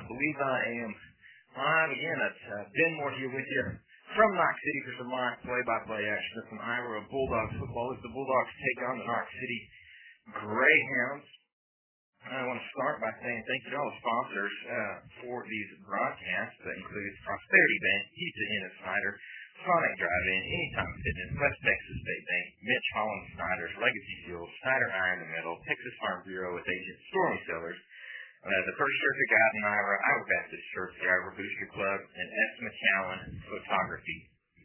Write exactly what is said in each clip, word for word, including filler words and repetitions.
I believe I am live again. It's uh, Ben Moore here with you from Knox City for some live play-by-play action of some Iowa Bulldogs football as the Bulldogs take on the Knox City Greyhounds. I want to start by saying thank you to all the sponsors uh, for these broadcasts. That includes Prosperity Bank, Pizza Inn of Snyder, Sonic Drive-In, Anytime Fitness, West Texas State Bank, Mitch Holland Snyder's Legacy Fuel, Snyder Iron and Metal, Texas Farm Bureau with agent Stormy Sellers, uh, the First Church of God in Iowa, Iowa Baptist Church, the Iowa Booster Club, and S. McCowan Photography.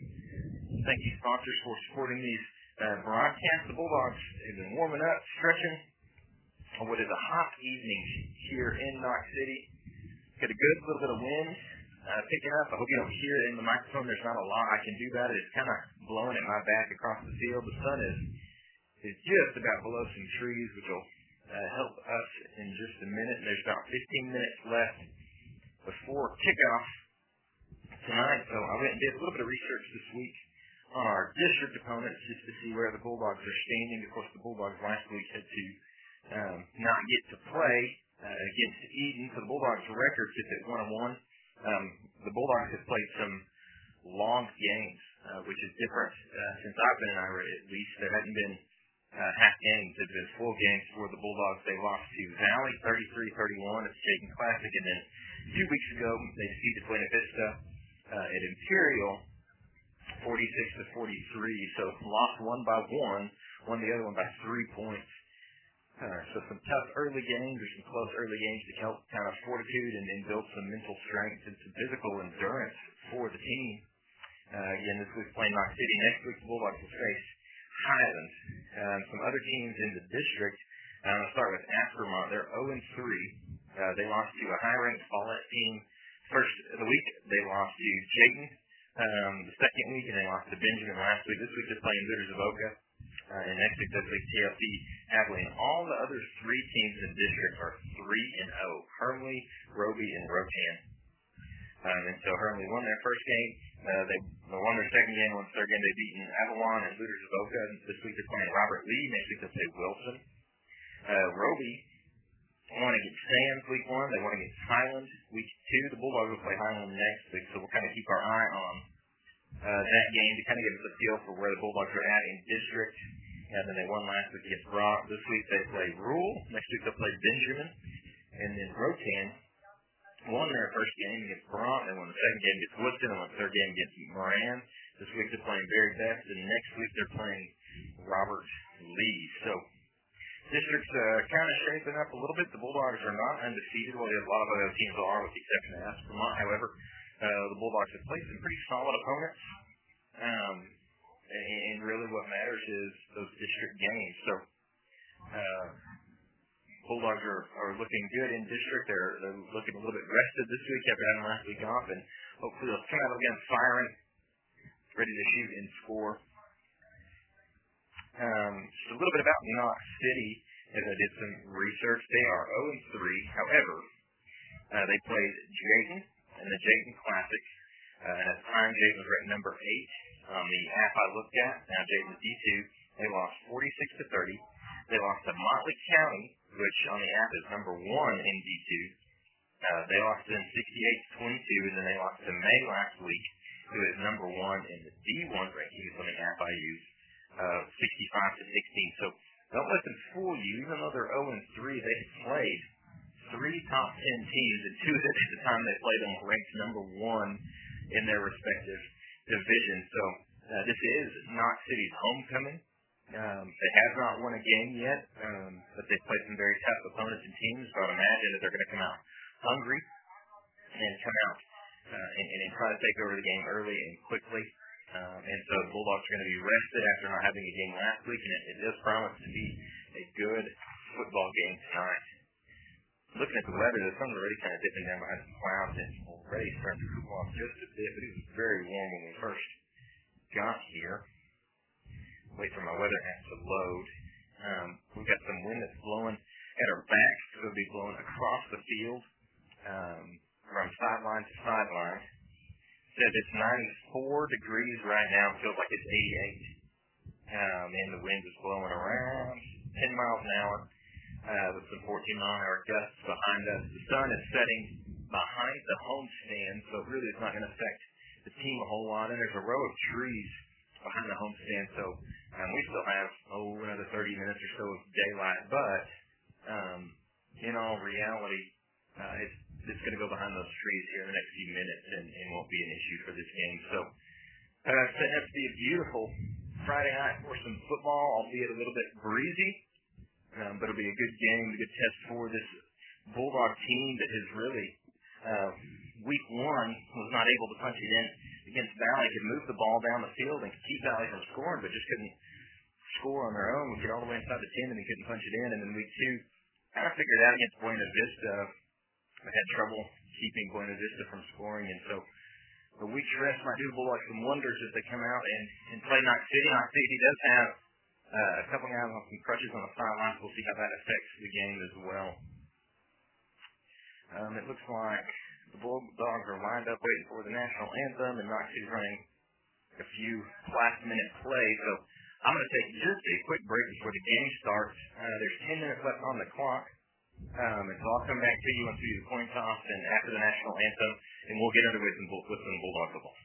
Thank you, sponsors, for supporting these uh, broadcasts. The Bulldogs have been warming up, stretching on what is a hot evening here in Knox City. Got a good little bit of wind uh, picking up. I hope you don't hear it in the microphone. There's not a lot I can do about it. It's kind of blowing at my back across the field. The sun is is just about below some trees, which will uh, help us in just a minute. There's about fifteen minutes left before kickoff tonight, so I went and did a little bit of research this week on our district opponents just to see where the Bulldogs are standing. Of course, the Bulldogs last week had to um, not get to play uh, against Eden, so the Bulldogs' record sits at one and one. Um, the Bulldogs have played some long games, uh, which is different uh, since I've been in Iowa. At least there hadn't been uh, half games; they've been full games for the Bulldogs. They lost to Valley thirty-three thirty-one at the Chayton Classic, and then two weeks ago they defeated Buena Vista uh, at Imperial forty-six to forty-three. So lost one by one, won the other one by three points. Uh, so some tough early games or some close early games to help kind of fortitude and, and build some mental strength and some physical endurance for the team. Uh, again, this week playing Knox City. Next week, the Bulldogs will face Highland. Um, some other teams in the district. Uh, I'll start with Aspermont. They're oh and three. Uh, they lost to a high-ranked Follett team. First of the week, they lost to Chayton. Um, the second week, and they lost to Benjamin last week. This week, they're playing Looters of Oka. Uh, and next week, they'll play T L C Abilene. All the other three teams in the district are three and oh. Hermleigh, Roby, and Rotan. Um, and so Hermleigh won their first game. Uh, they, they won their second game. Won their third game. They've beaten Avalon and Looters of Oka. And this week, they're playing Robert Lee. Next week, they'll play Wilson. Uh, Roby won against Sam's week one. They won against Highland week two. The Bulldogs will play Highland next week, so we'll kind of keep our eye on uh, that game to kind of give us a feel for where the Bulldogs are at in district. And then they won last week against Brock. This week they play Rule. Next week they'll play Benjamin. And then Rotan won their first game against Brock. They won the second game against Woodson. They won the third game against Moran. This week they're playing Very Best. And next week they're playing Robert Lee. So district's uh, kind of shaping up a little bit. The Bulldogs are not undefeated. Well, a lot of other teams are, with the exception of Aspermont. However, uh, the Bulldogs have played some pretty solid opponents. Um, and really what matters is those district games. So uh, Bulldogs are, are looking good in district. They're, they're looking a little bit rested this week after having last week off. And hopefully they'll come out again firing, ready to shoot and score. Um, just a little bit about Knox City, as I did some research. They are oh and three. However, uh, they played Jayton in the Jayton Classic. Uh, and at the time, Jayton was ranked number eight on the app I looked at. Now Jayton's D two. They lost forty-six to thirty. They lost to Motley County, which on the app is number one in D two. Uh, they lost to them sixty-eight to twenty-two, and then they lost to May last week, who is number one in the D one rankings on the app I use. Uh, sixty-five to sixteen. So don't let them fool you. Even though they're oh and three, they played three top ten teams, and two of them at the time they played them ranked number one in their respective divisions. So uh, this is Knox City's homecoming. Um, they have not won a game yet, um, but they've played some very tough opponents and teams. So I'd imagine that they're going to come out hungry and come out uh, and, and try to take over the game early and quickly. Um, and so the Bulldogs are going to be rested after not having a game last week, and it, it does promise to be a good football game tonight. Looking at the weather, the sun's already kind of dipping down behind some clouds and already starting to cool off just a bit, but it was very warm when we first got here. Wait for my weather app to load. Um, we've got some wind that's blowing at our backs. It'll be blowing across the field um, from sideline to sideline. Says it's ninety-four degrees right now. It feels like it's eighty-eight. Um, and the wind is blowing around ten miles an hour uh, with some fourteen mile an hour gusts behind us. The sun is setting behind the homestand, so it really is not going to affect the team a whole lot. And there's a row of trees behind the homestand, so um, we still have, oh, another thirty minutes or so of daylight. But um, in all reality, uh, it's, it's going to go behind those trees here in the next few minutes and, and won't be an issue for this game. So uh, it's going to have to be a beautiful Friday night for some football, albeit a little bit breezy. Um, but it'll be a good game, a good test for this Bulldog team that has really, uh, week one, was not able to punch it in against Valley. Could move the ball down the field and keep Valley from scoring, but just couldn't score on their own. We get all the way inside the ten and they couldn't punch it in. And then week two, kind of figured out against Buena Vista. I had trouble keeping Buena Vista from scoring, and so the week's rest might do the Bulldogs some wonders as they come out and, and play Knox City. Knox City does have Uh, a couple guys on some crutches on the sidelines. We'll see how that affects the game as well. Um, it looks like the Bulldogs are lined up waiting for the national anthem, and Knox City's running a few last-minute plays. So I'm going to take just a quick break before the game starts. Uh, there's ten minutes left on the clock, um, and so I'll come back to you once we do the coin toss and after the national anthem, and we'll get underway with some, with some Bulldog football.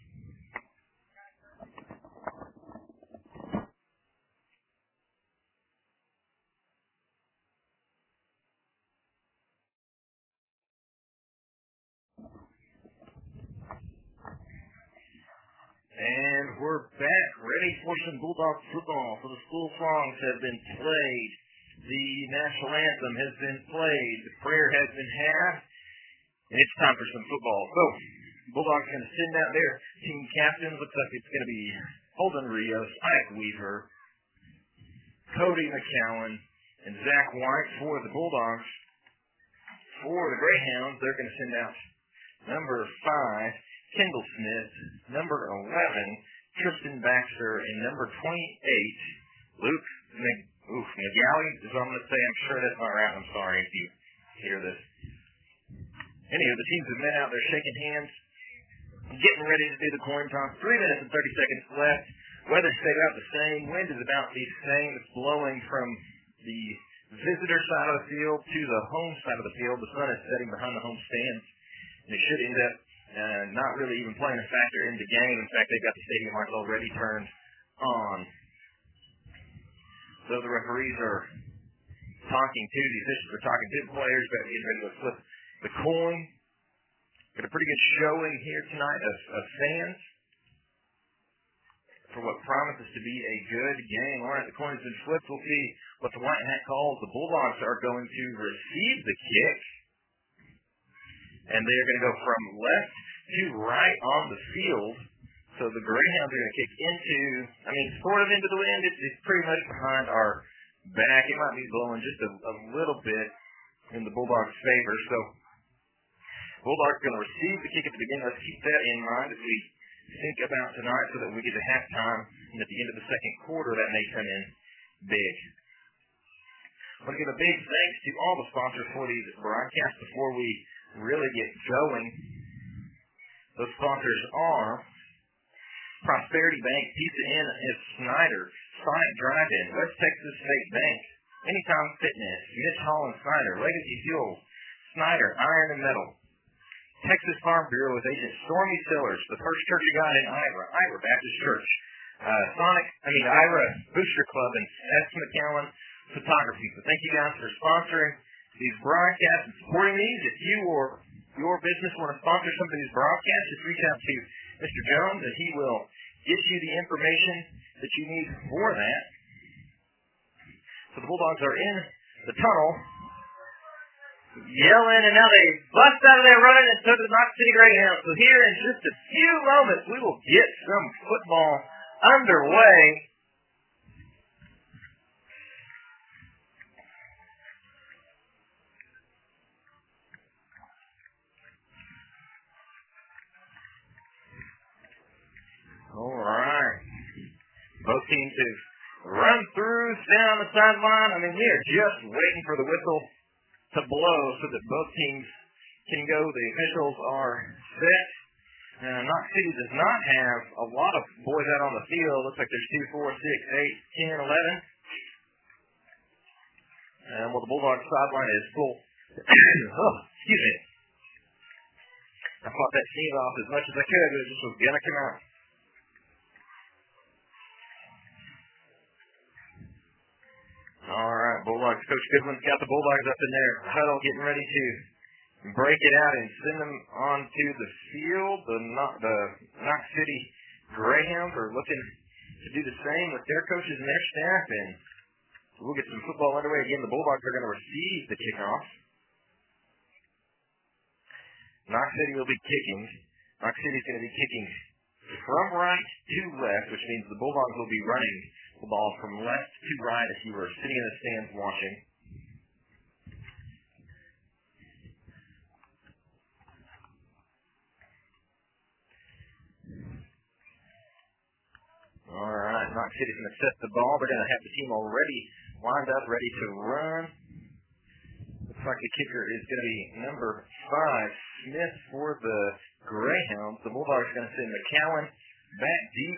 And we're back, ready for some Bulldog football. So the school songs have been played. The national anthem has been played. The prayer has been had. And it's time for some football. So, Bulldogs going to send out their team captains. Looks like it's going to be Holden Rios, Ike Weaver, Cody McCowan, and Zach White for the Bulldogs. For the Greyhounds, they're going to send out number five, Kendall Smith, number eleven, Tristan Baxter, and number twenty-eight, Luke Mc- Oof, McGalley is what I'm going to say. I'm sure that's not right. I'm sorry if you hear this. Anyway, the teams have met out. They're shaking hands, getting ready to do the coin toss. Three minutes and thirty seconds left. Weather stayed about the same. Wind is about the same. It's blowing from the visitor side of the field to the home side of the field. The sun is setting behind the home stands, and it should end up uh, not really even playing a factor in the game. In fact, they've got the stadium lights already turned on. So the referees are talking to the officials, are talking to the players, but getting ready to flip the coin. Got a pretty good showing here tonight of, of fans for what promises to be a good game. All right, the coin has been flipped. We'll see what the White Hat calls. The Bulldogs are going to receive the kick, and they're going to go from left to right on the field. So the Greyhounds are going to kick into, I mean, sort of into the wind. It's, it's pretty much behind our back. It might be blowing just a, a little bit in the Bulldogs' favor. So Bulldogs are going to receive the kick at the beginning. Let's keep that in mind as we think about tonight so that when we get to halftime and at the end of the second quarter, that may come in big. I want to give a big thanks to all the sponsors for these broadcasts before we really get going. Those sponsors are Prosperity Bank, Pizza Inn at Snyder, Sonic Drive-In, West Texas State Bank, Anytime Fitness, Mitch Holland Snyder, Legacy Fuels, Snyder, Iron and Metal, Texas Farm Bureau with Agent Stormy Sellers, the First Church of God in Ira, Ira Baptist Church, uh, Sonic, I mean Ira Booster Club, and S. McAllen Photography. So thank you guys for sponsoring these broadcasts and supporting these. If you or your business want to sponsor some of these broadcasts, just reach out to Mister Jones, and he will get you the information that you need for that. So the Bulldogs are in the tunnel, yelling, and now they bust out of there running, and so does Knox City Greyhounds. So here in just a few moments, we will get some football underway. All right. Both teams have run through, stand on the sideline. I mean, we are just waiting for the whistle to blow so that both teams can go. The officials are set. Uh, Knox City does not have a lot of boys out on the field. Looks like there's two, four, six, eight, ten, eleven. And well, the Bulldogs sideline is full. Oh, excuse me. I fought that sneeze off as much as I could, but it just was going to come out. All right, Bulldogs. Coach Goodwin's got the Bulldogs up in their huddle getting ready to break it out and send them onto the field. The, the Knox City Greyhounds are looking to do the same with their coaches and their staff, and we'll get some football underway. Again, the Bulldogs are going to receive the kickoff. Knox City will be kicking. Knox City is going to be kicking from right to left, which means the Bulldogs will be running the ball from left to right if you were sitting in the stands watching. All right, Knox City's going to set the ball. They're going to have the team already lined up, ready to run. Looks like the kicker is going to be number five, Smith, for the Greyhounds. The Bulldogs are going to send McCowan back deep,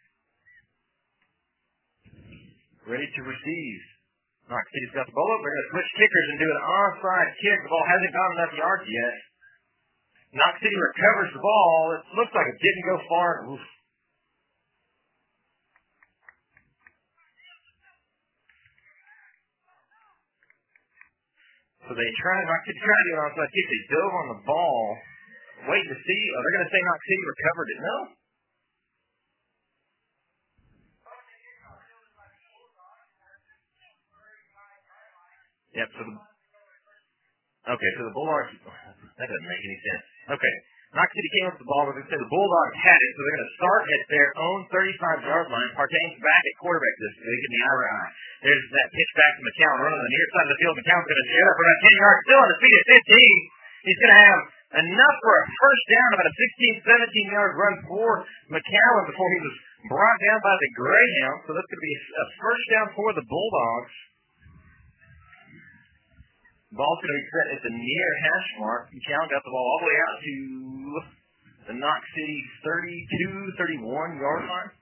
ready to receive. Knox City's got the ball up. They're going to switch kickers and do an onside kick. The ball hasn't gone enough yards yet. Knox City recovers the ball. It looks like it didn't go far. Oof. So they try, Knox City tried to do an onside kick. They dove on the ball, waiting to see. Oh, they're going to say Knox City recovered it. No. Yep. So the okay. So the Bulldogs. That doesn't make any sense. Okay. Knox City came up with the ball, but they said the Bulldogs had it, so they're going to start at their own thirty-five-yard line. Partain's back at quarterback this week in the I R I. There's that pitch back to McCown running on the near side of the field. McCown's going to get up for about ten yards, still on his feet at fifteen. He's going to have enough for a first down, about a sixteen, seventeen-yard run for McCown before he was brought down by the Greyhounds. So that's going to be a first down for the Bulldogs. Ball's going to be set at the near hash mark. McCown got the ball all the way out to the Knox City thirty-two, thirty-one-yard line.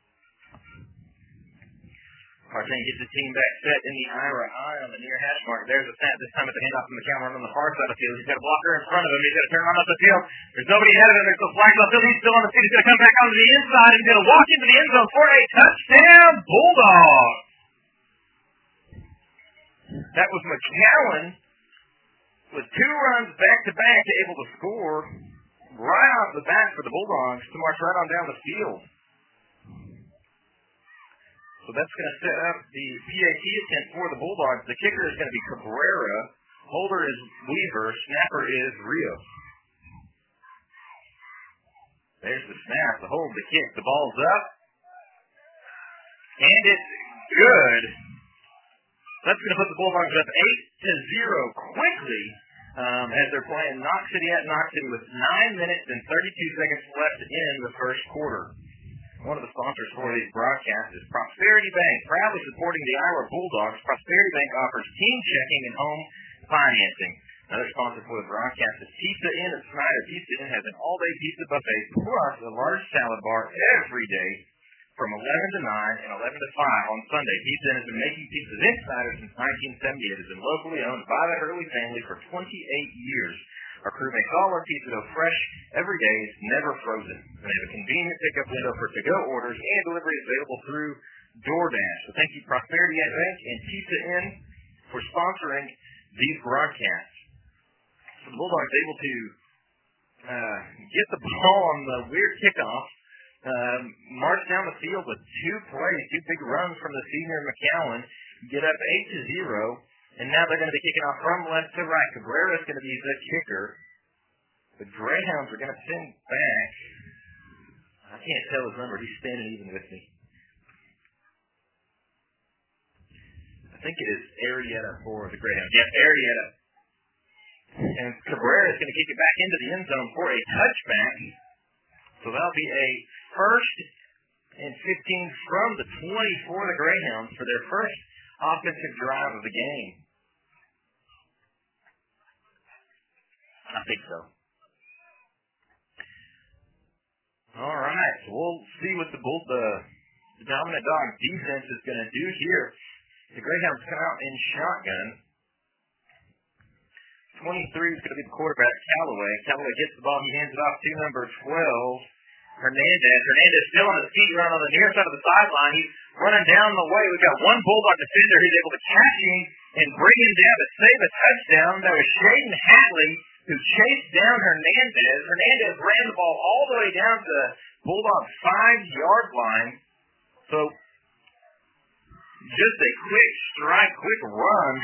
Partain gets the team back set in the I R I on the near hash mark. There's a snap this time at the handoff from McCown on the far side of the field. He's got a blocker in front of him. He's got to turn on up the field. There's nobody ahead of him. There's no flags on the field. He's still on the field. He's going to come back onto the inside. He's going to walk into the end zone for a touchdown, Bulldogs. That was McCown with two runs back-to-back able to score right off the bat for the Bulldogs to march right on down the field. So that's going to set up the P A T attempt for the Bulldogs. The kicker is going to be Cabrera. Holder is Weaver. Snapper is Rios. There's the snap, the hold, the kick. The ball's up. And it's good. That's going to put the Bulldogs up eight to zero quickly um, as they're playing Knox City at Knox City with nine minutes and thirty-two seconds left in the first quarter. One of the sponsors for these broadcasts is Prosperity Bank, proudly supporting the Iowa Bulldogs. Prosperity Bank offers team checking and home financing. Another sponsor for the broadcast is Pizza Inn at Snyder. Pizza Inn has an all-day pizza buffet plus a large salad bar every day from eleven to nine and eleven to five on Sunday. Pizza Inn has been making pizzas in Snyder since nineteen seventy. It has been locally owned by the Hurley family for twenty-eight years. Our crew makes all our pizza dough fresh every day. It's never frozen. And they have a convenient pickup window for to-go orders and delivery available through DoorDash. So thank you, Prosperity Bank and Pizza Inn, for sponsoring these broadcasts. So the Bulldogs able to uh, get the ball on the weird kickoff, um, march down the field with two plays, two big runs from the senior McCowan, get up eight to zero. And now they're going to be kicking off from left to right. Cabrera is going to be the kicker. The Greyhounds are going to send back. I can't tell his number. He's standing even with me. I think it is Arietta for the Greyhounds. Yes, Arietta. And Cabrera is going to kick it back into the end zone for a touchback. So that'll be a first and fifteen from the twenty for the Greyhounds for their first offensive drive of the game. I think so. All right, so we'll see what the bull, the, the dominant dog defense is going to do here. The Greyhounds come out in shotgun. twenty-three is going to be the quarterback, Callaway. Callaway gets the ball. He hands it off to number twelve, Hernandez. Hernandez still on his feet, running on the near side of the sideline. He's running down the way. We've got one Bulldog defender who's able to catch him and bring him down to save a touchdown. That was Shaden Hatley, who chased down Hernandez. Hernandez ran the ball all the way down to the Bulldog five-yard line. So just a quick strike, quick run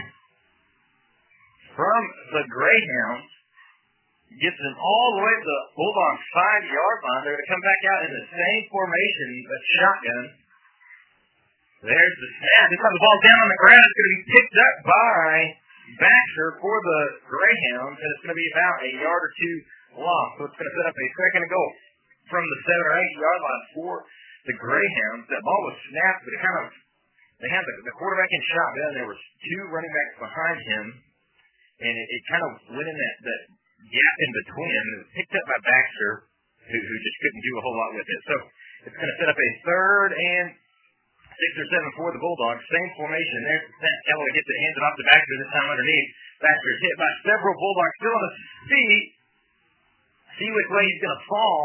from the Greyhounds. Gets them all the way to the Bulldogs five-yard line. They're going to come back out in the same formation, but shotgun. There's the snap. This time the ball's down on the ground. It's going to be picked up by Baxter for the Greyhounds, and it's going to be about a yard or two lost. So it's going to set up a second and goal from the seven or eight-yard line for the Greyhounds. That ball was snapped, but it kind of, they had the, the quarterback in shotgun. There was two running backs behind him, and it, it kind of went in that, that gap in between. It was picked up by Baxter, who, who just couldn't do a whole lot with it. So it's going to set up a third and six or seven for the Bulldogs. Same formation. There's the snap. Callaway gets it, hands it off to Baxter, this time underneath. Baxter is hit by several Bulldogs, still on his feet. See which way he's going to fall.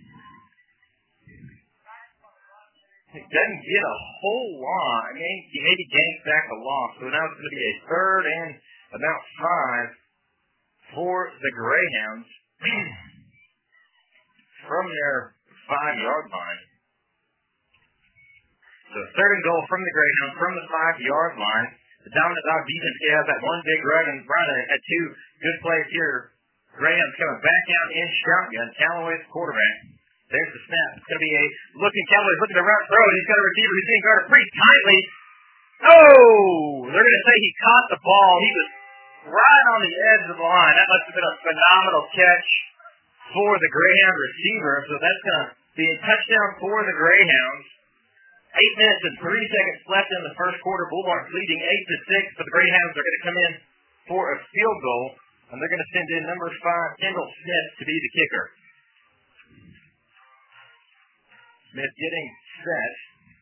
He doesn't get a whole lot. I mean, he maybe gains back a loss. So now it's going to be a third and about five for the Greyhounds from their five-yard line. So third and goal from the Greyhounds from the five-yard line. The dominant dog defense has that one big run and run and had two good plays here. Greyhounds coming back out in shotgun. Callaway's quarterback. There's the snap. It's going to be a looking Callaway's looking to run throw. He's got a receiver who's being guarded pretty tightly. Oh! They're going to say he caught the ball. He was right on the edge of the line. That must have been a phenomenal catch for the Greyhound receiver. So that's going to be a touchdown for the Greyhounds. Eight minutes and three seconds left in the first quarter. Bulldogs leading eight to six, but the Greyhounds are going to come in for a field goal, and they're going to send in number five, Kendall Smith, to be the kicker. Smith getting set.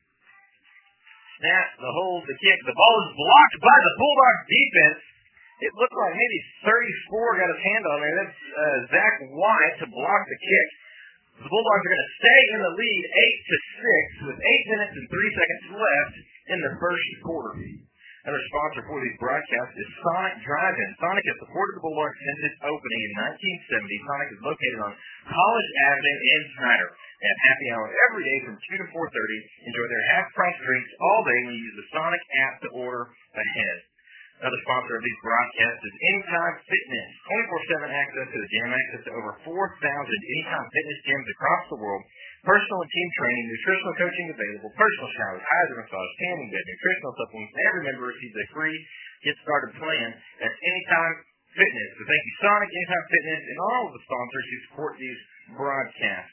Snap, the hold, the kick. The ball is blocked by the Bulldogs defense. It looked like maybe thirty-four got his hand on there. That's uh, Zach White to block the kick. The Bulldogs are going to stay in the lead eight to six with eight minutes and three seconds left in the first quarter. Another sponsor for these broadcasts is Sonic Drive-In. Sonic has supported the Bulldogs since its opening in nineteen seventy. Sonic is located on College Avenue in Snyder. They have happy hour every day from two to four thirty. Enjoy their half-price drinks all day when you use the Sonic app to order ahead. Another sponsor of these broadcasts is Anytime Fitness. twenty-four seven access to the gym, access to over four thousand Anytime Fitness gyms across the world. Personal and team training, nutritional coaching available, personal showers, hydro massage, tanning bed, nutritional supplements. Every member receives a free Get Started plan. That's Anytime Fitness. So thank you, Sonic, Anytime Fitness, and all of the sponsors who support these broadcasts.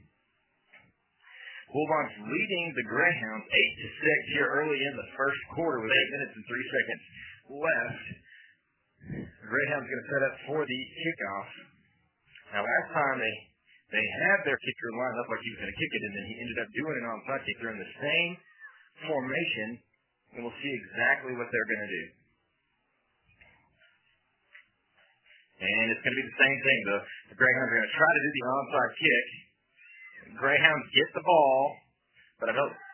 Bulldogs leading the Greyhounds eight to six here early in the first quarter with eight minutes and three seconds left. The Greyhounds going to set up for the kickoff. Now, last time they they had their kicker lined up like he was going to kick it, and then he ended up doing an onside kick. They're in the same formation, and we'll see exactly what they're going to do. And it's going to be the same thing. The, the Greyhounds are going to try to do the onside kick. The Greyhounds get the ball, but I don't.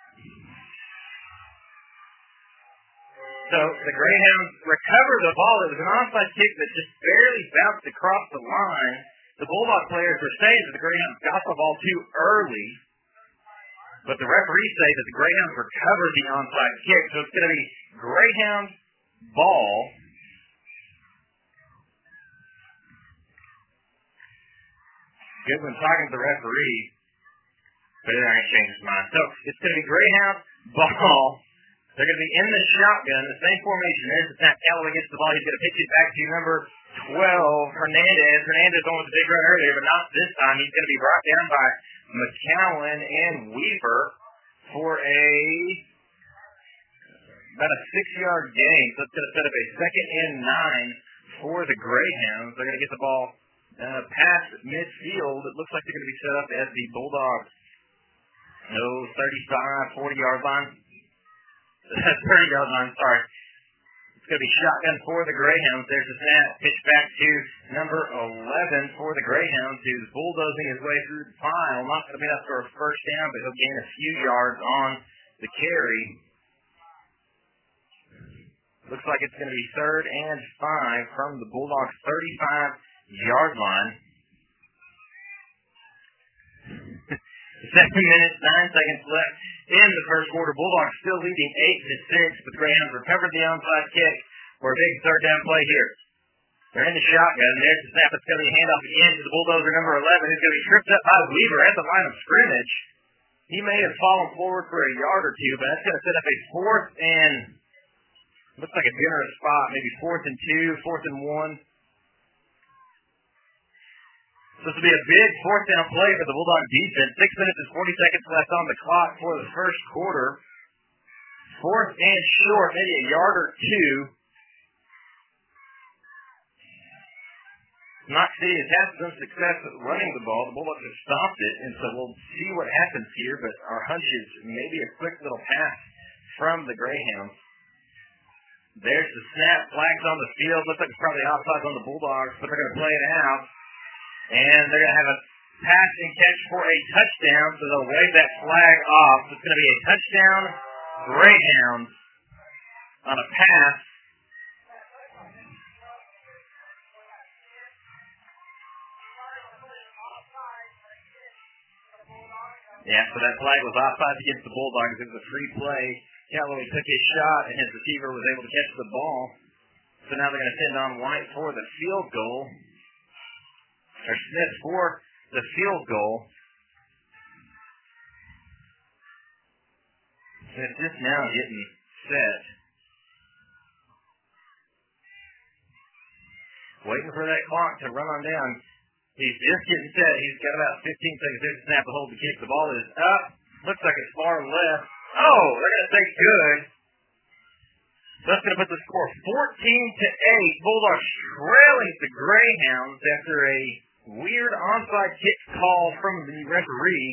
So the Greyhounds recover the ball. It was an onside kick that just barely bounced across the line. The Bulldog players were saying that the Greyhounds got the ball too early, but the referees say that the Greyhounds recovered the onside kick. So it's going to be Greyhound ball. Goodwin talking to the referee, but it ain't changed his mind. So it's going to be Greyhound ball. They're going to be in the shotgun, the same formation. There's the snap. Callaway gets the ball. He's going to pitch it back to number twelve, Hernandez. Hernandez on with the big run earlier, but not this time. He's going to be brought down by McCowan and Weaver for a about a six-yard gain. So it's going to set up a second and nine for the Greyhounds. They're going to get the ball uh, past midfield. It looks like they're going to be set up at the Bulldogs, no, thirty-five, forty-yard line. thirty-yard line, sorry. It's going to be shotgun for the Greyhounds. There's a snap. Pitch back to number eleven for the Greyhounds, who's bulldozing his way through the pile. Not going to be enough for a first down, but he'll gain a few yards on the carry. Looks like it's going to be third and five from the Bulldogs' thirty-five-yard line. Seven minutes, nine seconds left in the first quarter. Bulldogs still leading eight to six, but the Greyhounds recovered the onside kick for a big third down play here. They're in the shotgun. There's the snap. It's going to be a handoff again to the Bulldozer number eleven, who's going to be tripped up by Weaver at the line of scrimmage. He may have fallen forward for a yard or two, but that's going to set up a fourth and looks like a generous spot, maybe fourth and two, fourth and one. So this will be a big fourth down play for the Bulldog defense. Six minutes and forty seconds left on the clock for the first quarter. Fourth and short, maybe a yard or two. Knox City has had some success at running the ball. The Bulldogs have stopped it, and so we'll see what happens here, but our hunch is maybe a quick little pass from the Greyhounds. There's the snap. Flags on the field. Looks like it's probably offside on the Bulldogs, but they're going to play it out. And they're going to have a pass and catch for a touchdown, so they'll wave that flag off. It's going to be a touchdown, Greyhounds, on a pass. Yeah, so that flag was offside against the Bulldogs. It was a free play. Callaway took his shot, and his receiver was able to catch the ball. So now they're going to send on White for the field goal. Or Smith for the field goal. Smith just now getting set. Waiting for that clock to run on down. He's just getting set. He's got about fifteen seconds to snap to hold the kick. The ball is up. Looks like it's far left. Oh, they're going to say good. So that's going to put the score fourteen to eight. Bulldogs trailing the Greyhounds after a weird onside kick call from the referee.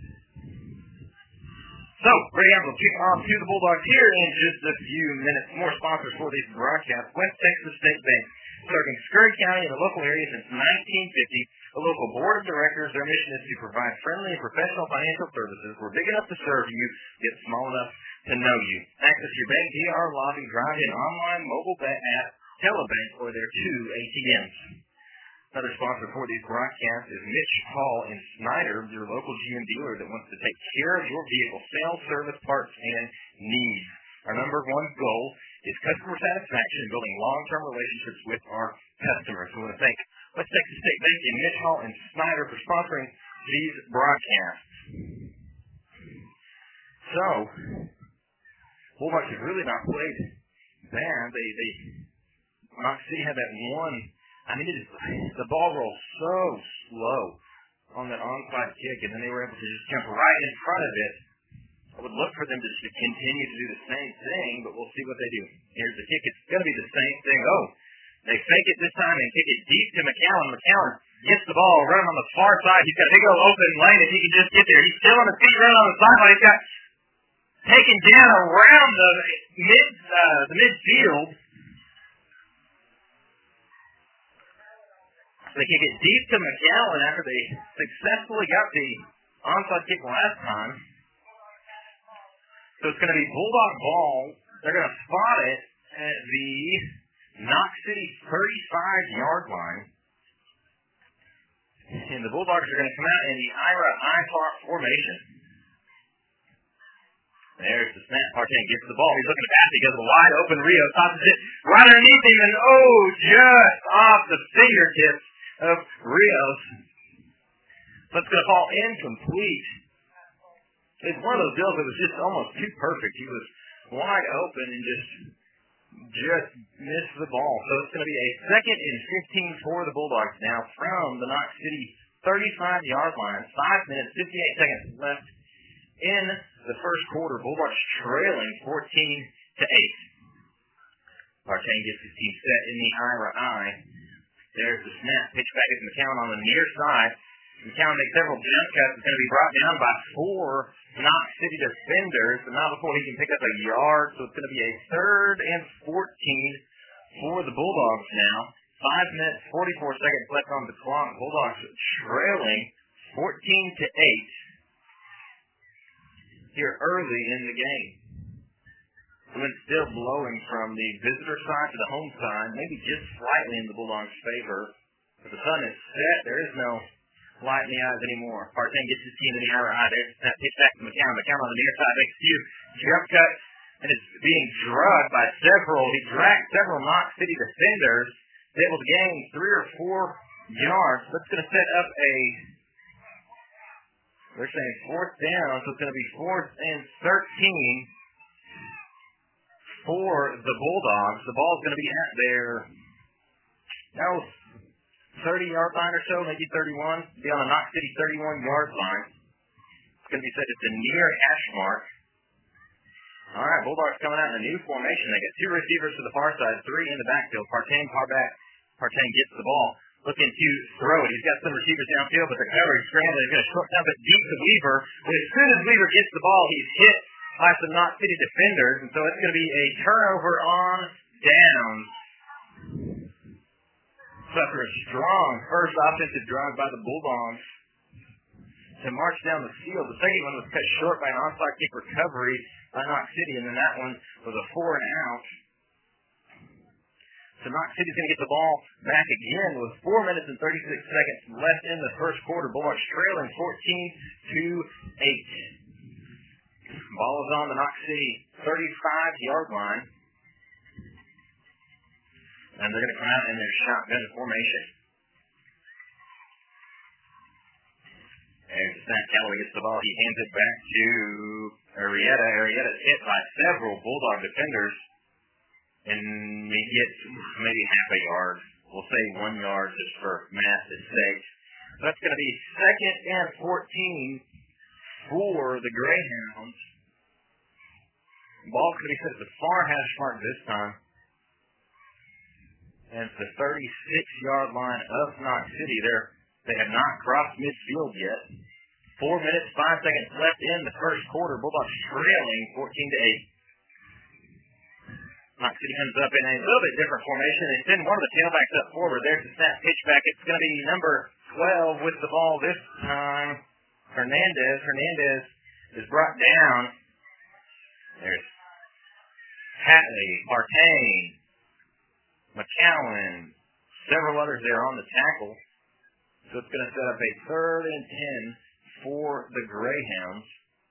So, Greyhounds will kick off to the Bulldogs here in just a few minutes. More sponsors for these broadcasts. West Texas State Bank, serving Scurry County and the local area since nineteen fifty. A local board of directors, their mission is to provide friendly and professional financial services. We're big enough to serve you, yet small enough to know you. Access your bank, D R lobby, drive-in, online, mobile app, telebank, or their two A T Ms. Another sponsor for these broadcasts is Mitch Hall and Snyder, your local G M dealer that wants to take care of your vehicle sales, service, parts, and needs. Our number one goal is customer satisfaction and building long-term relationships with our customers. We want to thank West Texas State Bank and Mitch Hall and Snyder for sponsoring these broadcasts. So, Bulldogs have really not played bad. They, they, Knox City had that one. I mean, it is, the ball rolls so slow on that onside kick, and then they were able to just jump right in front of it. I would look for them to just continue to do the same thing, but we'll see what they do. Here's the kick. It's going to be the same thing. Oh, they fake it this time and kick it deep to McCowan. McCowan gets the ball running on the far side. He's got a big old open lane if he can just get there. He's still on his feet running on the sideline. He's got taken down around the mid uh, the midfield. They kick it deep to McCowan after they successfully got the onside kick last time. So it's going to be Bulldog ball. They're going to spot it at the Knox City thirty-five-yard line. And the Bulldogs are going to come out in the Ira I-Far formation. There's the snap. Partain gets the ball. He's looking to pass. He goes wide open. Rio tosses it right underneath him. And oh, just off the fingertips of Rios. So it's going to fall incomplete. It's one of those deals that was just almost too perfect. He was wide open and just just missed the ball. So it's going to be a second and fifteen for the Bulldogs now from the Knox City thirty-five-yard line. Five minutes, fifty-eight seconds left in the first quarter. Bulldogs trailing fourteen to eight. Partain gets his team set in the Ira I. There's the snap. Pitch back to McCowan on the near side. McCown makes several jump cuts. It's going to be brought down by four Knox City defenders, but not before he can pick up a yard. So it's going to be a third and fourteen for the Bulldogs now. Five minutes, forty-four seconds left on the clock. Bulldogs trailing fourteen to eight here early in the game. The wind still blowing from the visitor side to the home side, maybe just slightly in the Bulldogs' favor. But the sun is set. There is no light in the eyes anymore. Partain gets his team in the hour high. There's that pitch back to McCown. McCown on the near side makes a few jump cuts and is being drugged by several. He dragged several Knox City defenders. He's able to gain three or four yards. That's going to set up a, they're saying fourth down, so it's going to be fourth and thirteen for the Bulldogs. The ball's going to be at their, that was thirty-yard line or so, maybe thirty-one. Be on the Knox City thirty-one-yard line. It's going to be set at the near hash mark. All right, Bulldogs coming out in a new formation. They got two receivers to the far side, three in the backfield. Partain, far back. Partain gets the ball. Looking to throw it. He's got some receivers downfield, but the coverage scrambling. He's going to short dump it deep to Weaver. But as soon as Weaver gets the ball, he's hit by some Knox City defenders, and so it's going to be a turnover on downs. So after a strong first offensive drive by the Bulldogs to march down the field, the second one was cut short by an onside kick recovery by Knox City, and then that one was a four and out. So Knox City's going to get the ball back again with four minutes and thirty-six seconds left in the first quarter. Bulldogs trailing fourteen to eight. Ball is on the Knox City thirty-five-yard line. And they're going to come out in their shotgun formation. There's Snap. Callaway gets the ball. He hands it back to Arrieta. Arrieta's hit by several Bulldog defenders. And he gets maybe half a yard. We'll say one yard just for math's sake. So that's going to be second and fourteen for the Greyhounds. Ball's going to be set at the far hash mark this time. And it's the thirty-six-yard line of Knox City. They're, they have not crossed midfield yet. Four minutes, five seconds left in the first quarter. Bulldogs trailing fourteen to eight. Knox City comes up in a little bit different formation. They send one of the tailbacks up forward. There's the snap pitch back. It's going to be number twelve with the ball this time. Hernandez. Hernandez is brought down. There's Hatley, Partain, McCowan, several others there on the tackle. So it's going to set up a third and ten for the Greyhounds.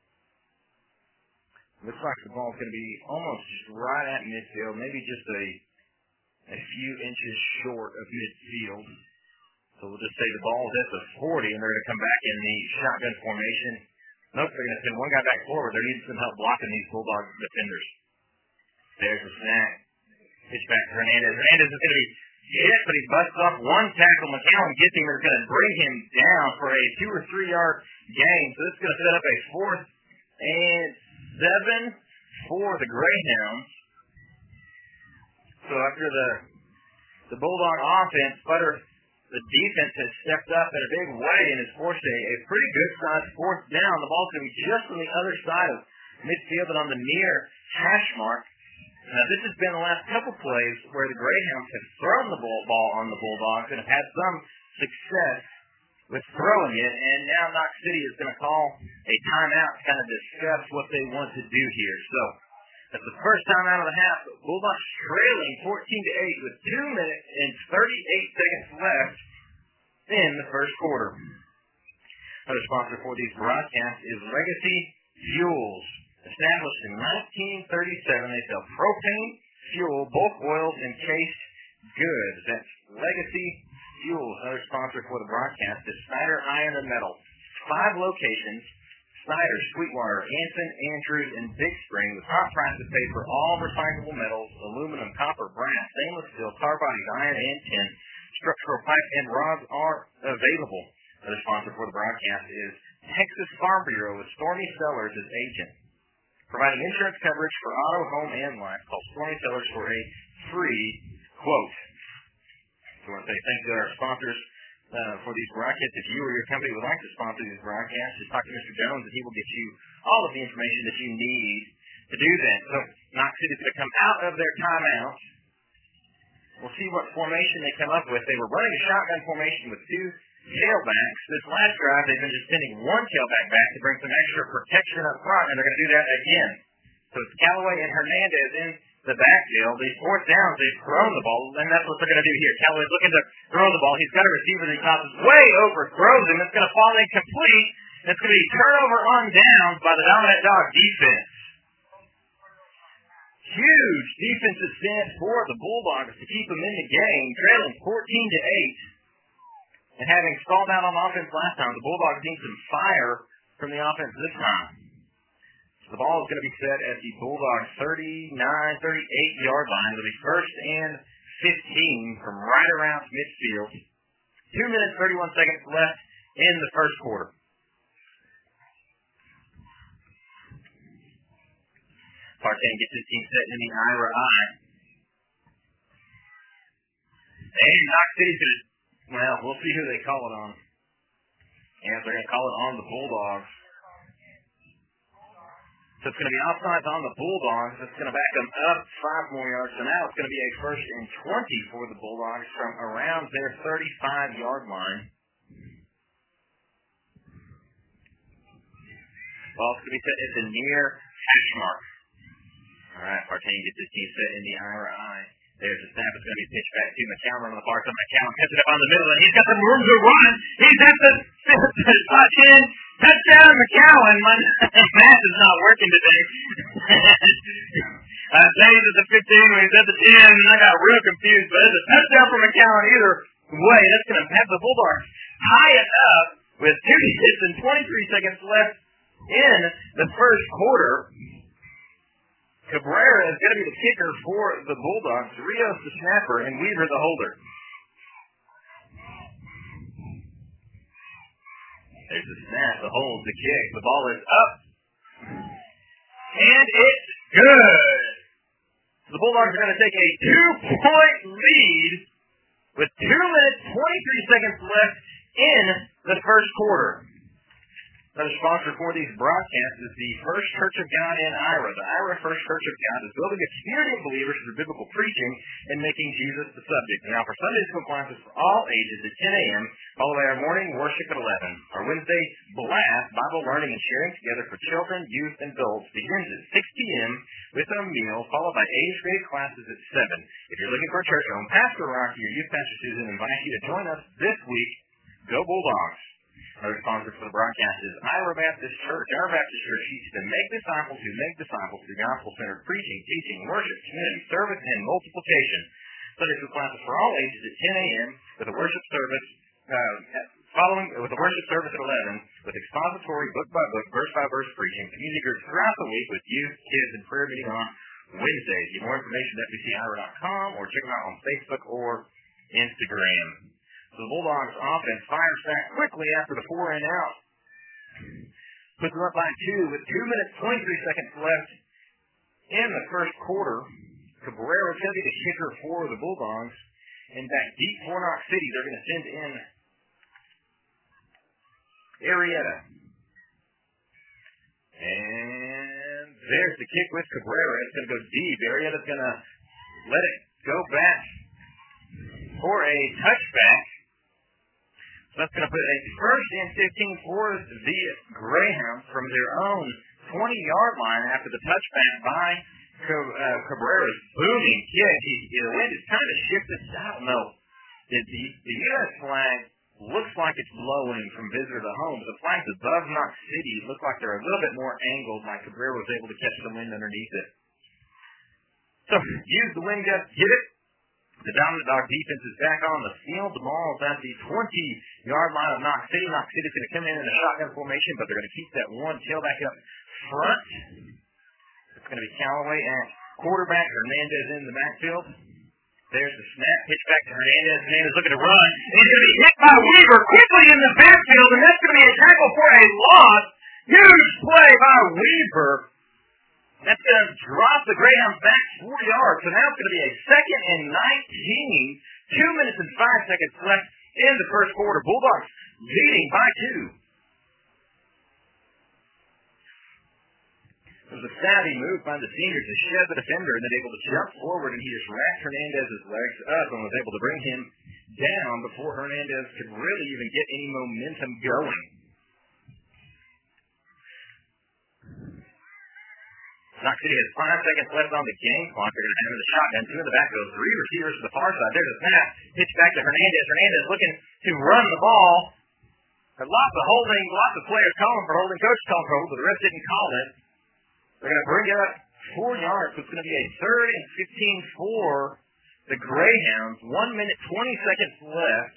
Looks like the ball's going to be almost just right at midfield, maybe just a a few inches short of midfield. So we'll just say the ball's at the forty, and they're going to come back in the shotgun formation. Nope, they're going to send one guy back forward. They're needing some help blocking these Bulldog defenders. There's the snap. Pitch back to Hernandez. Hernandez is going to be hit, but he busts off one tackle. McCowan gets him. They're going to bring him down for a two or three yard gain. So this is going to set up a fourth and seven for the Greyhounds. So after the the Bulldog offense, Butter, the defense has stepped up in a big way and has forced a, a pretty good size fourth down. The ball's going to be just on the other side of midfield and on the near hash mark. Now, this has been the last couple plays where the Greyhounds have thrown the ball, ball on the Bulldogs and have had some success with throwing it, and now Knox City is going to call a timeout to kind of discuss what they want to do here. So, that's the first time out of the half. Bulldogs trailing fourteen to eight with two minutes and thirty-eight seconds left in the first quarter. Another sponsor for these broadcasts is Legacy Fuels. Established in nineteen thirty-seven, they sell propane, fuel, bulk oils, and cased goods. That's Legacy Fuels. Another sponsor for the broadcast is Snyder Iron and Metal. Five locations: Snyder, Sweetwater, Anson, Andrews, and Big Spring, with top prices paid for all recyclable metals: aluminum, copper, brass, stainless steel, carbide, iron, and tin. Structural pipe and rods are available. Another sponsor for the broadcast is Texas Farm Bureau, with Stormy Sellers as agent. Providing insurance coverage for auto, home, and life. Call Stormy Sellers for a free quote. So I want to say thank you to our sponsors, uh, for these broadcasts. If you or your company would like to sponsor these broadcasts, just talk to Mister Jones and he will get you all of the information that you need to do that. So Knox City's going to come out of their timeout. We'll see what formation they come up with. They were running a shotgun formation with two tailbacks. This last drive, they've been just sending one tailback back to bring some extra protection up front, and they're going to do that again. So it's Callaway and Hernandez in the backfield. These fourth downs, they've thrown the ball, and that's what they're going to do here. Callaway's looking to throw the ball. He's got a receiver that he tosses way over, throws him. It's going to fall incomplete. It's going to be turnover on downs by the Dominant Dog defense. Huge defensive stance for the Bulldogs to keep them in the game, trailing fourteen to eight. And having stalled out on offense last time, the Bulldogs need some fire from the offense this time. So the ball is going to be set at the Bulldogs thirty-nine, thirty-eight yard line with a first and fifteen from right around midfield. Two minutes, thirty-one seconds left in the first quarter. Partain gets his team set in the Ira I. And Knox City's going to, well, we'll see who they call it on. And they're going to call it on the Bulldogs. So it's going to be offsides on the Bulldogs. It's going to back them up five more yards. So now it's going to be a first and twenty for the Bulldogs from around their thirty-five yard line. Ball's going to be set at the near hash mark. All right, Partain gets his team set in the Ira I. There's a snap. It's going to be pitched back to McCowan on the far side. McCowan cuts it up on the middle, and he's got some room to run. He's at the touch-in. Touchdown, McCowan. My math is not working today. I say he's at the fifteen when he's at the ten, and I got real confused. But it's a touchdown for McCowan either way. That's going to have the Bulldogs tie it up with two hits and twenty-three seconds left in the first quarter. Cabrera is going to be the kicker for the Bulldogs. Rios the snapper, and Weaver the holder. There's the snap, the hold, the kick. The ball is up. And it's good. The Bulldogs are going to take a two-point lead with two minutes, twenty-three seconds left in the first quarter. Another sponsor for these broadcasts is the First Church of God in Ira. The Ira First Church of God is building a community of believers through biblical preaching and making Jesus the subject. Now, for Sunday school classes for all ages at ten a.m., followed by our morning worship at eleven. Our Wednesday blast, Bible learning and sharing together for children, youth, and adults begins at six p.m. with a meal, followed by eighth grade classes at seven. If you're looking for a church home, Pastor Rocky or Youth Pastor Susan invite you to join us this week. Go Bulldogs! Our sponsor for the broadcast is Ira Baptist Church. Our Baptist Church seeks to make disciples who make disciples through gospel-centered preaching, teaching, worship, community, service, and multiplication. Sunday school classes for all ages at ten a.m. with a worship service uh, following with a worship service at eleven with expository book by book, verse by verse preaching. Community groups throughout the week with youth, kids, and prayer meeting on Wednesdays. Get more information at f b c ira dot com or check them out on Facebook or Instagram. So the Bulldogs offense fires back quickly after the four and out. Puts them up by two with two minutes, twenty-three seconds left in the first quarter. Cabrera is going to be the kicker for the Bulldogs. And back deep for Knox City, they're going to send in Arrieta. And there's the kick with Cabrera. It's going to go deep. Arrieta's going to let it go back for a touchback. So that's going to put a first and fifteen for the Greyhounds from their own twenty-yard line after the touchback by uh, Cabrera's booming kick. He, the wind is kind of shifted. I don't know. The, the, the U S flag looks like it's blowing from visitor to home. The flags above Knox City look like they're a little bit more angled, like Cabrera was able to catch the wind underneath it. So use the wind gust, get it. The Dominant Dog defense is back on the field. The ball is at the twenty-yard line of Knox City. Knox City's going to come in in a shotgun formation, but they're going to keep that one tailback up front. It's going to be Callaway at quarterback. Hernandez in the backfield. There's the snap. Pitch back to Hernandez. Hernandez looking to run. And he's going to be hit by Weaver quickly in the backfield, and that's going to be a tackle for a loss. Huge play by Weaver. That's going to drop the Greyhounds back four yards. So now it's going to be a second and nineteen. Two minutes and five seconds left in the first quarter. Bulldogs leading by two. It was a savvy move by the senior to shed the defender and then able to jump forward, and he just wrapped Hernandez's legs up and was able to bring him down before Hernandez could really even get any momentum going. Knox City has five seconds left on the game clock. They're going to have the shotgun. Two in the back goes. Three receivers to the far side. There's a snap. Pitch back to Hernandez. Hernandez looking to run the ball. There lots of holding, lots of players calling for holding. Coach called for holding, but the rest didn't call it. They're going to bring it up four yards. So it's going to be a third and fifteen for the Greyhounds. One minute, twenty seconds left.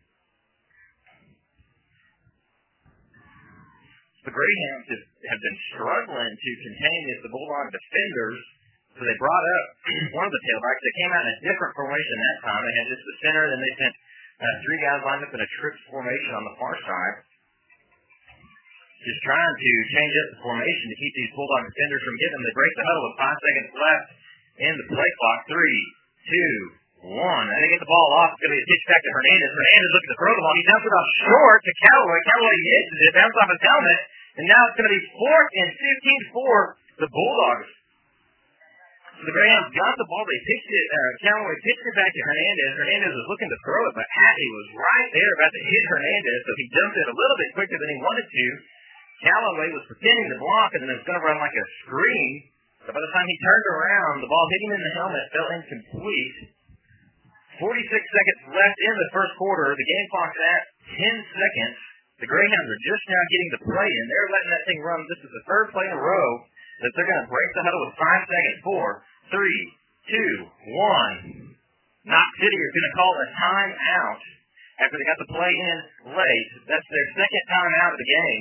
The Greyhounds have been struggling to contain this, the Bulldog defenders, so they brought up one of the tailbacks. They came out in a different formation that time. They had just the center, then they sent uh, three guys lined up in a trips formation on the far side. Just trying to change up the formation to keep these Bulldog defenders from getting them. They break the huddle with five seconds left in the play clock. Three, two, one. And they get the ball off. It's going to be a pitch back to Hernandez. Hernandez looking to throw the ball. He dumps it off short to Callaway. Callaway misses it, bounces off his helmet. And now it's going to be fourth and fifteen for the Bulldogs. So the Greyhounds got the ball. They pitched it. Uh, Callaway pitched it back to Hernandez. Hernandez was looking to throw it, but Happy was right there about to hit Hernandez, so he dumped it a little bit quicker than he wanted to. Callaway was pretending to block it, and it was going to run like a screen. So by the time he turned around, the ball hit him in the helmet, fell incomplete. forty-six seconds left in the first quarter. The game clock's at ten seconds. The Greyhounds are just now getting the play in. They're letting that thing run. This is the third play in a row that they're going to break the huddle with five seconds. Four, three, two, one. Knox City is going to call a timeout after they got the play in late. That's their second timeout of the game.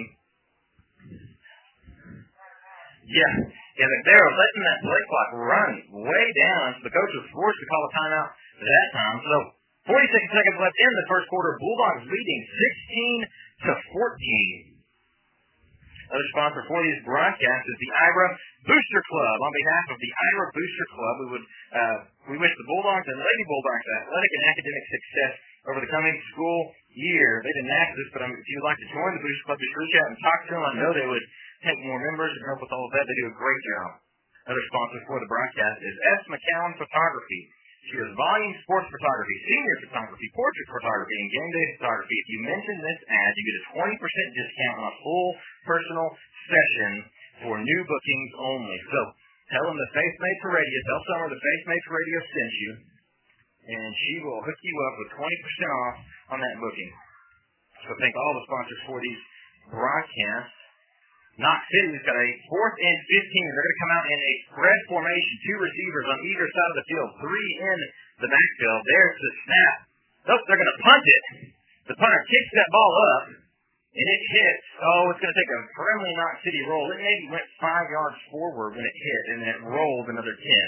Yeah, yeah, they're letting that play clock run way down, so the coach was forced to call a timeout at that time. So forty-six seconds left in the first quarter. Bulldogs leading sixteen to fourteen. Another sponsor for these broadcasts is the Ira Booster Club. On behalf of the Ira Booster Club, we would uh, we wish the Bulldogs and Lady Bulldogs athletic and academic success over the coming school year. They didn't ask this, but um, if you'd like to join the Booster Club, just reach out and talk to them. I know they would take more members and help with all of that. They do a great job. Another sponsor for the broadcast is S. McCowan Photography. She does volume sports photography, senior photography, portrait photography, and game day photography. If you mention this ad, you get a twenty percent discount on a full personal session for new bookings only. So tell them the Faith Made for Radio, tell Summer the Faith Made for Radio sent you, and she will hook you up with twenty percent off on that booking. So thank all the sponsors for these broadcasts. Knox City's got a fourth and fifteen. They're going to come out in a spread formation. Two receivers on either side of the field. Three in the backfield. There's the snap. Nope, they're going to punt it. The punter kicks that ball up, and it hits. Oh, it's going to take a friendly Knox City roll. It maybe went five yards forward when it hit, and then it rolled another ten.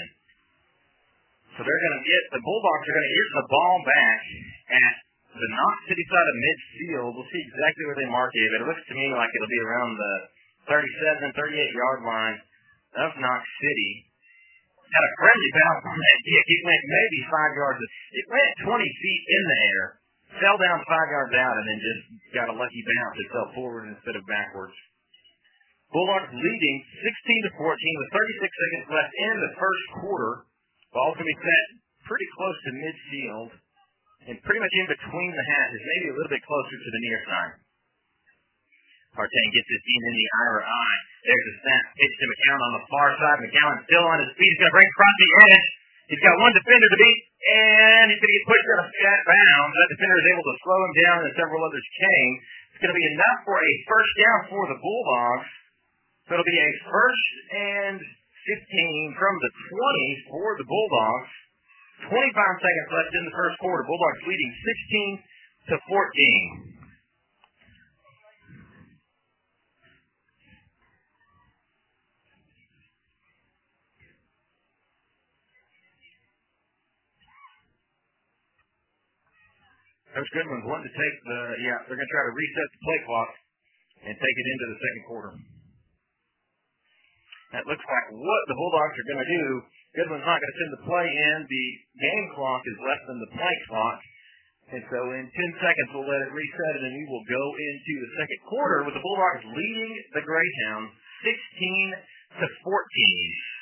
So they're going to get, the Bulldogs are going to get the ball back at the Knox City side of midfield. We'll see exactly where they mark it, but it looks to me like it'll be around the thirty-seven, thirty-eight yard line of Knox City. Had a friendly bounce on that kick. It went maybe five yards. It went twenty feet in the air, fell down five yards out, and then just got a lucky bounce. It fell forward instead of backwards. Bulldogs leading sixteen to fourteen with thirty-six seconds left in the first quarter. Ball's going to be set pretty close to midfield and pretty much in between the hashes, maybe a little bit closer to the near side. Partain gets this in in the Ira eye. There's a snap pitch to McCowan on the far side. McCowan still on his feet. He's going to break across the edge. He's got one defender to beat, and he's going to get pushed out of that bounds. That defender is able to slow him down, and several others came. It's going to be enough for a first down for the Bulldogs. So it'll be a first and fifteen from the twenty for the Bulldogs. twenty-five seconds left in the first quarter. Bulldogs leading sixteen to fourteen. Coach Goodwin's wanting to take the, yeah, they're going to try to reset the play clock and take it into the second quarter. That looks like what the Bulldogs are going to do. Goodwin's not going to send the play in. The game clock is less than the play clock. And so in ten seconds, we'll let it reset, and then we will go into the second quarter with the Bulldogs leading the Greyhounds sixteen to fourteen.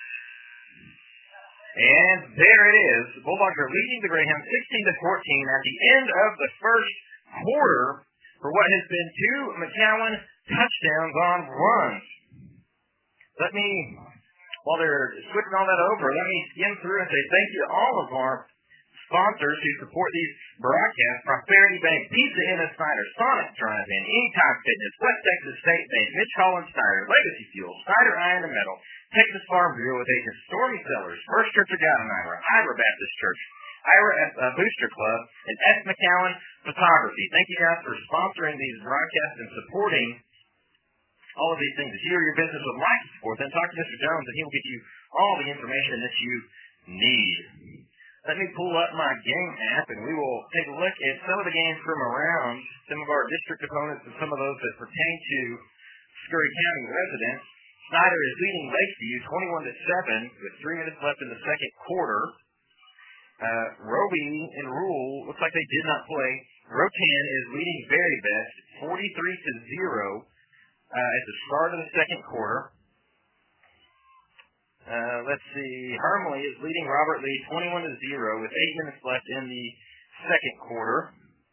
And there it is. The Bulldogs are leading the Greyhounds sixteen to fourteen at the end of the first quarter for what has been two McCowan touchdowns on runs. Let me, while they're switching all that over, let me skim through and say thank you to all of our sponsors who support these broadcasts: Prosperity Bank, Pizza Inn and Snyder, Sonic Drive-In, Anytime Fitness, West Texas State Bank, Mitch Collins Snyder, Legacy Fuel, Snyder Iron and Metal, Texas Farm Bureau with agents Stormy Sellers, First Church of God in Ira, Ira Baptist Church, Ira uh, Booster Club, and S. McCowan Photography. Thank you guys for sponsoring these broadcasts and supporting all of these things. If you or your business would like to support them, talk to Mister Jones and he will get you all the information that you need. Let me pull up my game app, and we will take a look at some of the games from around, some of our district opponents, and some of those that pertain to Scurry County residents. Snyder is leading Lakeview twenty-one to seven with three minutes left in the second quarter. Uh, Roby and Rule, looks like they did not play. Rotan is leading Very Best forty-three to zero uh, at the start of the second quarter. Uh, let's see. Harmony is leading Robert Lee twenty-one to zero with eight minutes left in the second quarter.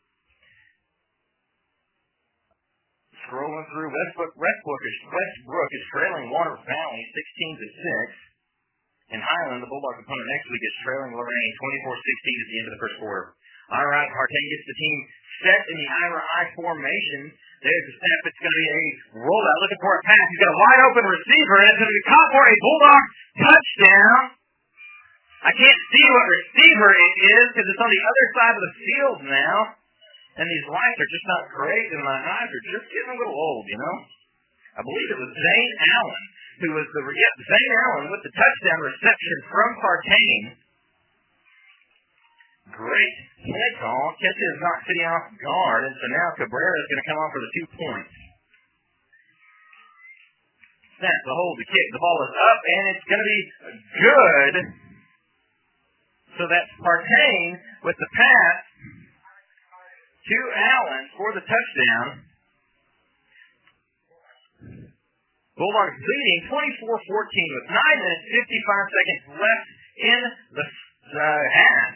Scrolling through, Westbrook, Westbrook, is, Westbrook is trailing Water Valley sixteen to six. And Highland, the Bulldogs opponent next week, is trailing Lorraine twenty-four sixteen at the end of the first quarter. All right, Hartain gets the team set in the Ira I formation. There's the snap. It's going to be a rollout. Looking for a pass. He's got a wide open receiver, and it's going to be caught for a Bulldog touchdown. I can't see what receiver it is because it's on the other side of the field now. And these lights are just not great, and my eyes are just getting a little old, you know. I believe it was Zane Allen, who was the, yeah, Zane Allen with the touchdown reception from Partain. Great play call. Catches Knox City off guard, and so now Cabrera is going to come on for the two points. Snap, the hold, the kick, the ball is up, and it's going to be good. So that's Partain with the pass to Allen for the touchdown. Bulldogs leading twenty-four fourteen with nine minutes, fifty-five seconds left in the uh, half.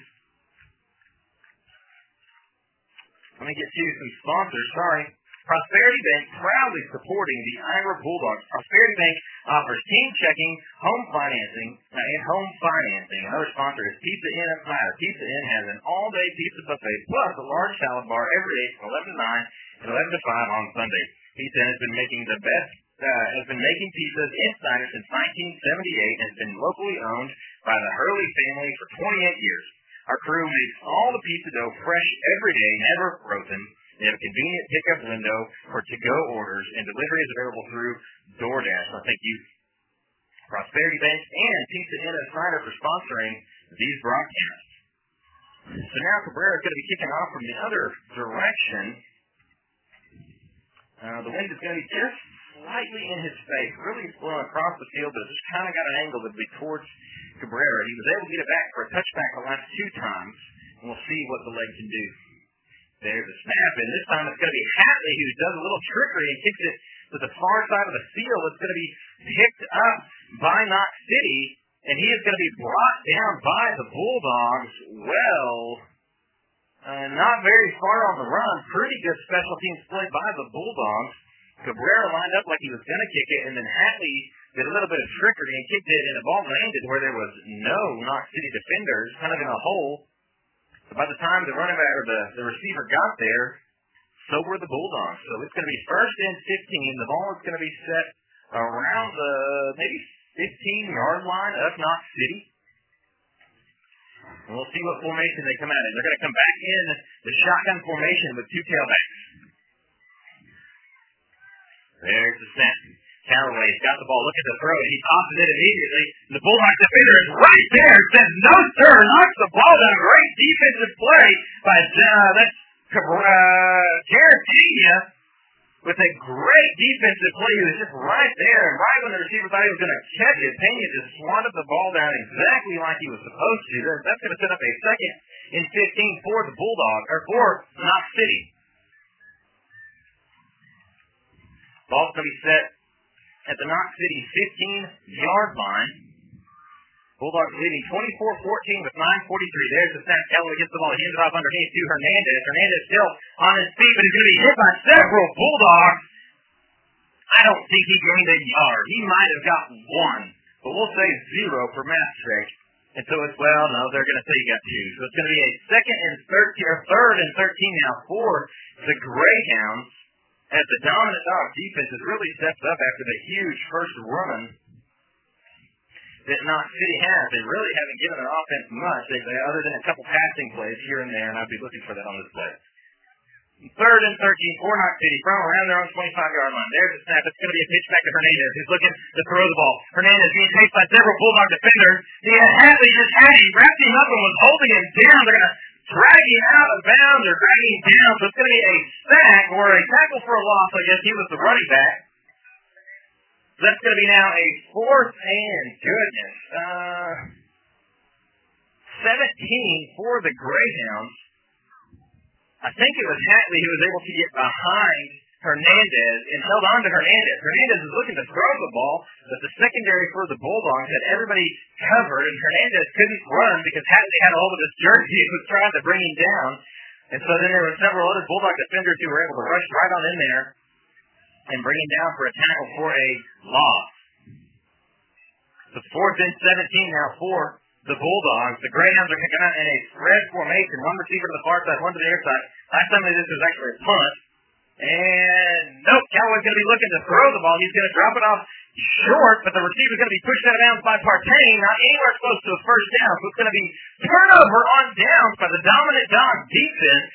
Let me get to some sponsors. Sorry. Prosperity Bank proudly supporting the Ira Bulldogs. Prosperity Bank offers team checking, home financing, uh, and home financing. Another sponsor is Pizza Inn and Snyder. Pizza Inn has an all-day pizza buffet plus a large salad bar every day from eleven to nine and eleven to five on Sunday. Pizza Inn has been making the best, uh, has been making pizzas in Snyder since nineteen seventy-eight and has been locally owned by the Hurley family for twenty-eight years. Our crew makes all the pizza dough fresh every day, never frozen. They have a convenient pickup window for to-go orders, and delivery is available through DoorDash. So thank you, Prosperity Bank and Pizza Inn and Snyder, for sponsoring these broadcasts. So now Cabrera is going to be kicking off from the other direction. Uh, the wind is going to be just slightly in his face. Really blowing across the field, but it just kind of got an angle that would be towards Cabrera. He was able to get it back for a touchback the last two times, and we'll see what the leg can do. There's a snap, and this time it's going to be Hatley who does a little trickery and kicks it to the far side of the field. It's going to be picked up by Knox City, and he is going to be brought down by the Bulldogs. Well, uh, not very far on the run. Pretty good special teams play by the Bulldogs. Cabrera lined up like he was going to kick it, and then Hatley did a little bit of trickery and kicked it, and the ball landed where there was no Knox City defenders, kind of in a hole. So by the time the running back or the, the receiver got there, so were the Bulldogs. So it's going to be first and fifteen. The ball is going to be set around the maybe fifteen-yard line of Knox City. And we'll see what formation they come out in. They're going to come back in the shotgun formation with two tailbacks. There's the snap. Callaway's got the ball. Look at the throw. He tosses it immediately. The Bulldogs defender is right there. Says, no, sir. Knocks the ball down. Great defensive play by uh, that's uh, Jared Tania with a great defensive play. He was just right there, and right when the receiver thought he was going to catch it, Pena just swatted the ball down exactly like he was supposed to. That's going to set up a second and fifteen for the Bulldogs, or for Knox City. Ball's going to be set at the Knox City fifteen-yard line. Bulldogs leading twenty-four fourteen with nine forty-three. There's the snap. Callaway gets the ball. He hands it off underneath to Hernandez. Hernandez still on his feet, but he's going to be hit by several Bulldogs. I don't think he gained a yard. He might have gotten one, but we'll say zero for math's sake. And so it's, well, no, they're going to say you got two. So it's going to be a second and thirteen, or third and thirteen now for the Greyhounds, as the dominant dog defense has really stepped up after the huge first run that Knox City has. They really haven't given their offense much, they, they, other than a couple passing plays here and there, and I'd be looking for that on this play. Third and thirteen for Knox City from around their own twenty-five-yard line. There's the snap. It's going to be a pitch back to Hernandez, who's looking to throw the ball. Hernandez being chased by several Bulldog defenders. He had Hatley just had him, wrapped him up, and was holding him down. They're going to drag him out of bounds or drag him down, so it's going to be a sack or a tackle for a loss. I guess he was the running back. That's going to be now a fourth and goodness. Uh, seventeen for the Greyhounds. I think it was Hatley who was able to get behind Hernandez and held on to Hernandez. Hernandez is looking to throw the ball, but the secondary for the Bulldogs had everybody covered, and Hernandez couldn't run because Hatley had a hold of his jersey and was trying to bring him down. And so then there were several other Bulldog defenders who were able to rush right on in there and bring him down for a tackle for a loss. The fourth and seventeen now for the Bulldogs. The Greyhounds are kicking out in a spread formation. One receiver to the far side, one to the near side. Last time they did this was actually a punt. And nope, Callaway's going to be looking to throw the ball. He's going to drop it off short, but the receiver's going to be pushed out of bounds by Partain, not anywhere close to a first down. So it's going to be turnover on downs by the dominant dog defense.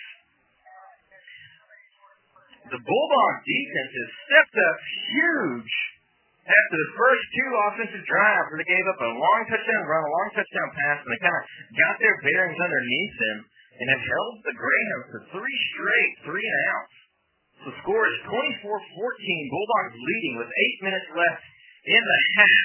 The Bulldog defense has stepped up huge after the first two offensive drives where they gave up a long touchdown run, a long touchdown pass, and they kind of got their bearings underneath them and have held the Greyhounds to three straight, three and outs. The score is twenty-four fourteen, Bulldogs leading with eight minutes left in the half.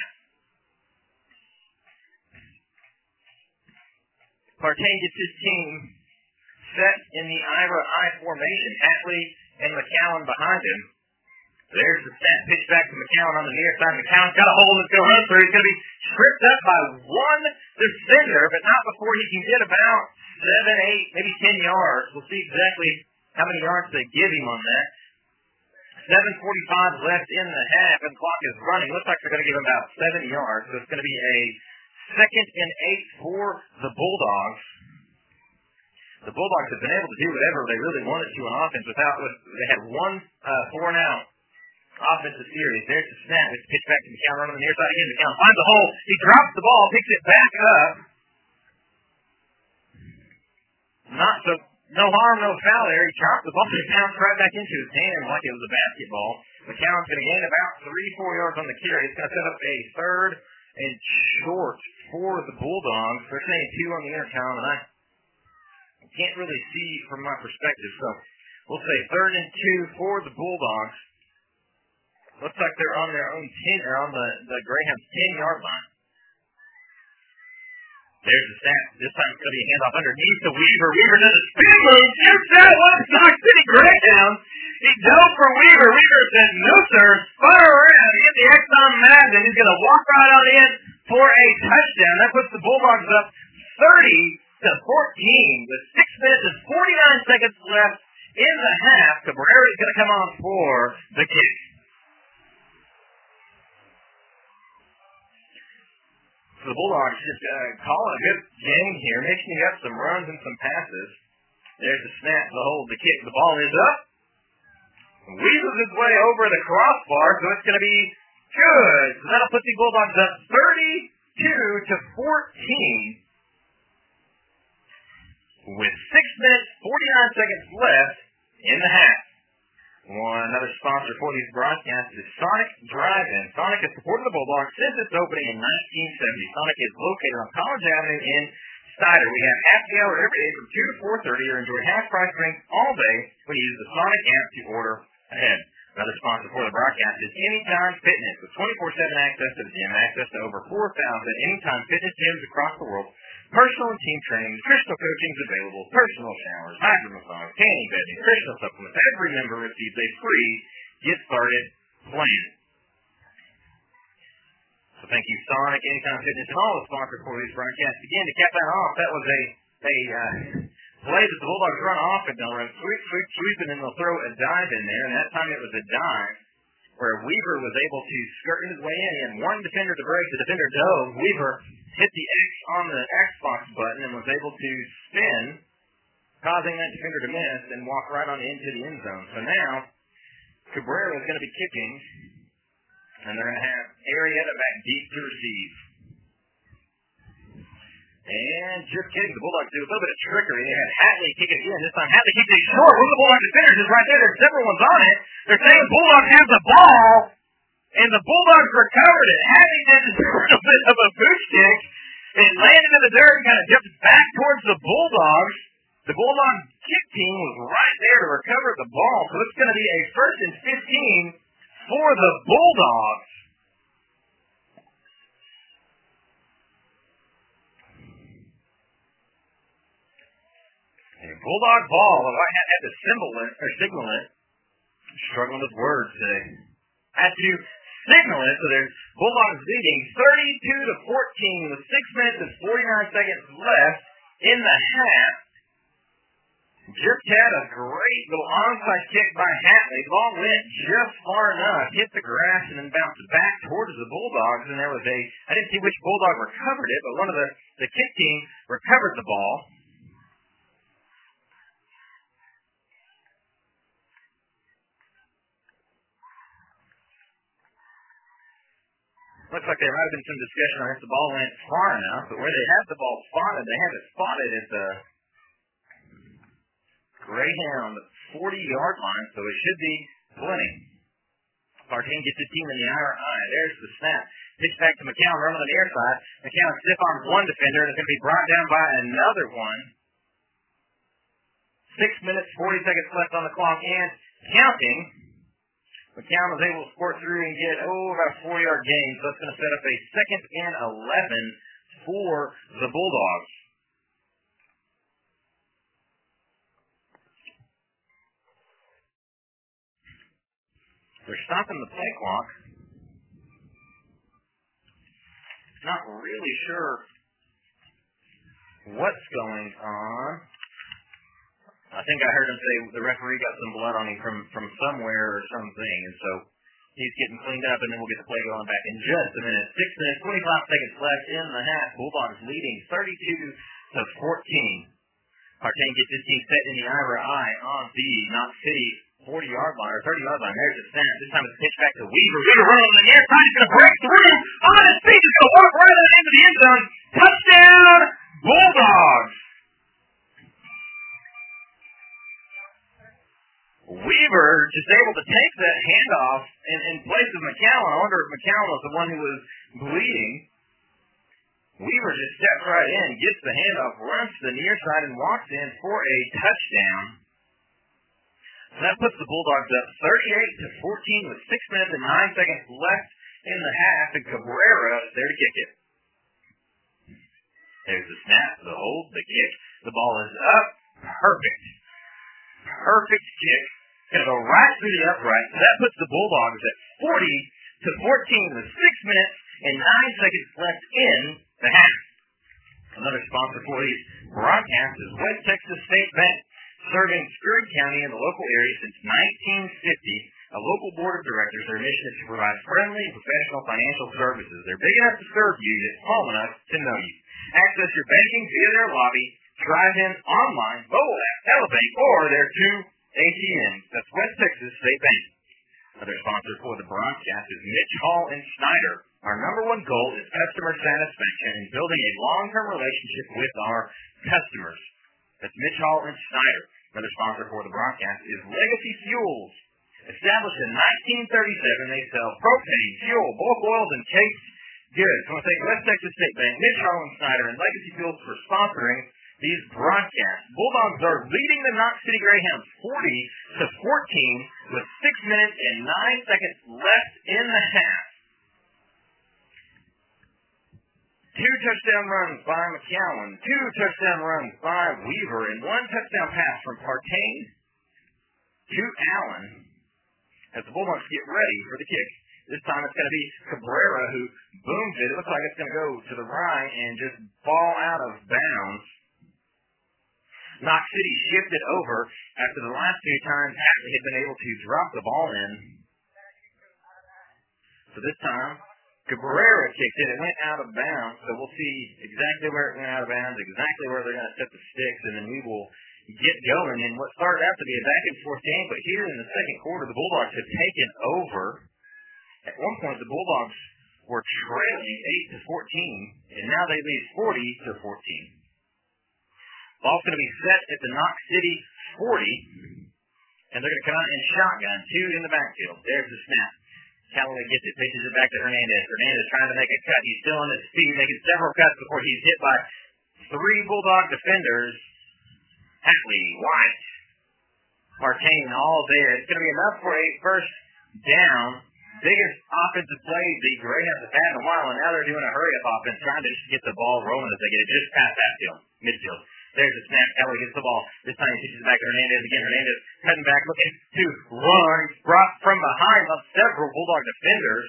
Partain gets his team set in the Ira I formation. Hatley and McCowan behind him. There's the snap pitch back to McCowan on the near side. McCowan's got a hole that's going to run through. He's going to be stripped up by one defender, but not before he can get about seven, eight, maybe ten yards. We'll see exactly how many yards they give him on that. seven forty-five left in the half, and the clock is running. Looks like they're going to give him about seventy yards, so it's going to be a second and eight for the Bulldogs. The Bulldogs have been able to do whatever they really wanted to on offense without, they had one uh, four and out offensive series. There's the snap. It's pitched back to McCown, running on the near side again. McCown finds the hole. He drops the ball, picks it back up. Not so, no harm, no foul there. He chopped the ball and it bounced right back into his hand like it was a basketball. McCown's going to gain about three, four yards on the carry. It's going to set up a third and short for the Bulldogs. They're saying two on the intercom, and I can't really see from my perspective. So we'll say third and two for the Bulldogs. Looks like they're on their own ten, or on the, the Greyhounds ten-yard line. There's the snap. This time it's going to be a handoff underneath to Weaver. Weaver does a spin move. Shoots that one. Knox City Greyhounds. He dove for Weaver. Weaver said, no, sir. Spun around. He hit the Exxon Madden. He's going to walk right on in for a touchdown. That puts the Bulldogs up thirty to fourteen with six minutes and forty-nine seconds left in the half. Cabrera is going to come on for the kick. So the Bulldogs just uh, calling a good game here, mixing up some runs and some passes. There's the snap, the hold, the kick. The ball is up. Weasels his way over the crossbar, so it's going to be good. So that'll put the Bulldogs up thirty-two to fourteen with six minutes, forty-nine seconds left in the half. One another sponsor for these broadcasts is Sonic Drive-In. Sonic has supported the Bulldogs since its opening in nineteen seventy. Sonic is located on College Avenue in Steiner. We have happy hour every day from two to four thirty, or enjoy half price drinks all day when you use the Sonic app to order ahead. Another sponsor for the broadcast is Anytime Fitness, with twenty-four seven access to the gym, access to over four thousand Anytime Fitness gyms across the world. Personal and team training, nutritional coaching is available, personal showers, hydro massage, tanning bed, nutritional supplements. Every member receives a free Get Started plan. So thank you, Sonic, Anytime Fitness, and all the sponsors for these broadcasts. Again, to cap that off, that was a, a uh, play that the Bulldogs run off, and they'll run sweep, sweep, sweep, and then they'll throw a dive in there, and that time it was a dive where Weaver was able to skirt his way in. He had one defender to break. The defender dove. Weaver hit the X on the Xbox button and was able to spin, causing that defender to miss and walk right on into the end zone. So now, Cabrera is going to be kicking, and they're going to have Arietta back deep to receive. And just kidding, the Bulldogs do a little bit of trickery. They had Hatley kick it in. This time Hatley kicked it short. One of the Bulldogs defenders is right there. There's several ones on it. They're saying the Bulldogs have the ball, and the Bulldogs recovered it. Hatley did a little bit of a boost kick. It landed in the dirt and kind of dipped back towards the Bulldogs. The Bulldog kick team was right there to recover the ball, so it's going to be a first and fifteen for the Bulldogs. A Bulldog ball. Well, I had to symbol it, or signal it. I'm struggling with words today. I had to signal it, so there's Bulldogs leading thirty-two to fourteen with six minutes and forty-nine seconds left in the half. Just had a great little onside kick by Hatley. The ball went just far enough, hit the grass, and then bounced back towards the Bulldogs. And there was a, I didn't see which Bulldog recovered it, but one of the, the kick team recovered the ball. Looks like there might have been some discussion on if the ball went far enough, but where they have the ball spotted, they have it spotted at the Greyhound forty-yard line, so it should be plenty. Partain gets his team in the I R I. There's the snap. Pitch back to McCown, run on the near side. McCown stiff arms one defender, and it's going to be brought down by another one. Six minutes, forty seconds left on the clock, and counting. McCown was able to squirt through and get, oh, about a four-yard gain, so that's going to set up a second and eleven for the Bulldogs. They're stopping the play clock. Not really sure what's going on. I think I heard him say the referee got some blood on him from, from somewhere or something, and so he's getting cleaned up, and then we'll get the play going back in just a minute. Six minutes, twenty-five seconds left in the half. Bulldogs leading thirty-two to fourteen. Partain gets his team set in the I R I on the Knox City forty-yard line, or thirty-yard line. There's a snap. This time it's pitched back to Weaver. Weaver running on the near side. He's going to break through. On his feet. He's going to walk right into the end zone. Touchdown, Bulldogs. Weaver just able to take that handoff in, in place of McCown. I wonder if McCown was the one who was bleeding. Weaver just steps right in, gets the handoff, runs to the near side, and walks in for a touchdown. So that puts the Bulldogs up thirty-eight to fourteen with six minutes and nine seconds left in the half, and Cabrera is there to kick it. There's the snap, the hold, the kick. The ball is up. Perfect. Perfect kick. Going to go right through the upright. So that puts the Bulldogs at forty to fourteen with six minutes and nine seconds left in the half. Another sponsor for these broadcasts is West Texas State Bank, serving Scurry County and the local area since nineteen fifty. A local board of directors, their mission is to provide friendly, professional financial services. They're big enough to serve you, yet small enough to know you. Access your banking via their lobby, drive-in, online, mobile app, telebank, or their two A T Ms. That's West Texas State Bank. Another sponsor for the broadcast is Mitch Hall and Snyder. Our number one goal is customer satisfaction and building a long-term relationship with our customers. That's Mitch Hall and Snyder. Another sponsor for the broadcast is Legacy Fuels. Established in nineteen thirty-seven, they sell propane, fuel, bulk oils, and caked goods. I want to thank West Texas State Bank, Mitch Hall and Snyder, and Legacy Fuels for sponsoring these broadcasts. Bulldogs are leading the Knox City Greyhounds forty to fourteen with six minutes and nine seconds left in the half. Two touchdown runs by McCowan, two touchdown runs by Weaver, and one touchdown pass from Partain to Allen as the Bulldogs get ready for the kick. This time it's going to be Cabrera who booms it. It looks like it's going to go to the right and just fall out of bounds. Knox City shifted over after the last few times Hatley had been able to drop the ball in. So this time, Cabrera kicked it. It went out of bounds, so we'll see exactly where it went out of bounds, exactly where they're going to set the sticks, and then we will get going in what started out to be a back-and-forth game. But here in the second quarter, the Bulldogs have taken over. At one point, the Bulldogs were trailing eight to fourteen, and now they lead forty to fourteen. Ball's going to be set at the Knox City forty, and they're going to come out in shotgun, two in the backfield. There's the snap. Callaway gets it, pitches it back to Hernandez. Hernandez trying to make a cut. He's still on his feet, making several cuts before he's hit by three Bulldog defenders. Hatley, White, Partain, all there. It's going to be enough for a first down. Biggest offensive play the Greyhounds have had in a while, and now they're doing a hurry-up offense, trying to just get the ball rolling as they get it just past that field, midfield. There's a snap. Callaway gets the ball. This time he pitches it back to Hernandez. Again, Hernandez cutting back, looking to run. Brought from behind of several Bulldog defenders.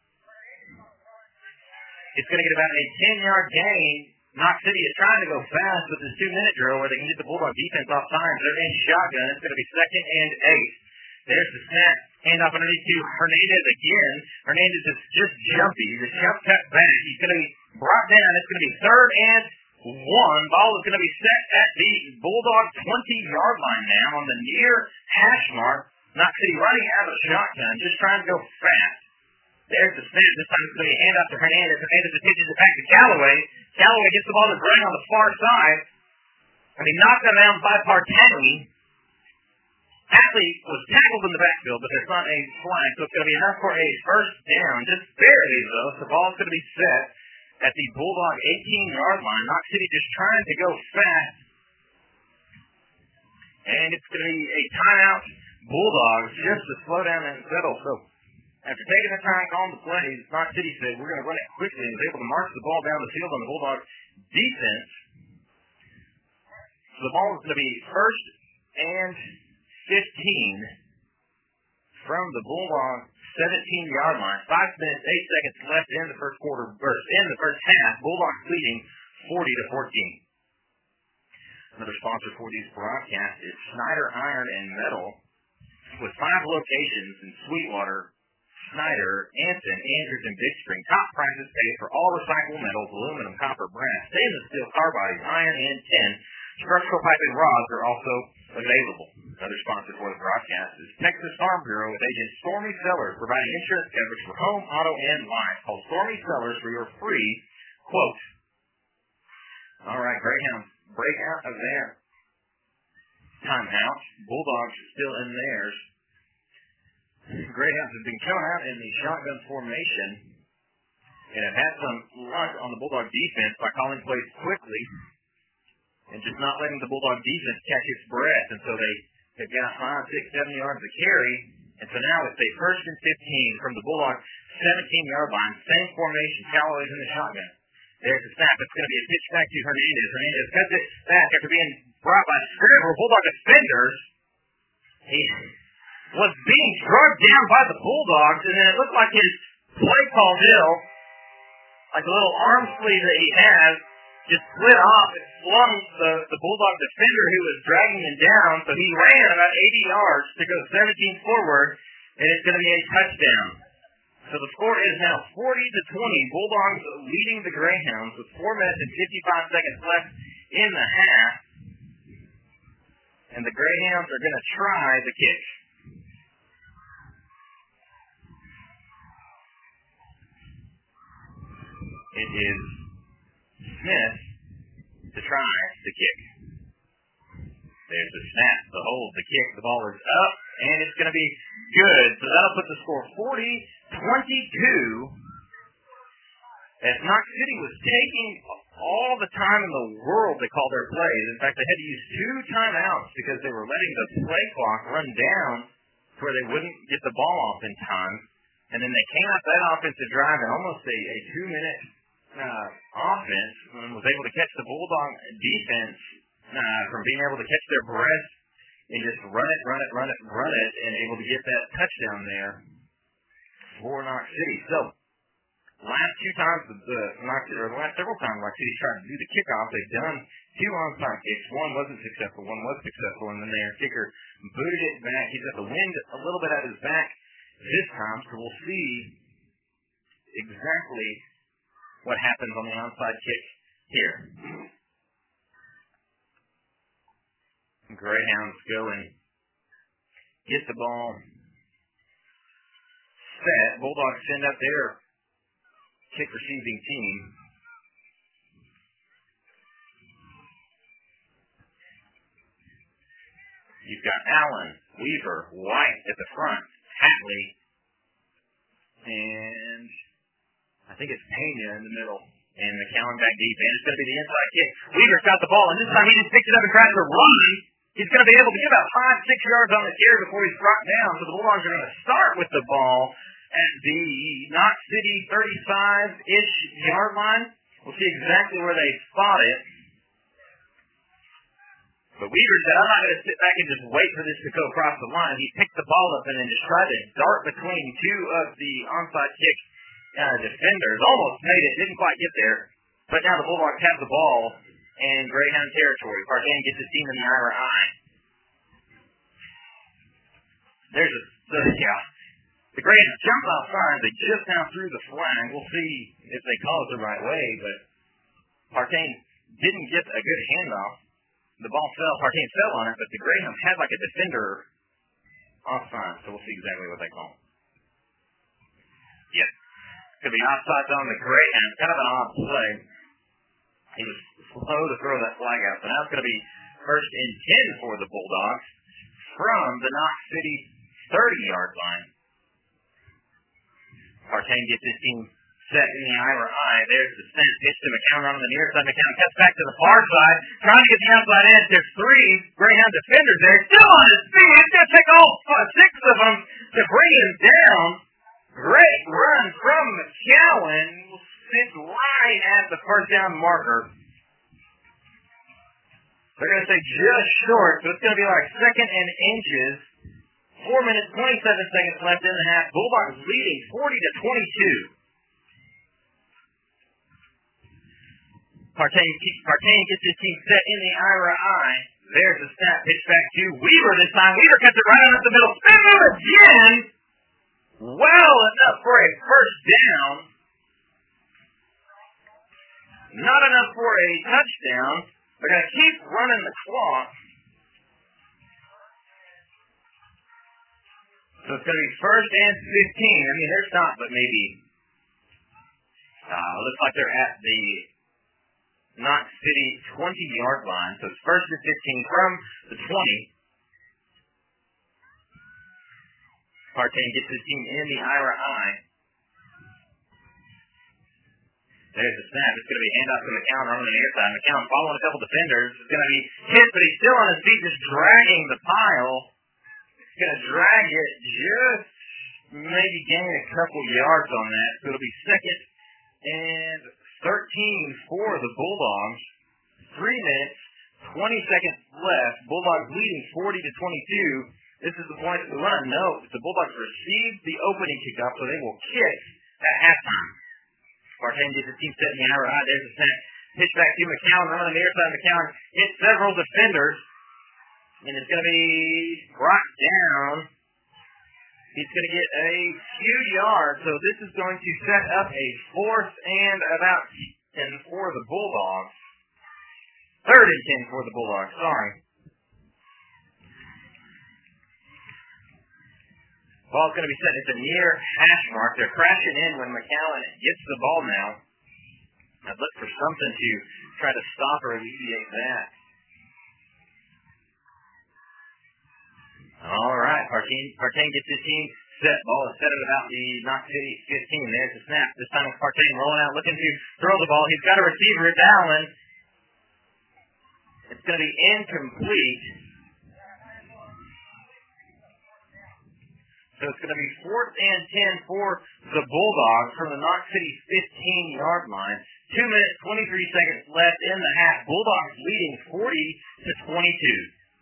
It's going to get about a ten-yard gain. Knox City is trying to go fast with this two-minute drill where they can get the Bulldog defense off time. They're in shotgun. It's going to be second and eight. There's the snap. Hand off underneath to Hernandez again. Hernandez is just jumpy. The jump cut back. He's going to be brought down. It's going to be third and one. Ball is going to be set at the Bulldog twenty-yard line now on the near hash mark. Knox City running out of shotgun, just trying to go fast. There's the snap. This time it's going to be a hand off to Hernandez. Hernandez pitches it back to Callaway. Callaway gets the ball to Greg on the far side. And he knocked him down by Partain. Hatley was tackled in the backfield, but there's not a flag, so it's going to be enough for a first down. Just barely, though. So the ball's going to be set at the Bulldog eighteen-yard line. Knox City just trying to go fast. And it's going to be a timeout. Bulldogs just to slow down and settle. So after taking the time calling the plays, Knox City said, we're going to run it quickly, and was able to march the ball down the field on the Bulldog defense. So the ball is going to be first and fifteen from the Bulldog seventeen-yard line. Five minutes, eight seconds left in the first quarter, or in the first half. Bulldogs leading forty to fourteen. Another sponsor for these broadcasts is Snyder Iron and Metal, with five locations in Sweetwater, Snyder, Anson, Andrews, and Big Spring. Top prices paid for all recyclable metals, aluminum, copper, brass, stainless steel, car bodies, iron, and tin. Structural pipe and rods are also available. Another sponsor for the broadcast is Texas Farm Bureau with agent Stormy Sellers, providing insurance coverage for home, auto, and life. Call Stormy Sellers for your free quote. All right, Greyhounds break out of their timeout. Bulldogs are still in theirs. Greyhounds have been coming out in the shotgun formation and have had some luck on the Bulldog defense by calling plays quickly and just not letting the Bulldog defense catch its breath. And so they, they've got five, six, seven yards to carry. And so now it's a first and fifteen from the Bulldog seventeen-yard line. Same formation. Callaway's in the shotgun. There's the snap. It's going to be a pitch back to Hernandez. Hernandez cuts it back after being brought by several Bulldog defenders. He was being drugged down by the Bulldogs, and then it looked like his play call ill, like the little arm sleeve that he has, just slid off and flung the, the Bulldog defender who was dragging him down. So he ran about eighty yards to go seventeen forward, and it's going to be a touchdown. So the score is now forty to twenty. Bulldogs leading the Greyhounds with four minutes and fifty-five seconds left in the half. And the Greyhounds are going to try the kick. It is Smith to try the kick. There's the snap, the hold, the kick, the ball is up, and it's going to be good. So that'll put the score forty twenty-two. As Knox City was taking all the time in the world to call their plays. In fact, they had to use two timeouts because they were letting the play clock run down to where they wouldn't get the ball off in time. And then they came out that offensive drive in almost a, a two-minute uh, offense and was able to catch the Bulldog defense uh, from being able to catch their breath and just run it, run it, run it, run it, and able to get that touchdown there for Knox City. So, last two times, the, the Knox City, or the last several times Knox City tried to do the kickoff, they've done two onside kicks. One wasn't successful, one was successful, and then their kicker booted it back. He's got the wind a little bit at his back this time, so we'll see exactly what happens on the onside kick here. Greyhounds go and get the ball set. Bulldogs send up their kick receiving team. You've got Allen, Weaver, White at the front, Hatley, and I think it's Pena in the middle. And McCowan back deep, and it's going to be the inside kick. Weaver's got the ball, and this time he just picked it up and tried to run. He's going to be able to get about five, six yards on the carry before he's brought down. So the Bulldogs are going to start with the ball at the Knox City thirty-five-ish yard line. We'll see exactly where they spot it. But Weaver said, I'm not going to sit back and just wait for this to go across the line. He picked the ball up and then just tried to dart between two of the onside kick uh, defenders. Almost made it, didn't quite get there. But now the Bulldogs have the ball in Greyhound territory. Partain gets his team in the Ira eye. There's a, the, yeah. The Greyhounds jump outside. They just now threw the flag. We'll see if they call it the right way, but Partain didn't get a good handoff. The ball fell. Partain fell on it, but the Greyhounds had like a defender offside, so we'll see exactly what they call. Yes. Could be offside on the Greyhounds. Kind of an odd play. He was slow to throw that flag out. So now it's going to be first and ten for the Bulldogs from the Knox City thirty-yard line. Partain gets his team set in the Ira eye. There's the snap pitch to McCown on the near side. McCown cuts back to the far side, trying to get the outside edge. There's three Greyhound defenders there. Still on his feet. It's going to take all uh, six of them to bring him down. Great run from McCowan. Sits right at the first down marker. They're going to say just short, so it's going to be like second and inches. Four minutes, twenty-seven seconds left in the half. Bulldogs leading forty to twenty-two. Partain, Partain gets his team set in the Ira eye. There's a snap pitch back to Weaver this time. Weaver cuts it right up the middle. Spin move again. Well enough for a first down. Not enough for a touchdown. They're going to keep running the clock. So it's going to be first and fifteen. I mean, they're stopped, but maybe uh, looks like they're at the Knox City twenty-yard line. So it's first and fifteen from the twenty. Partain gets his team in the Ira eye. There's the snap. It's going to be handoff to McCown on the near side. McCown following a couple defenders. It's going to be hit, but he's still on his feet, just dragging the pile. He's going to drag it, just maybe gain a couple yards on that. So it'll be second and thirteen for the Bulldogs. Three minutes, twenty seconds left. Bulldogs leading forty to twenty-two. This is the point of the run. No, the Bulldogs received the opening kickoff, so they will kick at halftime. Partain gets his team set in the Ira eye. There's a snap. Pitch back to McCown. Run on the near side. McCown hits several defenders. And it's going to be brought down. He's going to get a few yards. So this is going to set up a fourth and about ten for the Bulldogs. Third and ten for the Bulldogs. Sorry. Ball's going to be set at the near hash mark. They're crashing in when McCowan gets the ball now. I'd look for something to try to stop or alleviate that. All right, Partain, Partain gets his team set. Ball is set at about the Knox City fifteen. There's the snap. This time it's Partain rolling out, looking to throw the ball. He's got a receiver. It's Allen. It's going to be incomplete. So it's going to be fourth and ten for the Bulldogs from the Knox City fifteen-yard line. Two minutes, twenty-three seconds left in the half. Bulldogs leading forty to twenty-two.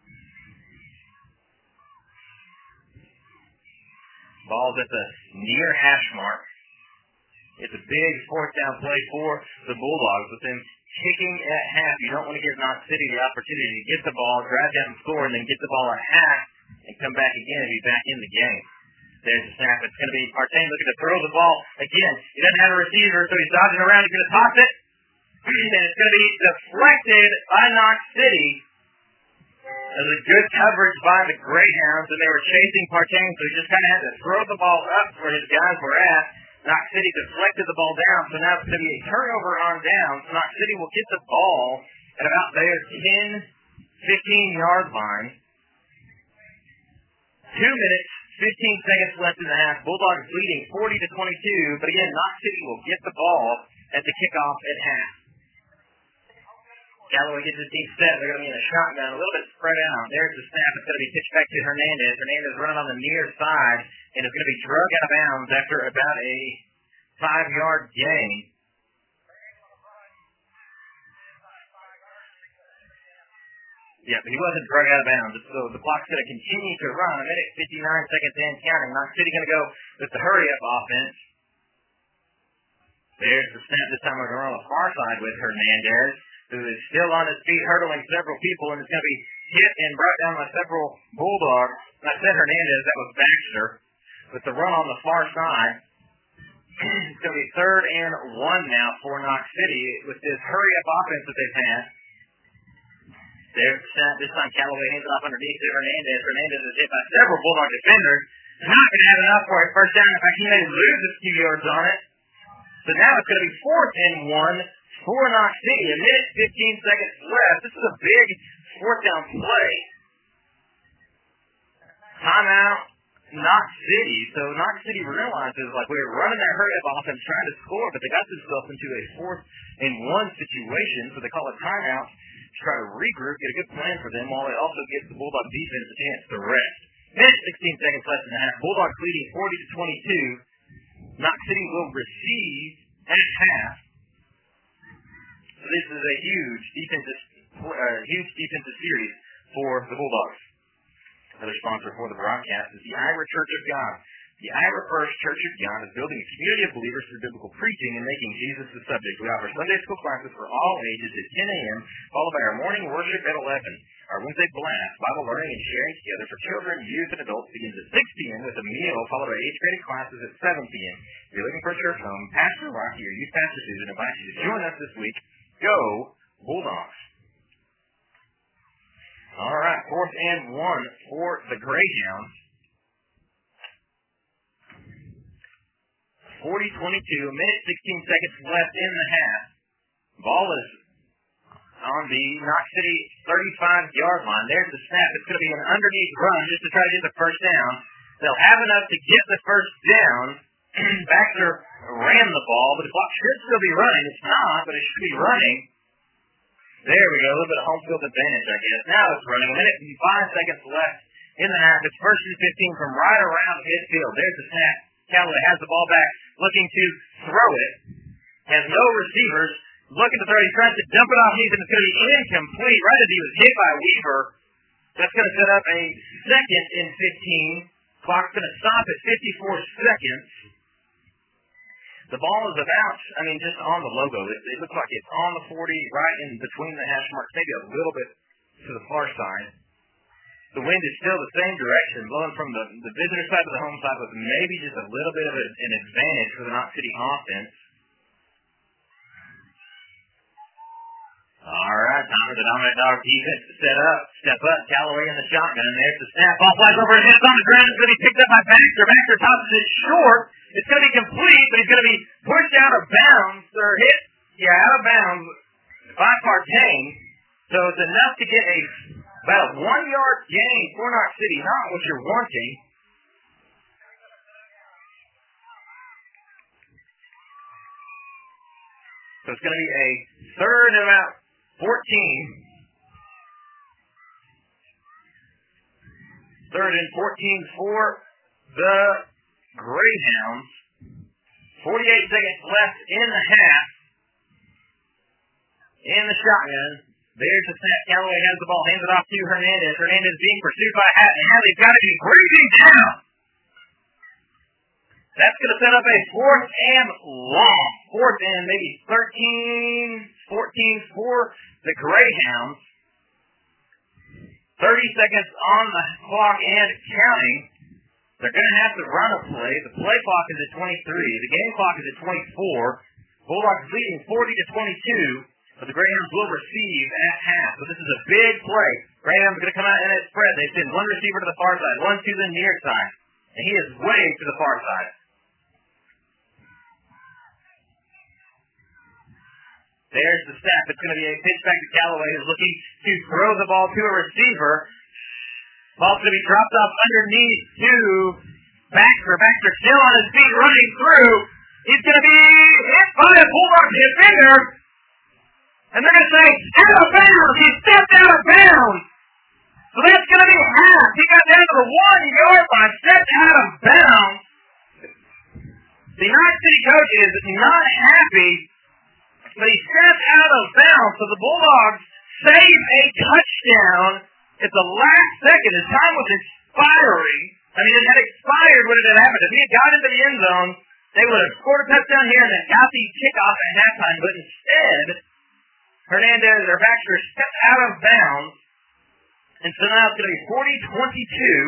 Ball's at the near hash mark. It's a big fourth down play for the Bulldogs. With them kicking at half, you don't want to give Knox City the opportunity to get the ball, drive down and score, and then get the ball at half and come back again and be back in the game. There's the snap. It's going to be Partain looking to throw the ball. Again, he doesn't have a receiver, so he's dodging around. He's going to toss it. And it's going to be deflected by Knox City. It was a good coverage by the Greyhounds, and they were chasing Partain, so he just kind of had to throw the ball up where his guys were at. Knox City deflected the ball down, so now it's going to be a turnover on down. So Knox City will get the ball at about their ten, fifteen-yard line. Two minutes, fifteen seconds left in the half. Bulldogs leading forty to twenty-two, but again, Knox City will get the ball at the kickoff at half. Galloway gets his team set. They're going to be in a shotgun, a little bit spread out. There's the snap. It's going to be pitched back to Hernandez. Hernandez running on the near side, and it's going to be drug out of bounds after about a five-yard gain. Yeah, but he wasn't drug out of bounds, so the clock's going to continue to run. A minute, fifty-nine seconds in, counting. Knox City going to go with the hurry-up offense. There's the snap. This time we're going to run on the far side with Hernandez, who is still on his feet, hurdling several people, and is going to be hit and brought down by several Bulldogs. I said Hernandez, that was Baxter. With the run on the far side, it's going to be third and one now for Knox City with this hurry-up offense that they've had. There's the snap. This time Callaway hands it off underneath to Hernandez. Hernandez is hit by several Bulldog defenders. Not going to have enough for a first down. In fact, he may lose a few yards on it. So now it's going to be fourth and one for Knox City. A minute, fifteen seconds left. This is a big fourth down play. Timeout, Knox City. So Knox City realizes, like, we were running that hurry-up offense trying to score, but they got themselves into a fourth and one situation, so they call it timeout to try to regroup, get a good plan for them, while it also gives the Bulldog defense a chance to rest. Minute, sixteen seconds left in the half. Bulldogs leading forty to twenty-two. Knox City will receive at half. So this is a huge defensive, uh, huge defensive series for the Bulldogs. Another sponsor for the broadcast is the Ira Church of God. The Ira First Church of God is building a community of believers through biblical preaching and making Jesus the subject. We offer Sunday school classes for all ages at ten a.m., followed by our morning worship at eleven. Our Wednesday blast, Bible learning and sharing together for children, youth, and adults begins at six p.m. with a meal, followed by eighth grade classes at seven p.m. If you're looking for a church home, Pastor Rocky or Youth Pastor Susan invites you to join us this week. Go Bulldogs. All right, fourth and one for the Greyhounds. forty twenty-two, a minute, sixteen seconds left in the half. Ball is on the Knox City thirty-five-yard line. There's the snap. It's going to be an underneath run just to try to get the first down. They'll have enough to get the first down. Baxter ran the ball, but the clock should still be running. It's not, but it should be running. There we go, a little bit of home field advantage, I guess. Now it's running. A minute and five seconds left in the half. It's first and fifteen from right around midfield. There's the snap. Callaway has the ball back, looking to throw it. Has no receivers. Looking to throw. He tries to dump it off. He's going to be incomplete right as he was hit by Weaver. That's going to set up a second and fifteen. Clock's going to stop at fifty-four seconds. The ball is about, I mean, just on the logo. It, it looks like it's on the forty, right in between the hash marks, maybe a little bit to the far side. The wind is still the same direction, blowing from the, the visitor side to the home side with maybe just a little bit of a, an advantage for the Knox City offense. All right, time for the Dominant Dog defense to set up. Step up, Callaway in the shotgun. There's the snap. Ball flies over and hits on the ground. It's going to be picked up by Baxter. Baxter tosses it short. It's going to be complete, but he's going to be pushed out of bounds, or hit, yeah, out of bounds by Partain. So it's enough to get a about a one-yard gain for Knox City, not what you're wanting. So it's going to be a third and about fourteen. Third and fourteen for the Greyhounds. forty-eight seconds left in the half. In the shotgun. There's the snap. Callaway has the ball. Hands it off to Hernandez. Hernandez being pursued by Hatton. Hadley's got to be breathing down. That's going to set up a fourth and long. Fourth and maybe thirteen, fourteen for the Greyhounds. thirty seconds on the clock and counting. They're going to have to run a play. The play clock is at twenty-three. The game clock is at twenty-four. Bulldogs leading forty to twenty-two. But the Greyhounds will receive at half. So this is a big play. Greyhounds are going to come out in that spread. They send one receiver to the far side, one to the near side. And he is way to the far side. There's the snap. It's going to be a pitch back to Callaway, who's looking to throw the ball to a receiver. Ball's going to be dropped off underneath to Baxter. Baxter still on his feet, running through. He's going to be hit by a Bulldog defender. And they're going to say, out of bounds. He stepped out of bounds. So that's going to be half. He got down to the one-yard line, stepped out of bounds. The Knox City coach is not happy. But he stepped out of bounds, so the Bulldogs save a touchdown at the last second. His time was expiring. I mean, it had expired when it had happened. If he had got into the end zone, they would have scored a touchdown here and then got the kickoff at halftime. But instead, Hernandez or Baxter stepped out of bounds. And so now it's going to be forty twenty-two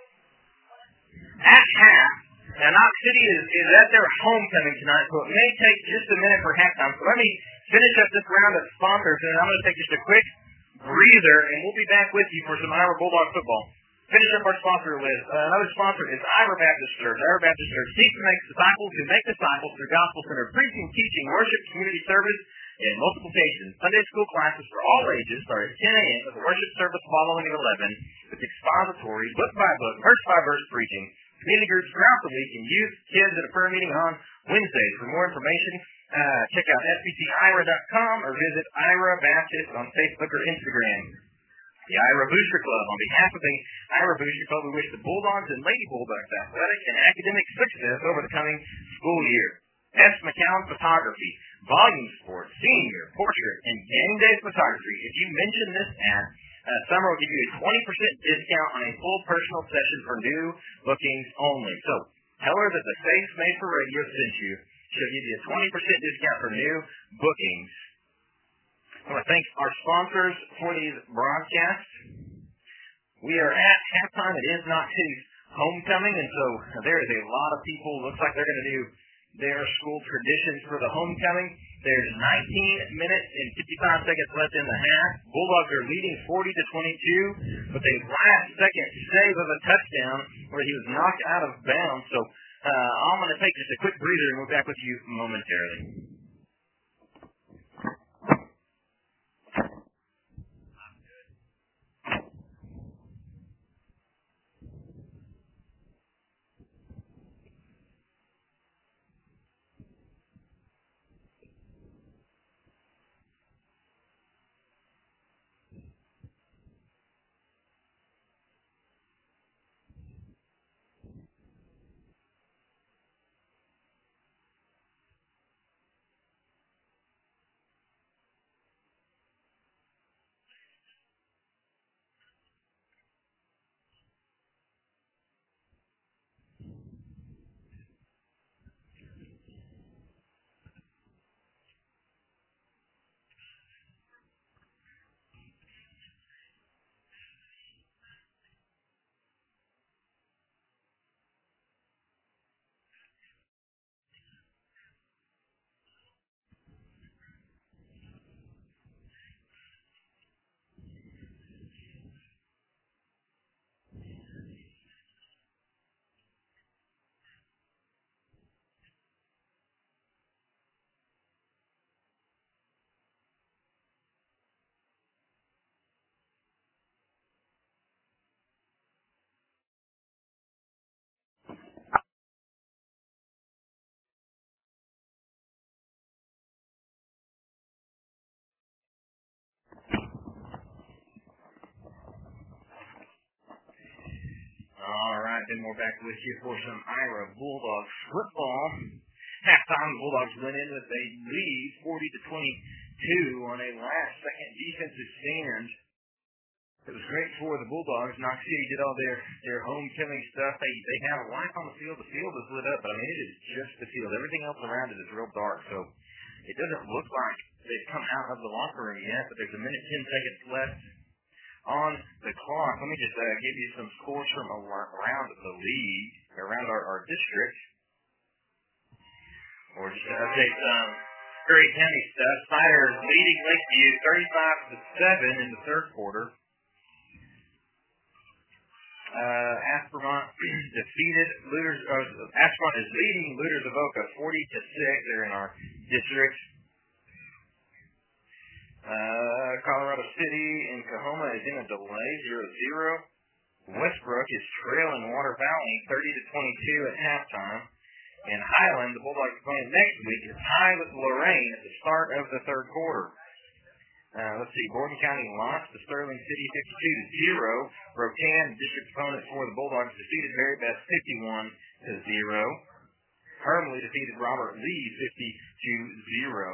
at half. Now, Knox City is, is at their homecoming tonight, so it may take just a minute for halftime. So let me finish up this round of sponsors, and I'm going to take just a quick breather, and we'll be back with you for some Ira Bulldog football. Finish up our sponsor list. Uh, another sponsor is Ira Baptist Church. Ira Baptist Church seeks to make disciples who make disciples through gospel-centered preaching, teaching, worship, community service, and multiple occasions. Sunday school classes for all ages start at ten a.m. with a worship service following at eleven with expository, book-by-book, verse-by-verse preaching. Community groups throughout the week and youth, kids at a prayer meeting on Wednesdays. For more information, uh, check out S B C ira dot com or visit Ira Baptist on Facebook or Instagram. The Ira Booster Club. On behalf of the Ira Booster Club, we wish the Bulldogs and Lady Bulldogs athletic and academic success over the coming school year. S. McCown Photography, Volume Sports, Senior, Portrait, and Game Day Photography. If you mention this ad, Uh, Summer will give you a twenty percent discount on a full personal session for new bookings only. So, tell her that the Face Made for Radio sent you. She'll give you a twenty percent discount for new bookings. I want to thank our sponsors for these broadcasts. We are at halftime. It is Knox City's homecoming, and so there is a lot of people. Looks like they're going to do their school traditions for the homecoming. There's nineteen minutes and fifty-five seconds left in the half. Bulldogs are leading forty to twenty-two, but the last second save of a touchdown where he was knocked out of bounds. So uh, I'm going to take just a quick breather and we'll be back with you momentarily. Ben Moore back with you for some Ira Bulldogs football. Halftime, the Bulldogs went in with a lead, forty to twenty-two, on a last-second defensive stand. It was great for the Bulldogs. Knox City did all their, their home-killing stuff. They they have a light on the field. The field is lit up, but I mean, it is just the field. Everything else around it is real dark, so it doesn't look like they've come out of the locker room yet, but there's a minute, ten seconds left on the clock. Let me just uh, give you some scores from around the league, around our, our district, or just to update some Curry County stuff. Snyder is leading Lakeview thirty-five to seven in the third quarter. Uh, Aspermont defeated Looters. Uh, Aspermont is leading Looters Avoca forty to six. They're in our district. Uh, Colorado City and Coahoma is in a delay, zero zero. Westbrook is trailing Water Valley thirty to twenty-two at halftime. And Highland, the Bulldogs playing next week, is tied with Lorraine at the start of the third quarter. Uh, let's see, Borden County lost to Sterling City fifty-two to zero. Rotan, district opponent for the Bulldogs, defeated Mary Beth fifty-one to zero. Hermley defeated Robert Lee fifty to zero.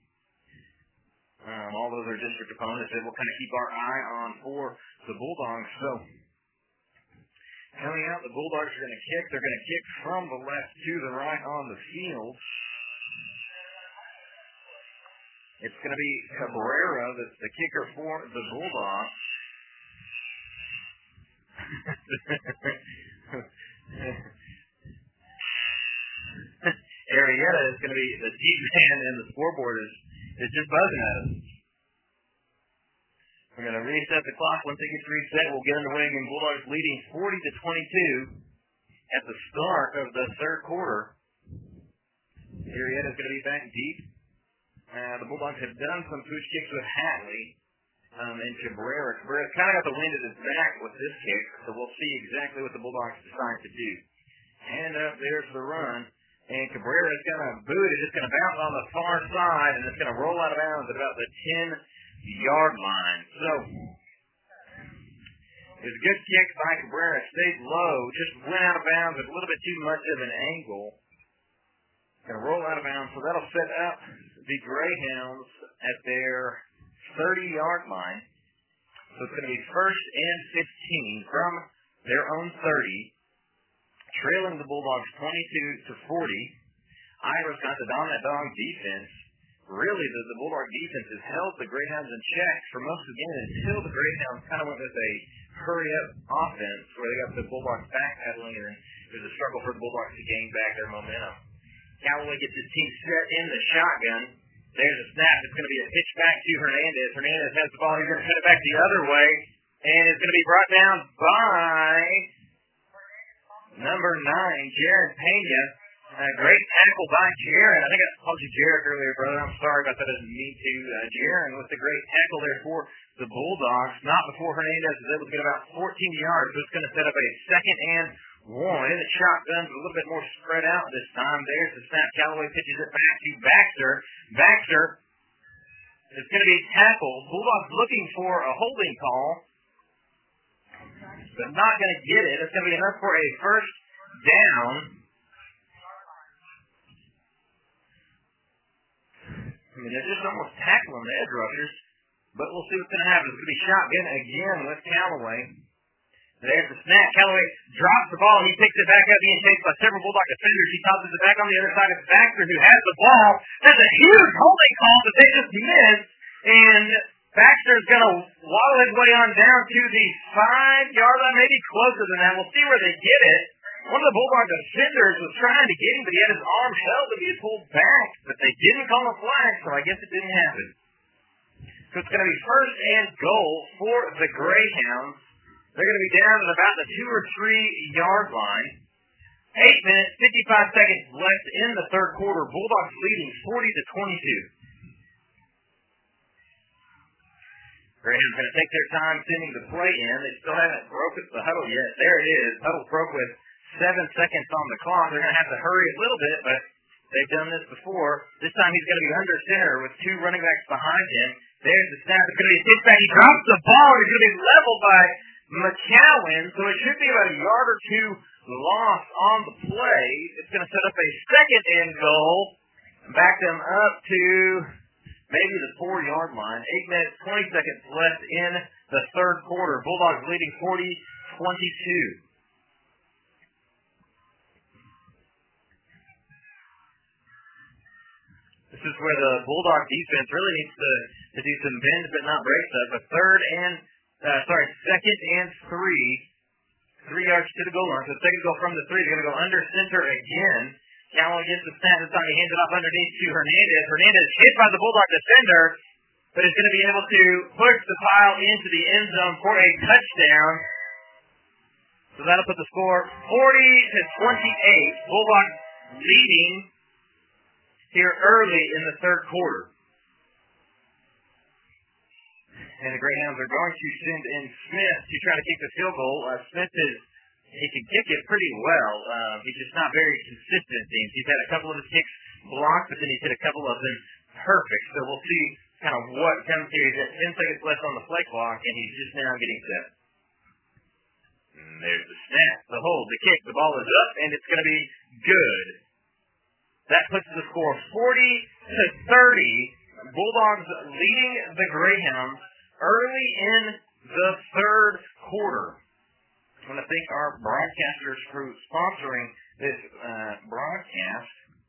Um, all those are district opponents that we'll kind of keep our eye on for the Bulldogs. So, coming out, the Bulldogs are going to kick. They're going to kick from the left to the right on the field. It's going to be Cabrera that's the kicker for the Bulldogs. Arietta is going to be the deep man, and the scoreboard is, is just buzzing at us. We're going to reset the clock. Once it gets reset, we'll get underway, and Bulldogs leading forty to twenty-two at the start of the third quarter. Arietta is going to be back deep. Uh, the Bulldogs have done some push kicks with Hatley um, and Cabrera. Cabrera's kind of got the wind at his back with this kick, so we'll see exactly what the Bulldogs decide to do. Hand up, there's the run, and Cabrera's going to boot it. It's going to bounce on the far side, and it's going to roll out of bounds at about the ten-yard line. So, it was a good kick by Cabrera. Stayed low, just went out of bounds with a little bit too much of an angle. Going to roll out of bounds, so that'll set up the Greyhounds at their thirty-yard line. So it's going to be first and fifteen from their own thirty, trailing the Bulldogs twenty-two to forty. Ira's got the dominant dog defense. Really, the, the Bulldog defense has held the Greyhounds in check for most of the game until the Greyhounds kind of went with a hurry-up offense where they got the Bulldogs backpedaling, and it was a struggle for the Bulldogs to gain back their momentum. Callaway gets his team set in the shotgun. There's a snap. It's going to be a pitch back to Hernandez. Hernandez has the ball. He's going to cut it back the other way. And it's going to be brought down by number nine, Jared Pena. A great tackle by Jaron. I think I called you Jared earlier, brother. I'm sorry about that. I didn't mean to. Uh, Jaron with the great tackle there for the Bulldogs. Not before Hernandez is able to get about fourteen yards. So it's going to set up a second and one. In the shotguns, a little bit more spread out this time. There's the snap. Callaway pitches it back to Baxter. Baxter is going to be tackled. Bulldogs looking for a holding call, but not going to get it. It's going to be enough for a first down. I mean, they're just almost tackling the edge rushers, but we'll see what's going to happen. It's going to be shotgun again with Callaway. There's the snap. Callaway drops the ball, and he picks it back up, being chased by several Bulldog defenders. He tosses it back on the other side of Baxter, who has the ball. That's a huge holding call that they just missed, and Baxter's going to waddle his way on down to the five-yard line, maybe closer than that. We'll see where they get it. One of the Bulldog defenders was trying to get him, but he had his arm held to be pulled back. But they didn't call a flag, so I guess it didn't happen. So it's going to be first and goal for the Greyhounds. They're going to be down at about the two or three yard line. Eight minutes, fifty-five seconds left in the third quarter. Bulldogs leading forty to twenty-two. Greyhounds going to take their time sending the play in. They still haven't broken the huddle yet. There it is. Huddle broke with seven seconds on the clock. They're going to have to hurry a little bit, but they've done this before. This time he's going to be under center with two running backs behind him. There's the snap. It's going to be a pitch back. He drops the ball. He's going to be leveled by McCowan, so it should be about a yard or two loss on the play. It's going to set up a second and goal. Back them up to maybe the four-yard line. Eight minutes, twenty seconds left in the third quarter. Bulldogs leading forty twenty-two. This is where the Bulldog defense really needs to, to do some bend but not break stuff. A third and, uh, sorry, second and three. Three yards to the goal line. So second goal from the three. They're going to go under center again. Callaway gets the snap. This time he hands it off underneath to Hernandez. Hernandez hit by the Bulldog defender, but is going to be able to push the pile into the end zone for a touchdown. So that'll put the score forty to twenty-eight. Bulldogs leading here early in the third quarter. And the Greyhounds are going to send in Smith to try to kick the field goal. Uh, Smith is, he can kick it pretty well. Uh, he's just not very consistent, it seems. He's had a couple of his kicks blocked, but then he's hit a couple of them perfect. So we'll see kind of what comes here. He's at ten seconds left on the play clock, and he's just now getting set. And there's the snap, the hold, the kick. The ball is up, and it's going to be good. That puts the score forty to thirty. Bulldogs leading the Greyhounds early in the third quarter. I want to thank our broadcasters for sponsoring this uh, broadcast.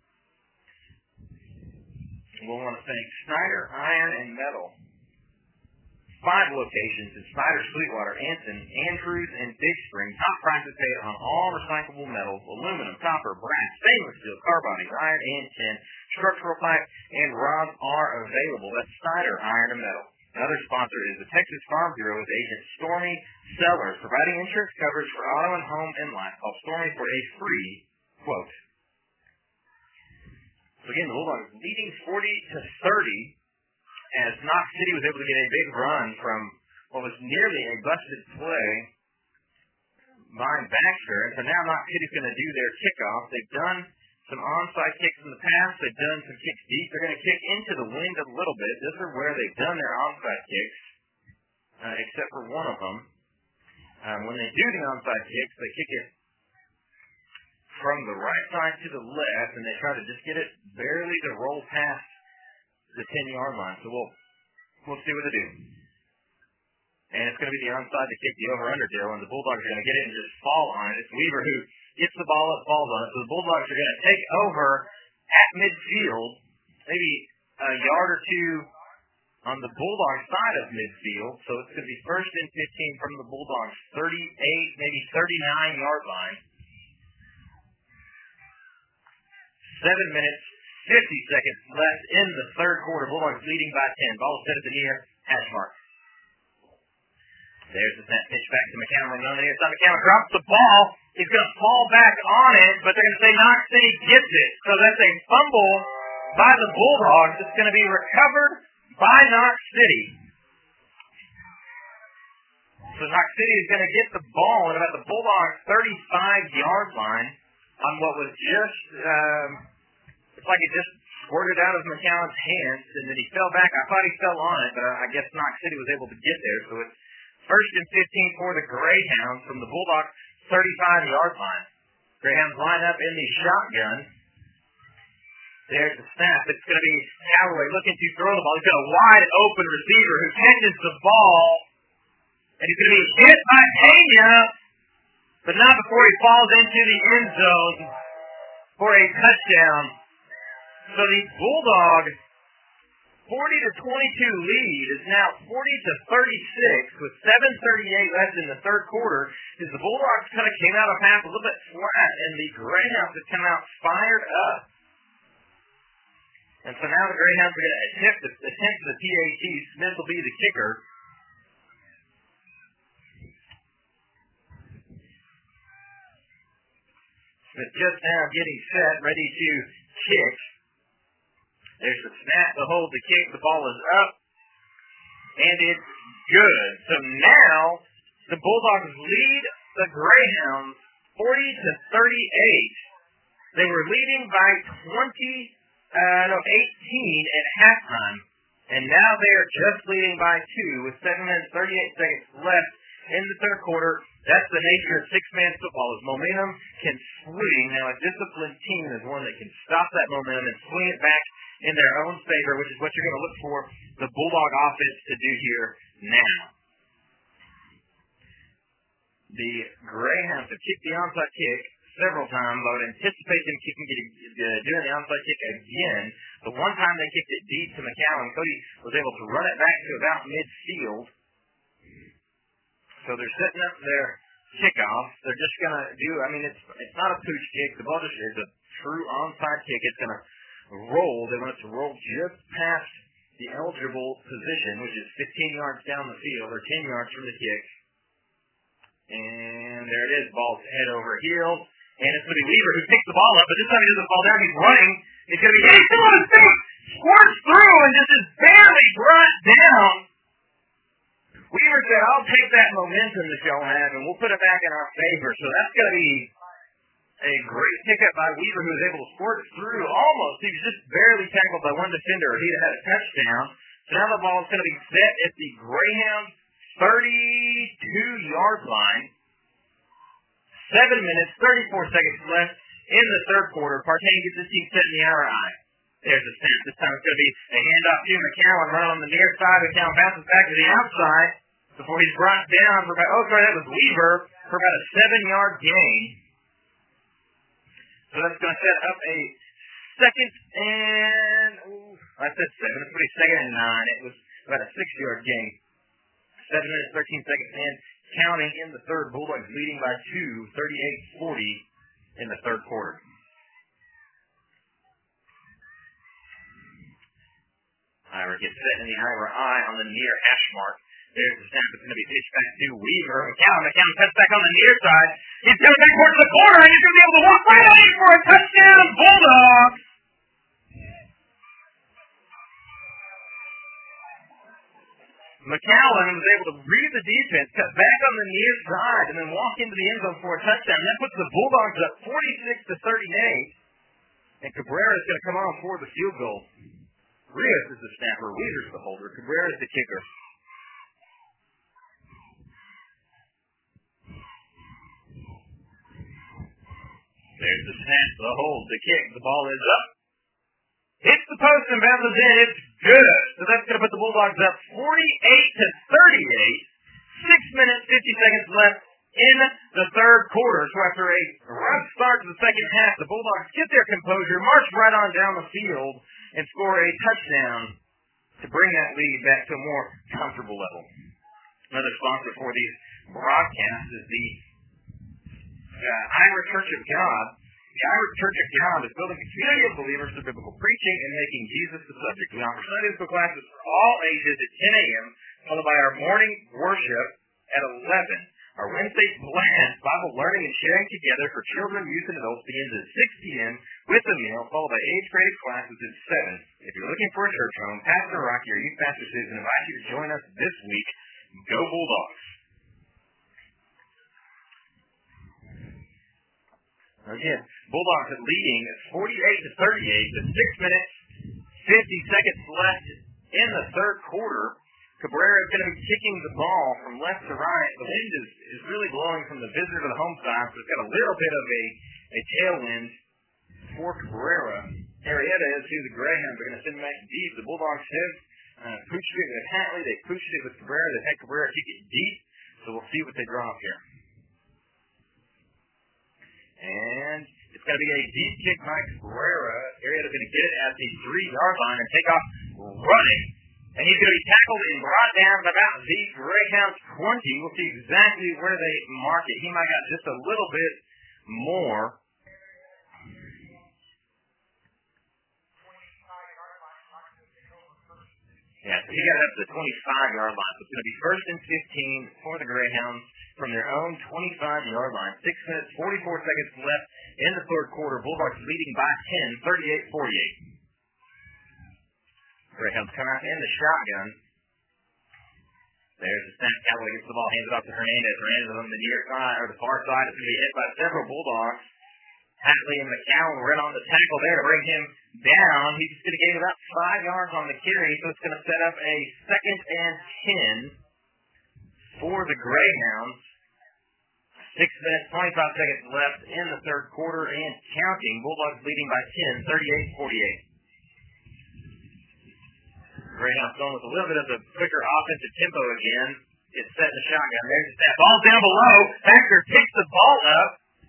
We'll want to thank Snyder Iron and Metal. Five locations in Snyder, Sweetwater, Anson, Andrews, and Big Spring. Top prices paid on all recyclable metals, aluminum, copper, brass, stainless steel, carbide, iron, and tin. Structural pipe and rods are available. That's Snyder Iron and Metal. Another sponsor is the Texas Farm Bureau with agent Stormy Sellers, providing insurance coverage for auto and home and life. Call Stormy for a free quote. So again, the Bulldogs leading forty to thirty as Knox City was able to get a big run from what was nearly a busted play by Baxter. And so now Knox City's going to do their kickoff. They've done some onside kicks in the past. They've done some kicks deep. They're going to kick into the wind a little bit. These are where they've done their onside kicks, uh, except for one of them. Um, when they do the onside kicks, they kick it from the right side to the left, and they try to just get it barely to roll past the ten-yard line. So we'll we'll see what they do. And it's going to be the onside to kick the over-under deal, and the Bulldogs are going to get it and just fall on it. It's Weaver who gets the ball up, falls on it. So the Bulldogs are going to take over at midfield, maybe a yard or two on the Bulldogs side of midfield. So it's going to be first and fifteen from the Bulldogs, thirty-eight, maybe thirty-nine-yard line. Seven minutes, fifty seconds left in the third quarter. Bulldogs leading by ten. Ball set at the near hash mark. There's the snap pitch back to McCown. Running on the near side. McCown drops the ball. He's going to fall back on it, but they're going to say Knox City gets it. So that's a fumble by the Bulldogs. It's going to be recovered by Knox City. So Knox City is going to get the ball at about the Bulldogs' thirty-five-yard line on what was just, um, it's like it just squirted out of McCown's hands, and then he fell back. I thought he fell on it, but I guess Knox City was able to get there. So it's first and fifteen for the Greyhounds from the Bulldogs' thirty-five-yard line. Greyhounds line up in the shotgun. There's the snap. It's going to be Callaway looking to throw the ball. He's got a wide open receiver who catches the ball, and he's going to be hit by Pena, but not before he falls into the end zone for a touchdown. So the Bulldogs forty to twenty-two lead is now forty to thirty-six with seven thirty-eight left in the third quarter. As the Bulldogs kind of came out of half a little bit flat, and the Greyhounds have come out fired up. And so now the Greyhounds are going to attempt the, attempt the P A T. Smith will be the kicker. Smith just now getting set, ready to kick. There's the snap, the hold, the kick. The ball is up, and it's good. So now the Bulldogs lead the Greyhounds forty to thirty-eight. They were leading by twenty, uh, no, eighteen at halftime, and now they are just leading by two with seven minutes thirty-eight seconds left in the third quarter. That's the nature of six-man football, is momentum can swing. Now, a disciplined team is one that can stop that momentum and swing it back in their own favor, which is what you're going to look for the Bulldog offense to do here now. The Greyhounds have kicked the onside kick several times. I would anticipate them kicking it, uh, doing the onside kick again. The one time they kicked it deep to McCowan, Cody was able to run it back to about midfield. So they're setting up their kickoff. They're just going to do, I mean, it's it's not a pooch kick. The ball just is a true onside kick. It's going to roll. They want it to roll just past the eligible position, which is fifteen yards down the field, or ten yards from the kick. And there it is. Ball's head over heels. And it's going to be Weaver who picks the ball up, but this time he doesn't fall down. He's running. He's going to be hitting on his feet. Squirts through and just is barely brought down. Weaver said, I'll take that momentum that y'all have, and we'll put it back in our favor. So that's going to be a great pickup by Weaver, who was able to squirt through almost. He was just barely tackled by one defender, or he'd have had a touchdown. So now the ball is going to be set at the Greyhound thirty-two-yard line. Seven minutes, thirty-four seconds left in the third quarter. Partain gets his team set in the R I. There's a snap. This time it's going to be a handoff to McCowan, run on the near side. McCowan bounces back to the outside before he's brought down for about, oh, sorry, that was Weaver, for about a seven-yard gain. So that's going to set up a second and, ooh, I said seven. It's going to be second and nine. It was about a six-yard gain. Seven minutes, thirteen seconds in. Counting in the third. Bulldogs leading by two, thirty-eight forty in the third quarter. Ira gets set in the Ira eye on the near hash mark. There's the snap. It's going to be pitched back to Weaver. McCowan. McCowan cuts back on the near side. He's coming back towards the corner, and he's going to be able to walk right away for a touchdown. Bulldogs. McCowan was able to read the defense, cut back on the near side, and then walk into the end zone for a touchdown. That puts the Bulldogs up forty-six to thirty-eight, and Cabrera is going to come on for the field goal. Rios is the snapper. Weaver's the holder. Cabrera is the kicker. There's the snap, the hold, the kick. The ball is up. Hits the post and bounces in. It's good. So that's going to put the Bulldogs up forty-eight to thirty-eight. Six minutes, fifty seconds left in the third quarter. So after a rough start to the second half, the Bulldogs get their composure, march right on down the field, and score a touchdown to bring that lead back to a more comfortable level. Another sponsor for these broadcasts is the uh, Ira Church of God. The Ira Church of God is building a community of believers through biblical preaching and making Jesus the subject. We offer Sunday school classes for all ages at ten a.m., followed by our morning worship at eleven. Our Wednesday blast, Bible learning and sharing together for children, youth, and adults begins at six p.m. with a meal, followed by age-graded classes at seven. If you're looking for a church home, Pastor Rocky or Youth Pastor Susan invite you to join us this week. Go Bulldogs! Again, Bulldogs are leading at forty-eight to thirty-eight with six minutes, fifty seconds left in the third quarter. Cabrera is going to be kicking the ball from left to right. The wind is, is really blowing from the visitor to the home side, so it's got a little bit of a, a tailwind for Cabrera. Arietta is who the Greyhounds are going to send back deep. The Bulldogs have uh, pooched it with Hatley. They pooched it with Cabrera. They've had Cabrera kick it deep, so we'll see what they draw up here. And it's going to be a deep kick by Cabrera. Arietta is going to get it at the three-yard line and take off running. And he's going to be tackled and brought down at about the Greyhounds twenty. We'll see exactly where they mark it. He might have just a little bit more. Yeah, so he got it up to the twenty-five-yard line. So it's going to be first and fifteen for the Greyhounds from their own twenty-five-yard line. Six minutes, forty-four seconds left in the third quarter. Bulldogs leading by ten, thirty-eight forty-eight. Greyhounds come out in the shotgun. There's the snap. Cowboy gets the ball, hands it off to Hernandez. Hernandez on the near side, or the far side. It's going to be hit by several Bulldogs. Hatley and McCowan were in on the tackle there to bring him down. He's just going to gain about five yards on the carry, so it's going to set up a second and ten for the Greyhounds. Six minutes, twenty-five seconds left in the third quarter and counting. Bulldogs leading by ten, thirty-eight forty-eight. Greyhounds going with a little bit of the quicker offensive tempo again. It's set in the shotgun. There's that ball down below. Baxter picks the ball up.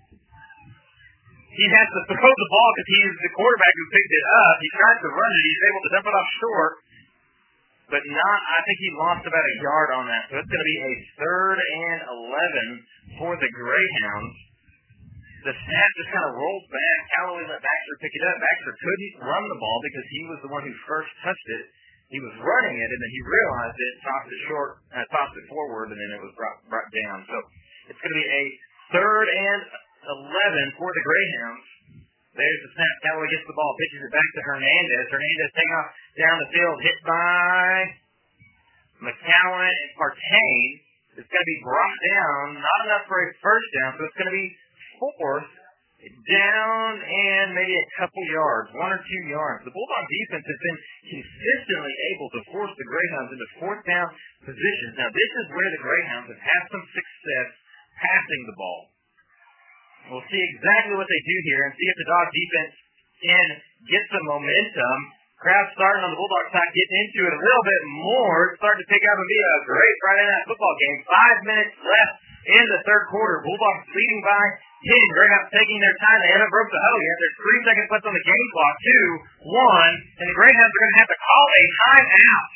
He has to throw the ball because he's the quarterback who picked it up. He tries to run it. He's able to dump it off short. But not, I think he lost about a yard on that. So it's going to be a third and eleven for the Greyhounds. The snap just kind of rolled back. Callaway let Baxter pick it up. Baxter couldn't run the ball because he was the one who first touched it. He was running it, and then he realized it, tossed it short, uh, tossed it forward, and then it was brought, brought down. So it's going to be a third and eleven for the Greyhounds. There's the snap. Callaway gets the ball, pitches it back to Hernandez. Hernandez taking off down the field, hit by McCowan and Partain. It's going to be brought down, not enough for a first down, so it's going to be fourth down and maybe a couple yards, one or two yards. The Bulldog defense has been consistently able to force the Greyhounds into fourth down positions. Now, this is where the Greyhounds have had some success passing the ball. We'll see exactly what they do here and see if the Dog defense can get some momentum. Crowd starting on the Bulldog side, getting into it a little bit more. It's starting to pick up and be a great Friday night football game. Five minutes left in the third quarter. Bulldogs leading by ten. Greyhounds taking their time. They haven't broke the huddle yet. There's three seconds left on the game clock. Two, one, and the Greyhounds are going to have to call a timeout.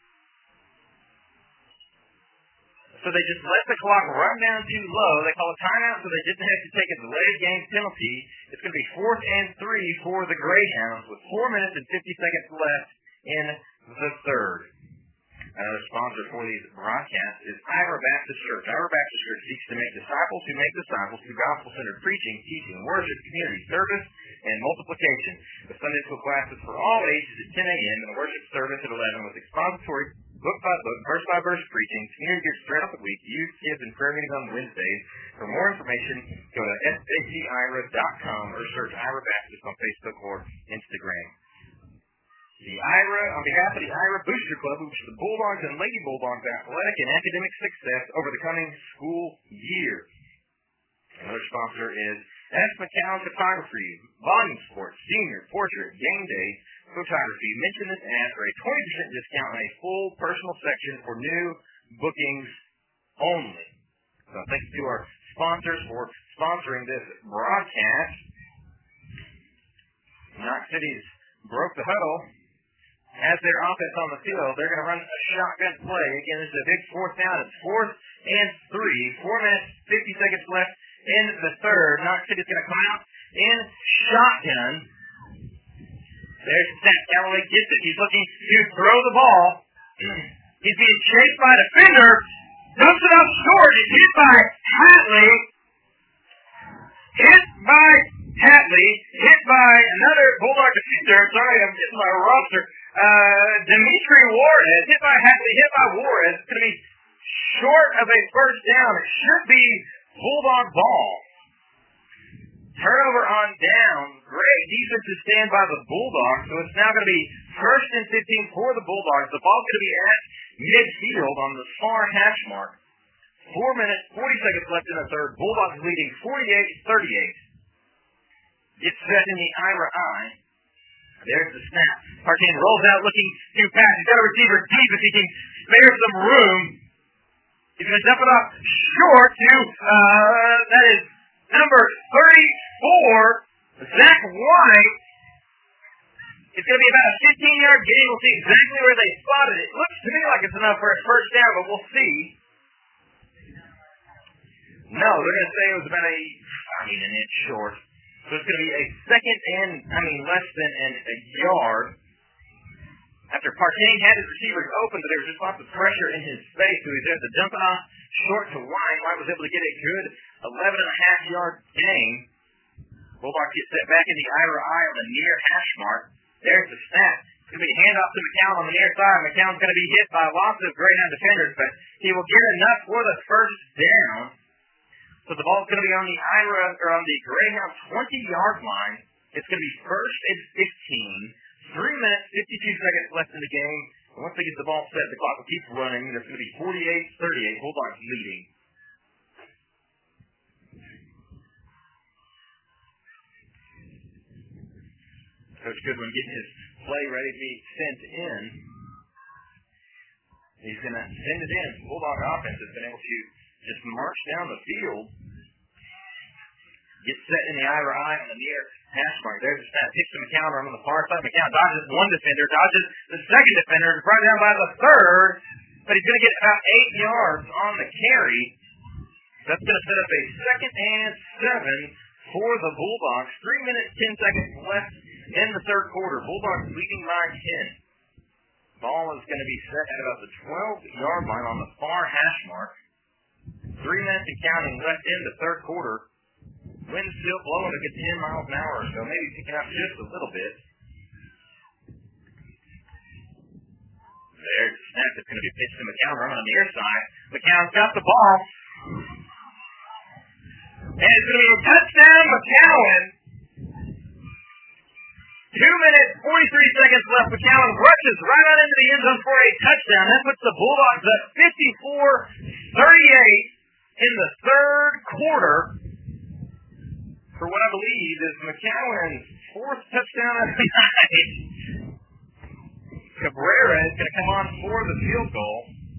So they just let the clock run down too low. They call a timeout so they didn't have to take a delayed game penalty. It's going to be fourth and three for the Greyhounds with four minutes and fifty seconds left in the third. Another sponsor for these broadcasts is Ira Baptist Church. Ira Baptist Church seeks to make disciples who make disciples through gospel-centered preaching, teaching, worship, community service, and multiplication. The Sunday school classes for all ages at ten a.m. and the worship service at eleven with expository book-by-book, verse-by-verse preaching, community groups throughout the week, youth, kids, and prayer meetings on Wednesdays. For more information, go to s a c ira dot com or search Ira Baptist on Facebook or Instagram. The Ira, on behalf of the Ira Booster Club, we wish the Bulldogs and Lady Bulldogs athletic and academic success over the coming school year. Another sponsor is S. McCown Photography, Volume Sports, Senior, Portrait, Game Day, Photography. Mention this ad for a twenty percent discount on a full personal section for new bookings only. So thank you to our sponsors for sponsoring this broadcast. Knox City's broke the huddle. Has their offense on the field. They're going to run a shotgun play. Again, this is a big fourth down. It's fourth and three. Four minutes, fifty seconds left in the third. Knox City's going to come out in shotgun. There's Snap. Callaway gets it. He's looking to throw the ball. He's being chased by a defender. Dumps it up short. He's hit by Hatley. Hit by Hatley. Hit by another Bulldog defender. Sorry, I'm getting my roster. Uh, Dimitri Juarez. Hit by Hatley. Hit by Juarez. It's going to be short of a first down. It should be Bulldog ball. Turnover on down. Great defense to stand by the Bulldogs. So it's now going to be first and fifteen for the Bulldogs. The ball's going to be at midfield on the far hash mark. Four minutes, forty seconds left in the third. Bulldogs leading forty-eight thirty-eight. Gets set in the Ira eye. There's the snap. Partain rolls out looking to pass. He's got a receiver deep if he can spare some room. He's going to dump it off short to, uh, that is number thirty-four, Zach White. It's going to be about a fifteen-yard gain. We'll see exactly where they spotted it. Looks to me like it's enough for a first down, but we'll see. No, they're going to say it was about a, I mean, an inch short. So it's going to be a second and, I mean, less than an, a yard. After Partain had his receivers open, but there was just lots of pressure in his face, so he's able to dump it off short to White. White was able to get a good eleven and a half yard gain. Bulldogs get set back in the Ira eye on the near hash mark. There's the snap. It's going to be a handoff to McCown on the near side. McCown's going to be hit by lots of Greyhound defenders, but he will get enough for the first down. So the ball's going to be on the Ira, or on the Greyhound twenty-yard line. It's going to be first and fifteen. Three minutes, fifty-two seconds left in the game Once they get the ball set, the clock will keep running. It's going to be forty-eight thirty-eight. Bulldogs leading. Coach Goodwin getting his play ready to be sent in. He's going to send it in. Bulldog offense has been able to just march down the field. Get set in the eye or eye on the near hash mark. There's a snap. Picks to McCown on the far side. McCown dodges one defender, dodges the second defender, brought down by the third, but he's going to get about eight yards on the carry. That's going to set up a second and seven for the Bulldogs. Three minutes, ten seconds left in the third quarter. Bulldogs leading by ten. Ball is going to be set at about the twelve-yard line on the far hash mark. Three minutes and counting left in the third quarter. Wind's still blowing to get ten miles an hour or so, maybe picking up just a little bit. There's a snap that's going to be pitched to McCown right on the near side. McCown's got the ball. And it's going to be a touchdown, McCown. Two minutes, forty-three seconds left. McCown rushes right on into the end zone for a touchdown. That puts the Bulldogs up fifty-four thirty-eight in the third quarter for what I believe is McCowan's fourth touchdown of the night. Cabrera is going to come on for the field goal.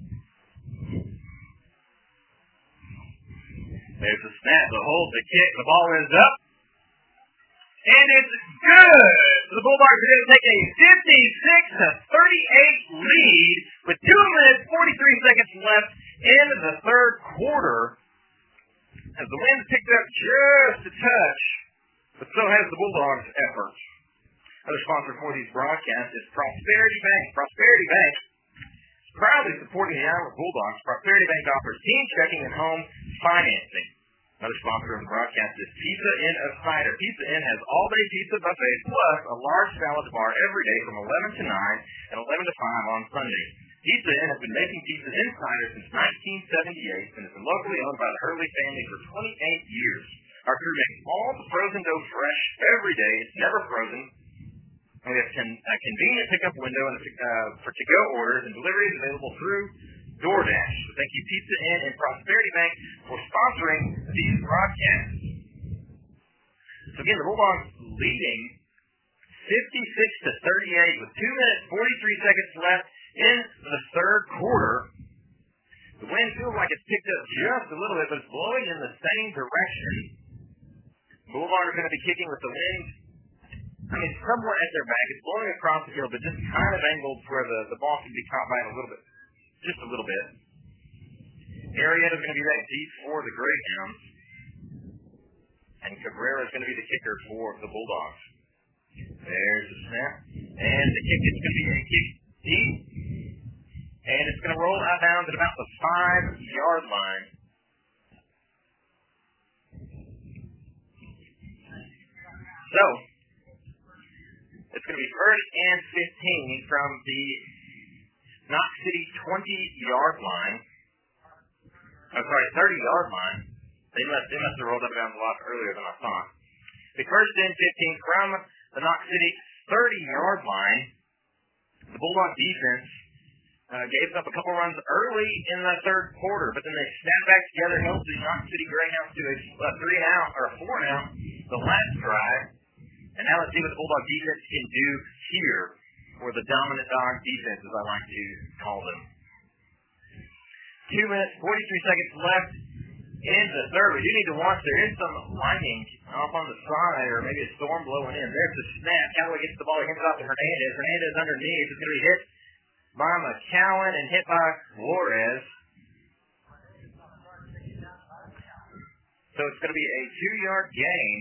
There's a snap, the hold, the kick, the ball is up. And it's good! The Bulldogs are going to take a fifty-six to thirty-eight lead with two minutes, forty-three seconds left in the third quarter. As the wind picked up just a touch, but so has the Bulldogs' effort. Other sponsor for these broadcasts is Prosperity Bank. Prosperity Bank is proudly supporting the Iowa Bulldogs. Prosperity Bank offers team checking and home financing. Another sponsor of the broadcast is Pizza Inn of Cider. Pizza Inn has all-day pizza buffet plus a large salad bar every day from eleven to nine and eleven to five on Sunday. Pizza Inn has been making pizzas in cider since nineteen seventy-eight and has been locally owned by the Hurley family for twenty-eight years. Our crew makes all the frozen dough fresh every day. It's never frozen. And we have con- a convenient pickup window and uh, for to-go orders, and delivery is available through DoorDash. So thank you, Pizza Inn and Prosperity Bank, for sponsoring these broadcasts. So again, the Bulldogs leading fifty-six to thirty-eight with two minutes, forty-three seconds left in the third quarter. The wind feels like it's picked up just a little bit, but it's blowing in the same direction. Bulldogs are going to be kicking with the wind, I mean, somewhat at their back. It's blowing across the field, but just kind of angled where the, the ball can be caught by it a little bit. Just a little bit. Arietta is going to be that deep for the Greyhounds. And Cabrera is going to be the kicker for the Bulldogs. There's the snap. And the kick is going to be a kick deep. And it's going to roll out bounds at about the five-yard line. So, it's going to be first and fifteen from the Knox City twenty-yard line. I'm sorry, thirty-yard line. They must, they must have rolled up bounds a lot earlier than I thought. The first and fifteen from the Knox City thirty-yard line. The Bulldog defense uh, gave up a couple runs early in the third quarter, but then they snapped back together, held the Knox City Greyhounds to a, a three and out or a four and out the last drive. And now let's see what the Bulldog defense can do here, or the dominant dog defense, as I like to call them. Two minutes, forty-three seconds left in the third. We do need to watch. There is some lightning off on the side, or maybe a storm blowing in. There's the snap. Callaway gets the ball, hands it off to Hernandez. Hernandez underneath is going to be hit by McCowan and hit by Flores. So it's going to be a two-yard gain.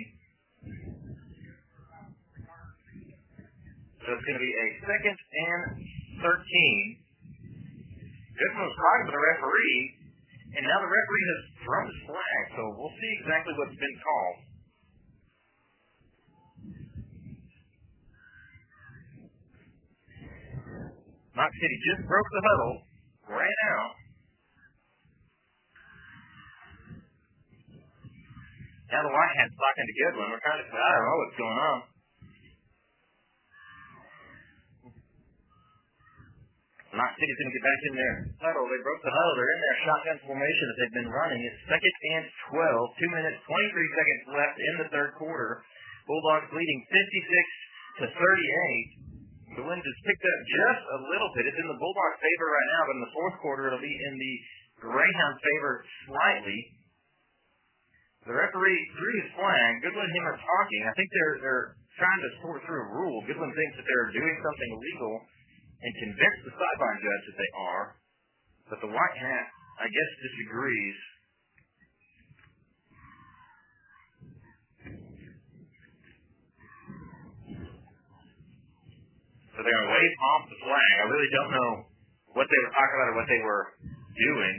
So it's going to be a second and thirteen. Goodman was talking to the referee, and now the referee has thrown his flag, so we'll see exactly what's been called. Knox City just broke the huddle right now. Now the Whitehat's talking to Goodwin. We're kind of, I don't know what's going on. Knox City's going to get back in there. Huddle. They broke the huddle. They're in their shotgun formation that they've been running. It's second and twelve. Two minutes, twenty-three seconds left in the third quarter. Bulldogs leading fifty-six to thirty-eight. The wind has picked up just a little bit. It's in the Bulldogs' favor right now, but in the fourth quarter it'll be in the Greyhound favor slightly. The referee threw his flag. Goodwin and him are talking. I think they're they're trying to sort through a rule. Goodwin thinks that they're doing something illegal and convince the sideline judge that they are. But the white hat, I guess, disagrees. So they're going to wave off the flag. I really don't know what they were talking about or what they were doing.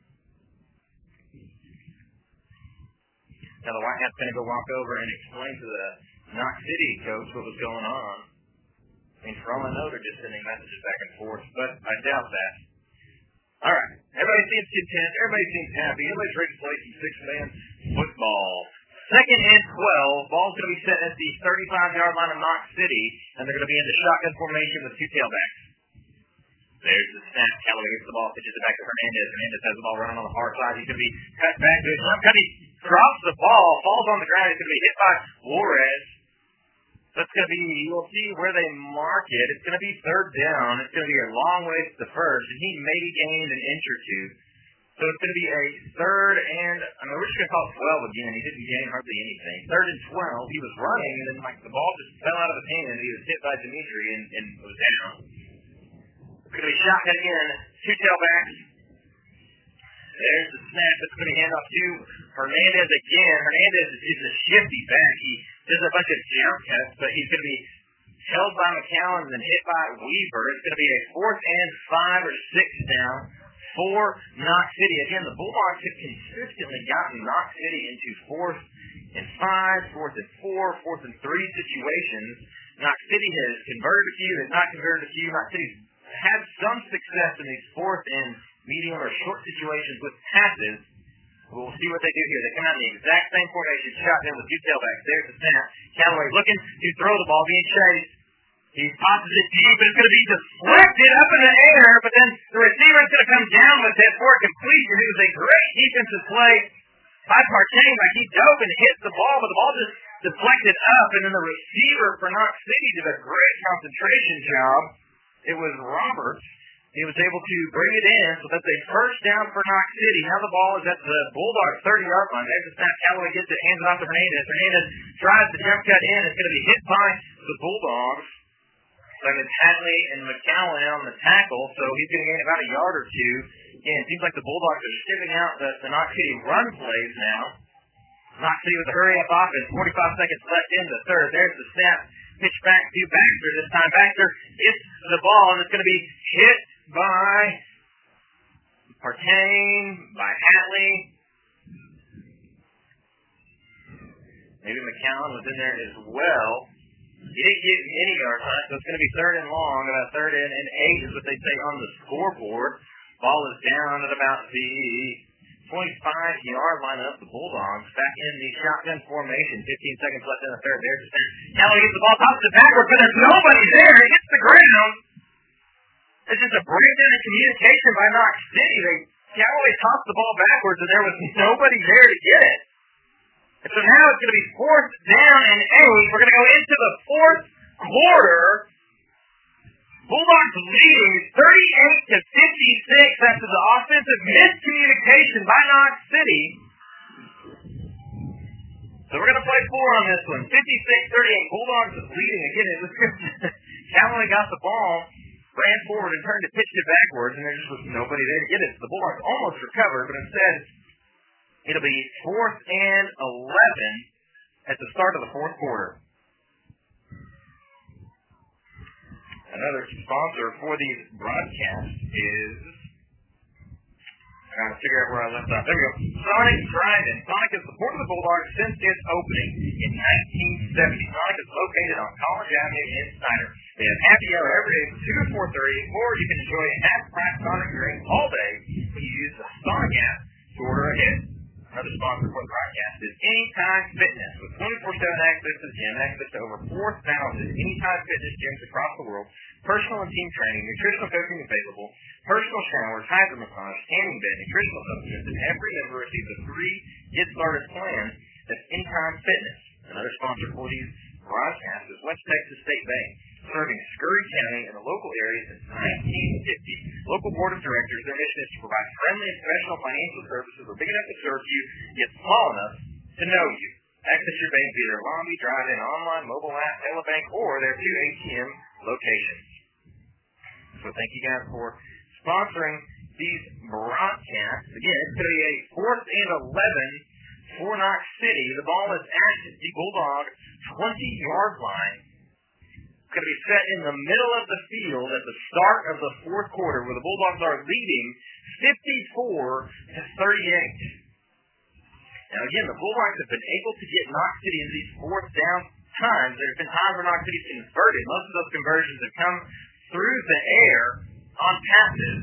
Now the white hat's going to go walk over and explain to the Knox City coach what was going on. I mean, for all I know, they're just sending messages back and forth, but I doubt that. All right. Everybody seems content. Everybody seems happy. Everybody's ready to play some six-man football. Second and twelve. Ball's going to be set at the thirty-five-yard line of Knox City, and they're going to be in the shotgun formation with two tailbacks. There's the snap. Callaway gets the ball, pitches it back to Hernandez. Hernandez has the ball running on the far side. He's going to be cut back to his jump cut. He drops the ball, falls on the ground. He's going to be hit by Juarez. That's going to be, you'll see where they mark it. It's going to be third down. It's going to be a long way to the first, and he maybe gained an inch or two. So it's going to be a third and, I mean, we're just going to call it twelve again. He didn't gain hardly anything. Third and twelve. He was running, and then like the ball just fell out of his hand, and he was hit by Dimitri and, and was down. It's going to be shotgun again. Two tailbacks. There's the snap. It's going to be hand off to Hernandez again. Hernandez is, is a shifty back. He does a bunch of jump cuts, but he's going to be held by McCowan and then hit by Weaver. It's going to be a fourth and five or six down for Knox City. Again, the Bulldogs have consistently gotten Knox City into fourth and five, fourth and four, fourth and three situations. Knox City has converted a few, has not converted a few. Knox City's had some success in these fourth and medium or short situations with passes. We'll see what they do here. They come out in the exact same formation, shotgun with two tailbacks. There's the snap. Callaway looking to throw the ball, being chased. He tosses it deep, and it's going to be deflected up in the air, but then the receiver is going to come down with it for a completion. It was a great defensive play by Partain. Like he dove and hit the ball, but the ball just deflected up, and then the receiver for Knox City did a great concentration job. It was Roberts. He was able to bring it in, so that's a first down for Knox City. Now the ball is at the Bulldogs' thirty-yard line. There's the snap. Callaway gets it, hands it off to Hernandez. Hernandez tries to jump cut in. It's going to be hit by the Bulldogs. So it's Hadley and McCowan on the tackle, so he's going to gain about a yard or two. Again, it seems like the Bulldogs are shipping out the, the Knox City run plays now. Knox City with a hurry-up offense. forty-five seconds left in the third. There's the snap. Pitch back to Baxter. This time Baxter hits the ball, and it's going to be hit by Partain, by Hatley. Maybe McCowan was in there as well. He didn't get any yard time, so it's going to be third and long, about third and, and eight is what they say on the scoreboard. Ball is down at about the twenty-five-yard line of the Bulldogs. Back in the shotgun formation. fifteen seconds left in the third. There's the snap. Callaway gets the ball, tosses it backward, but there's nobody there. It hits the ground. It's just a breakdown in communication by Knox City. They Callaway tossed the ball backwards, and there was nobody there to get it. And so now it's going to be fourth down and eight. We're going to go into the fourth quarter. Bulldogs leading thirty-eight to fifty-six after the offensive miscommunication by Knox City. So we're going to play four on this one. fifty-six thirty-eight. Bulldogs leading. Again, it was Callaway got the ball, ran forward and turned to pitch it backwards, and there just was nobody there to get it. So the Bulldogs almost recovered, but instead it'll be fourth and eleven at the start of the fourth quarter. Another sponsor for these broadcasts is, I gotta figure out where I left off. There we go. Sonic Drive-In. Sonic has supported the Bulldogs since its opening in nineteen seventy. Sonic is located on College Avenue in Snyder. They have happy hour every day from two to four thirty, or you can enjoy a half-price Sonic drink all day when you use the Sonic app to order ahead. Another sponsor for the broadcast is Anytime Fitness. With twenty-four seven access to the gym, access to over four thousand Anytime Fitness gyms across the world, personal and team training, nutritional coaching available, personal showers, hydro massage, tanning bed, nutritional supplements, and every member receives a free Get Started plan. That's Anytime Fitness. Another sponsor for these broadcasts is West Texas State Bank, serving Scurry County and the local area since nineteen fifty. Local board of directors, their mission is to provide friendly and professional financial services that are big enough to serve you, yet small enough to know you. Access your bank via their lobby, drive-in, online, mobile app, telebank, or their two A T M locations. So thank you guys for sponsoring these broadcasts. Again, it's going to be a fourth and eleven for Knox City. The ball is at the Bulldog twenty-yard line. It's going to be set in the middle of the field at the start of the fourth quarter, where the Bulldogs are leading fifty-four to thirty-eight. Now again, the Bulldogs have been able to get Knox City in these fourth down times. There's been times where Knox City's converted. Most of those conversions have come through the air on passes.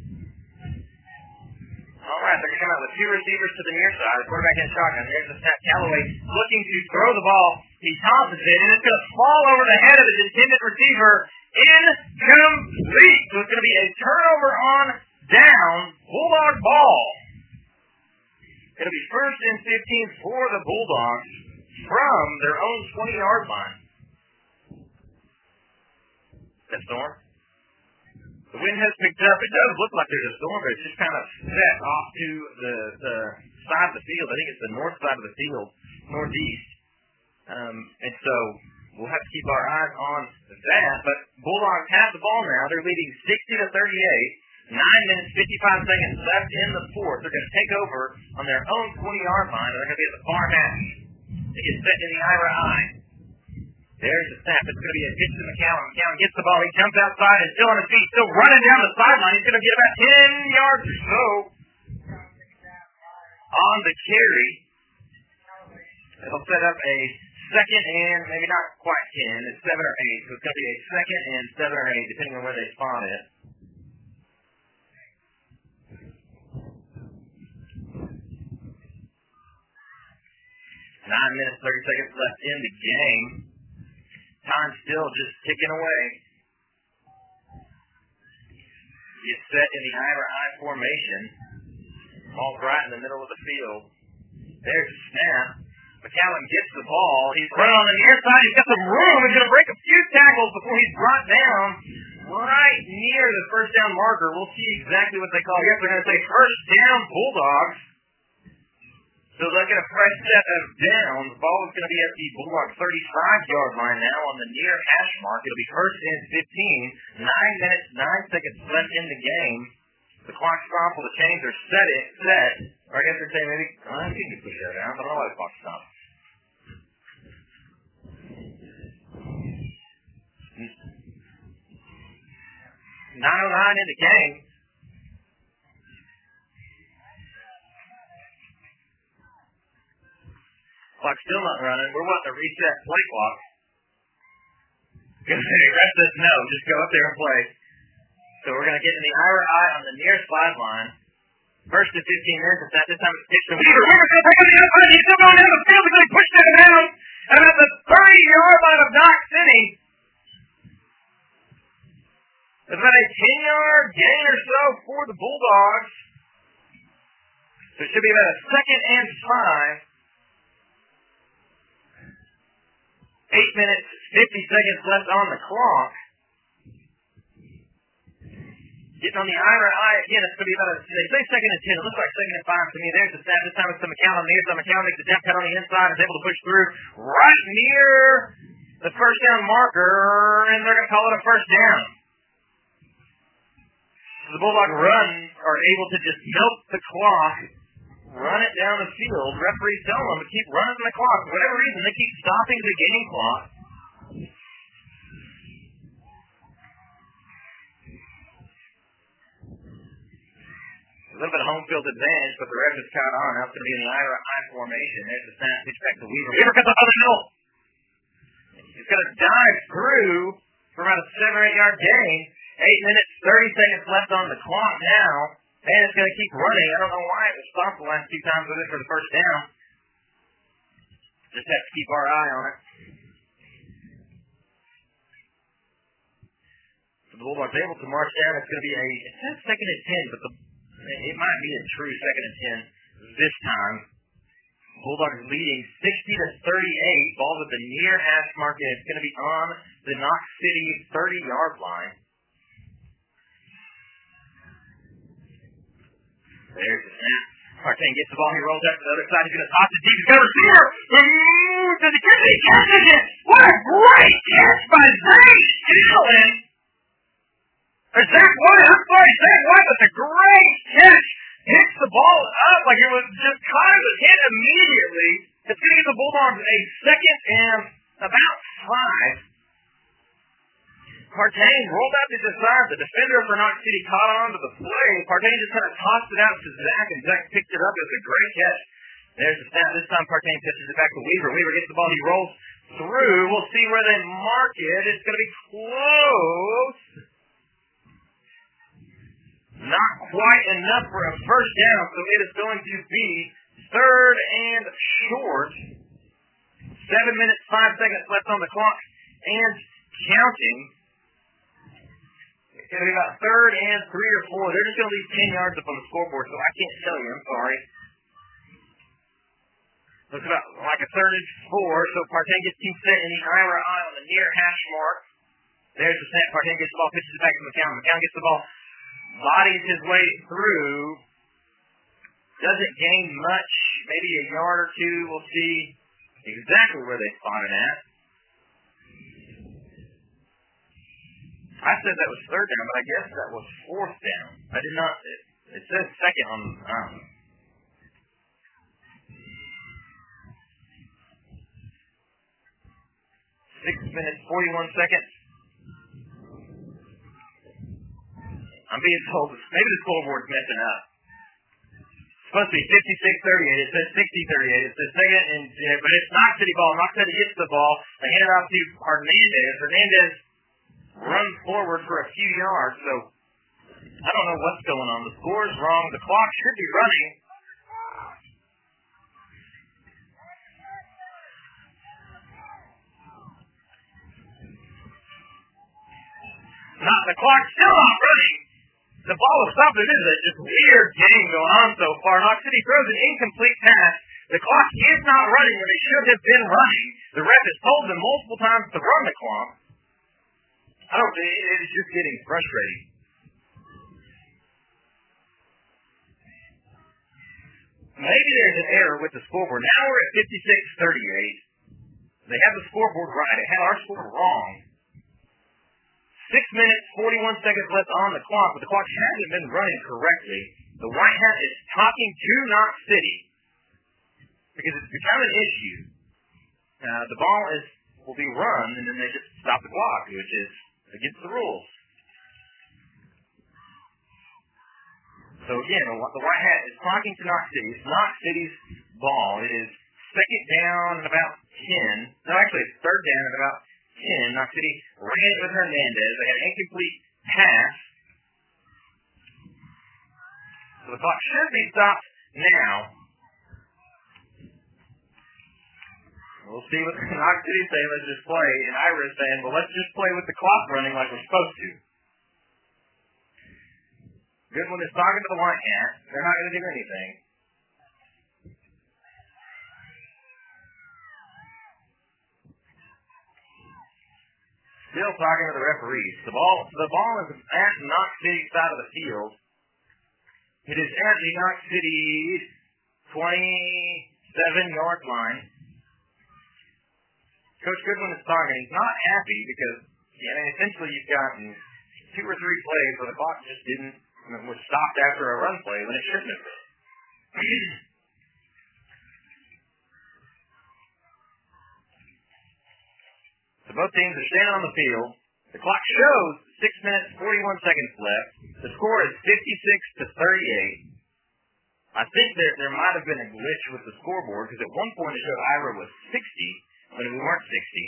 All right, they're going to come out with two receivers to the near side. The quarterback in shotgun. There's the snap. Callaway looking to throw the ball. He tosses it, and it's going to fall over the head of his intended receiver. Incomplete. So it's going to be a turnover on down. Bulldog ball. Going to be first and fifteen for the Bulldogs from their own twenty-yard line. That storm? The wind has picked up. It does look like there's a storm, but it's just kind of set off to the, the side of the field. I think it's the north side of the field, northeast. Um, and so we'll have to keep our eyes on that. But Bulldogs have the ball now. They're leading sixty to thirty-eight. Nine minutes, fifty-five seconds left in the fourth. They're going to take over on their own twenty-yard line. They're going to be at the far hash. They get set in the Ira eye. There's the snap. It's going to be a pitch to McCowan. McCowan gets the ball. He jumps outside and still on his feet, still running down the sideline. He's going to get about ten yards or so on the carry. It'll set up a second and maybe not quite ten. It's seven or eight. So it's going to be a second and seven or eight, depending on where they spot it. Nine minutes, thirty seconds left in the game. Time still just ticking away. Gets set in the Ira I formation. Ball's right in the middle of the field. There's the snap. McCowan gets the ball. He's running on the near side. He's got some room. He's going to break a few tackles before he's brought down right near the first down marker. We'll see exactly what they call it. Yes, they're going to say first down Bulldogs. So they'll get a fresh set of downs. The ball is going to be at the Bulldog thirty-five-yard line now on the near hash mark. It'll be first and fifteen. Nine minutes, nine seconds left in the game. The clock stop will the chains are set it, set. Or I guess they're saying maybe, I think you push that down, but I don't know why the clock stop. nine oh nine in the game. Clock's still not running. We're wanting to reset play clock. Because the rest of us know. Just go up there and play. So we're going to get in the Ira eye on the near sideline. First and fifteen minutes. At this time it's pitched to Weaver. Weaver's going to take on the outside. He's still going down the field. He's going to push that down. And at the thirty-yard line of Knox City. It's about a ten-yard gain or so for the Bulldogs. So it should be about a second and five. Eight minutes, fifty seconds left on the clock. Getting on the Ira eye again, it's going to be about a, they say second and ten. It looks like second and five to me. There's the snap. This time it's to McCown on the inside. McCown makes the jump cut on the inside and is able to push through right near the first down marker, and they're going to call it a first down. So the Bulldog runs are able to just milk the clock, run it down the field. Referees tell them to keep running the clock. For whatever reason, they keep stopping the game clock. A little bit of home field advantage, but the ref is caught on. Now it's going to be in the Ira I formation. There's the snap, pitch back to Weaver. Weaver cuts up on the middle. He's going to dive through for about a seven or eight yard gain. Eight minutes, thirty seconds left on the clock now. And it's going to keep running. I don't know why it was stopped the last two times with it for the first down. Just have to keep our eye on it. So the Bulldogs able to march down. It's going to be a, it says second and ten, but the, it might be a true second and ten this time. Bulldogs leading sixty to thirty-eight. Ball's at the near hash mark, and it's going to be on the Knox City thirty-yard line. There's the snap. Partain gets the ball. He rolls out to the other side. He's going to toss it deep. He's got a receiver. Ooh, does he catch it? He catches it. What a great catch by Zach Allen. Or Zach White. I'm sorry, Zach White. That's a great catch. Hits the ball up like it was just caught. It was hit immediately. It's going to give the Bulldogs a second and about five. Partain rolled out to the side. The defender for Knox City caught on to the play. Partain just kind of tossed it out to Zach, and Zach picked it up. It was a great catch. There's the snap. This time Partain pitches it back to Weaver. Weaver gets the ball. He rolls through. We'll see where they mark it. It's going to be close. Not quite enough for a first down, so it is going to be third and short. Seven minutes, five seconds left on the clock, and counting. It's going to be about third and three or four. They're just going to leave ten yards up on the scoreboard, so I can't tell you. I'm sorry. Looks about like a third and four, so Partain gets team set in the Ira eye on the near hash mark. There's the snap. Partain gets the ball, pitches it back to McCown. McCown gets the ball. Bodies his way through. Doesn't gain much. Maybe a yard or two. We'll see exactly where they spot it at. I said that was third down, but I guess that was fourth down. I did not. It, it says second on. Um, six minutes, forty-one seconds. I'm being told maybe the scoreboard's messing up. It's supposed to be fifty-six thirty-eight. It says sixty thirty-eight. It says second, and yeah, but it's Knox City ball. Knox City gets the ball. They hand it off to Hernandez. Hernandez runs forward for a few yards. So I don't know what's going on. The score's wrong. The clock should be running. Not the clock's still not running. The ball is stopped. It is a just weird game going on so far. Knox City throws an incomplete pass. The clock is not running when it should have been running. The ref has told them multiple times to run the clock. I don't think it's just getting frustrating. Maybe there's an error with the scoreboard. Now we're at fifty-six thirty-eight. They have the scoreboard right. They had our score wrong. Six minutes, forty-one seconds left on the clock, but the clock hasn't been running correctly. The White Hat is talking to Knox City because it's become an issue. Uh, the ball is will be run, and then they just stop the clock, which is against the rules. So again, the White Hat is talking to Knox City. It's Knox City's ball. It is second down and about ten. No, actually, it's third down and about ten. Knox City ran it with Hernandez. They had an incomplete pass. So the clock should be stopped now. We'll see what Knox City say. Let's just play. And Ira's saying, well, let's just play with the clock running like we're supposed to. Goodwin is talking to the White Hat. They're not going to do anything. Still talking to the referees. The ball, the ball is at Knox City's side of the field. It is at the Knox City twenty-seven yard line. Coach Goodwin is talking. He's not happy because, yeah, I mean, essentially you've gotten two or three plays where the clock just didn't, was stopped after a run play when it shouldn't have been. So both teams are standing on the field. The clock shows six minutes, forty-one seconds left. The score is fifty-six to thirty-eight. I think that there might have been a glitch with the scoreboard because at one point it showed Ira was sixty when we weren't sixty.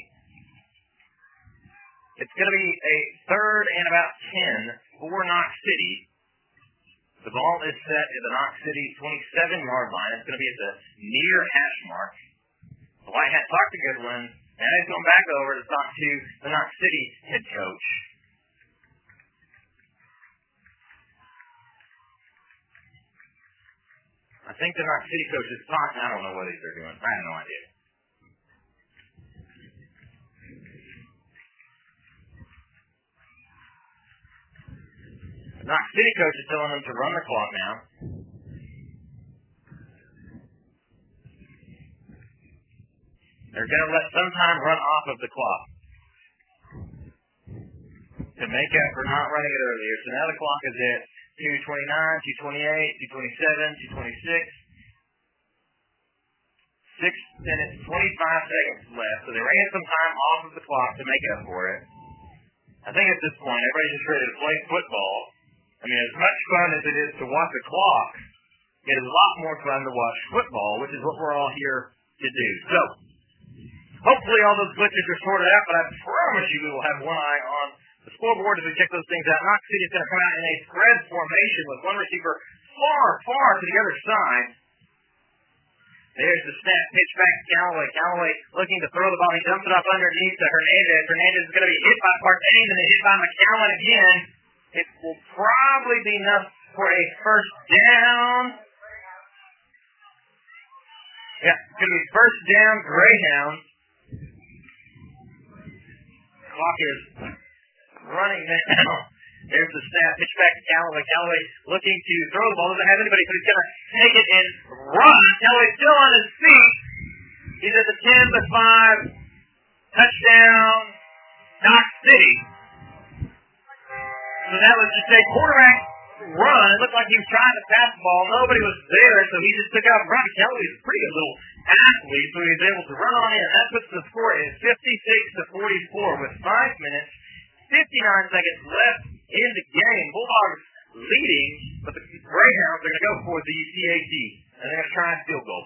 It's going to be a third and about ten for Knox City. The ball is set at the Knox City twenty-seven-yard line. It's going to be at the near hash mark. The White Hat talked to Goodwin, and he's going back over to talk to the Knox City head coach. I think the Knox City coach is talking. I don't know what they're doing. I have no idea. The Knox City coach is telling them to run the clock now. They're going to let some time run off of the clock to make up for not running it earlier. So now the clock is at two twenty-nine, two twenty-eight, two twenty-seven, two twenty-six. Six minutes, twenty-five seconds left. So they ran some time off of the clock to make up for it. I think at this point, everybody's just ready to play football. I mean, as much fun as it is to watch the clock, it is a lot more fun to watch football, which is what we're all here to do. So, hopefully all those glitches are sorted out, but I promise you we will have one eye on the scoreboard as we check those things out. Knox City is going to come out in a spread formation with one receiver far, far to the other side. There's the snap, pitch back to Callaway. Callaway looking to throw the ball. He dumps it up underneath to Hernandez. Hernandez is going to be hit by Partain and then hit by McCowan again. It will probably be enough for a first down. Yeah, it's going to be first down, Greyhounds. Clock is running now. There's the snap, pitch back to Callaway. Callaway looking to throw the ball. Doesn't have anybody, so he's going to take it and run. Callaway still on his feet. He's at the ten to five. Touchdown, Knox City. So that was just a quarterback run. It looked like he was trying to pass the ball. Nobody was there, so he just took out and run. Callaway is a pretty good little athlete, so he was able to run on in. That puts the score at fifty-six to forty-four with five minutes, fifty-nine seconds left in the game. Bulldogs leading, but the Greyhounds are going to go for the P A T, and they're going to try a field goal.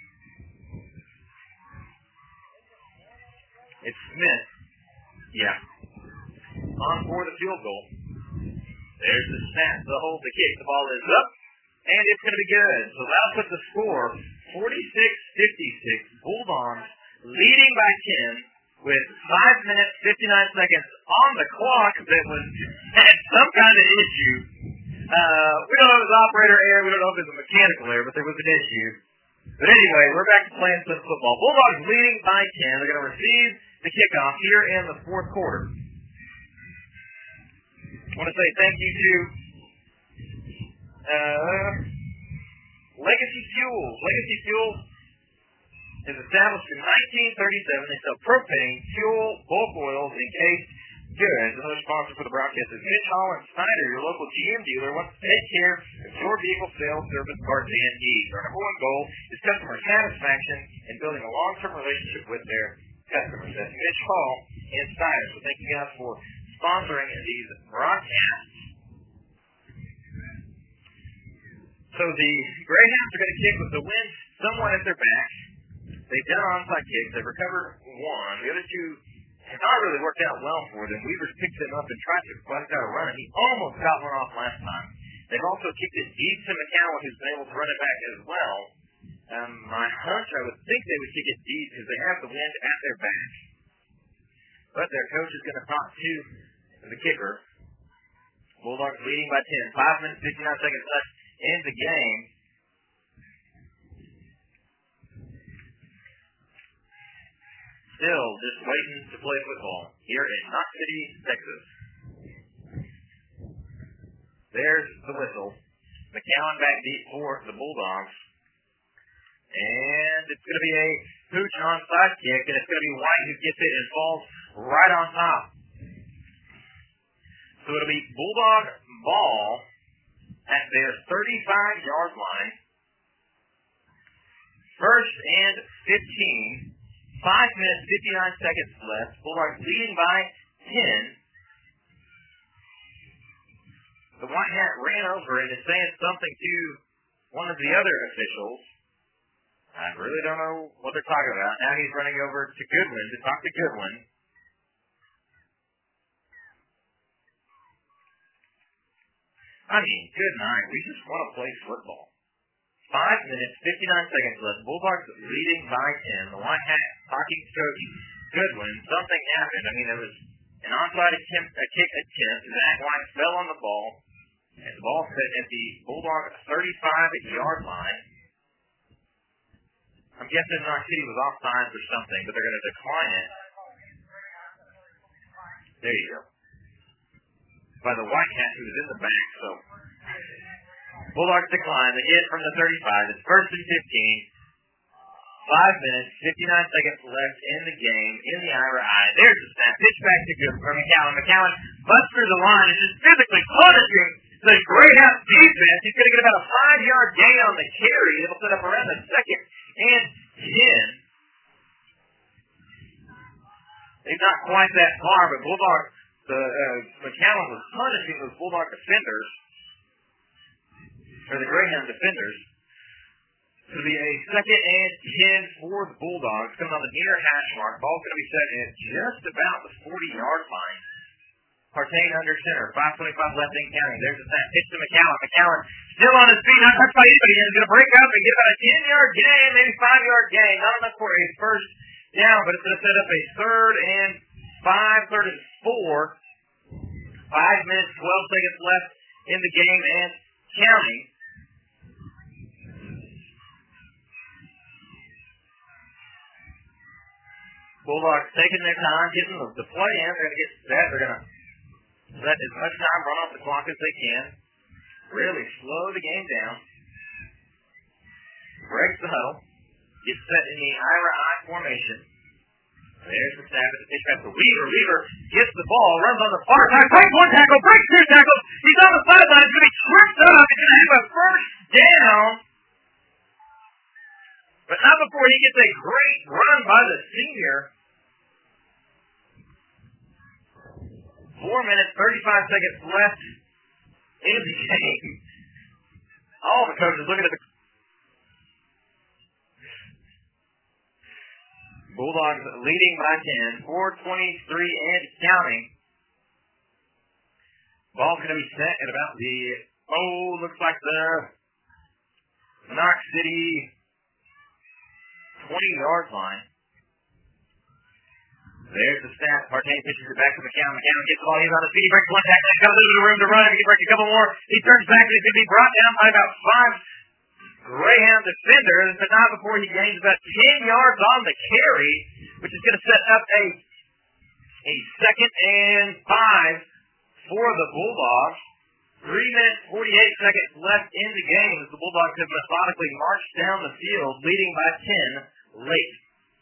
It's Smith. Yeah. On for the field goal. There's the snap, the hold, the kick. The ball is up, and it's going to be good. So that'll put the score forty-six fifty-six. Bulldogs leading by ten with five minutes, fifty-nine seconds on the clock that was had some kind of issue. Uh, we don't know if it was operator error. We don't know if it was a mechanical error, but there was an issue. But anyway, we're back to playing some football. Bulldogs leading by ten. They're going to receive the kickoff here in the fourth quarter. I want to say thank you to uh, Legacy Fuels. Legacy Fuels is established in nineteen thirty-seven. They sell propane, fuel, bulk oils, and cased goods. Another sponsor for the broadcast is Mitch Holland Snyder, your local G M dealer, wants to take care of your vehicle sales, service, parts, and needs. Our number one goal is customer satisfaction and building a long-term relationship with their customers. That's Mitch Hall and Snyder. So thank you guys for sponsoring these broadcasts. So the Greyhounds are going to kick with the wind somewhat at their back. They've done onside kicks. They've recovered one. The other two have not really worked out well for them. Weavers picked them up and tried to bust out a run, and he almost got one off last time. They've also kicked it deep to McCowan, who's been able to run it back as well. Um, my hunch, I would think they would kick it deep because they have the wind at their back. But their coach is going to talk to the kicker. Bulldogs leading by ten. Five minutes, fifty-nine seconds left in the game. Still just waiting to play football here in Knox City, Texas. There's the whistle. McCowan back deep for the Bulldogs. And it's going to be a pooch onside kick, and it's going to be White who gets it and falls right on top. So it'll be Bulldog ball at their thirty-five-yard line. First and fifteen. Five minutes, fifty-nine seconds left. Bulldogs leading by ten. The White Hat ran over and is saying something to one of the other officials. I really don't know what they're talking about. Now he's running over to Goodwin to talk to Goodwin. I mean, good night. We just want to play football. Five minutes, fifty-nine seconds left. Bulldogs leading by ten. The White Hat talking to Coach Goodwin. Something happened. I mean, there was an onside attempt, a kick attempt. Zach White fell on the ball. And the ball set at the Bulldog thirty-five-yard line. I'm guessing Knox City was offsides or something, but they're going to decline it. There you go. By the White Hat who was in the back, so Bulldogs decline. The hit from the thirty-five. It's first and fifteen. Five minutes, fifty-nine seconds left in the game, in the Ira Eye. There's the snap. Pitch back to good for McCowan. McCowan busts through the line and just physically punishing the Greyhound defense. He's going to get about a five-yard gain on the carry. It'll set up around the second and ten. They've not quite that far, but Bulldog, the uh, McCowan was punishing those Bulldog defenders, or the Greyhound defenders. It'll be a second and ten for the Bulldogs, coming on the near hash mark. Ball's going to be set at just about the forty-yard line. Partain under center. five twenty-five left in counting. There's a snap. Pitch to McCowan. McCowan still on his feet. Not touched by anybody. He's going to break up and get about a ten-yard gain, maybe five-yard gain. Not enough for a first down, but it's going to set up a third and five, third and four. Five minutes, twelve seconds left in the game and counting. Bulldogs taking their time, getting the, the play in. They're going to get set. They're going to let as much time run off the clock as they can. Really slow the game down. Breaks the huddle. Gets set in the Ira Eye formation. There's the snap at the pitch back to Weaver. Weaver gets the ball, runs on the far side, breaks one tackle, breaks two tackles. He's on the sideline. He's going to be tripped up. He's going to have a first down. But not before he gets a great run by the senior. Four minutes, thirty-five seconds left in the game. All the coaches looking at the Bulldogs leading by ten. four twenty-three and counting. Ball's going to be set at about the, oh, looks like the Knox City twenty-yard line. There's the snap. Partain pitches it back to McCown. McCown gets the ball. He's on his feet. He breaks one tackle. He's got a little bit of room to run. He can break a couple more. He turns back and he's going to be brought down by about five Greyhound defenders, but not before he gains about ten yards on the carry, which is going to set up a, a second and five for the Bulldogs. Three minutes, forty-eight seconds left in the game as the Bulldogs have methodically marched down the field, leading by ten late.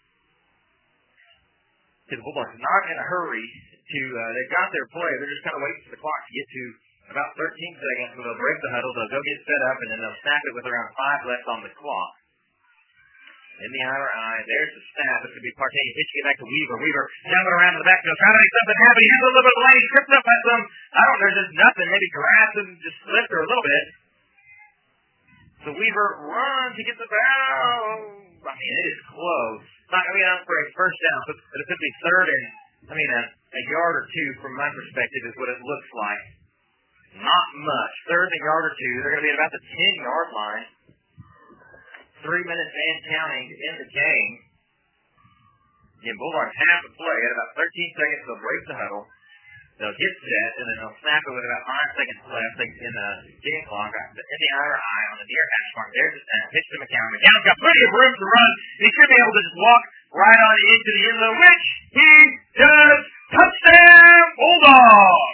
The Bulldogs are not in a hurry to, uh, they've got their play. They're just kind of waiting for the clock to get to about thirteen seconds, so they'll break the huddle, they'll go get set up, and then they'll snap it with around five left on the clock. In the Ira Eye, there's the snap. It's going to be Partain pitching it back to Weaver. Weaver jumping around in the backfield, trying to make something happen. He has a little bit of lane. He tripped up by some, I don't know, there's just nothing. Maybe grass and just slipped her a little bit. So Weaver runs. He gets the ball. I mean, it is close. It's not going to be enough for a first down, but it could be third and, I mean, a, a yard or two from my perspective is what it looks like. Not much. Third and a yard or two. They're going to be at about the ten-yard line. Three minutes and counting in the game. Again, Bulldogs have to play at about thirteen seconds. They'll break the huddle. They'll get set, and then they'll snap it with about five seconds left in the game clock. In the Ira Eye on the near hash mark. There's the snap. Pitch to McCown. McCown's got plenty of room to run. He should be able to just walk right on into the end zone, which he does. Touchdown, Bulldogs!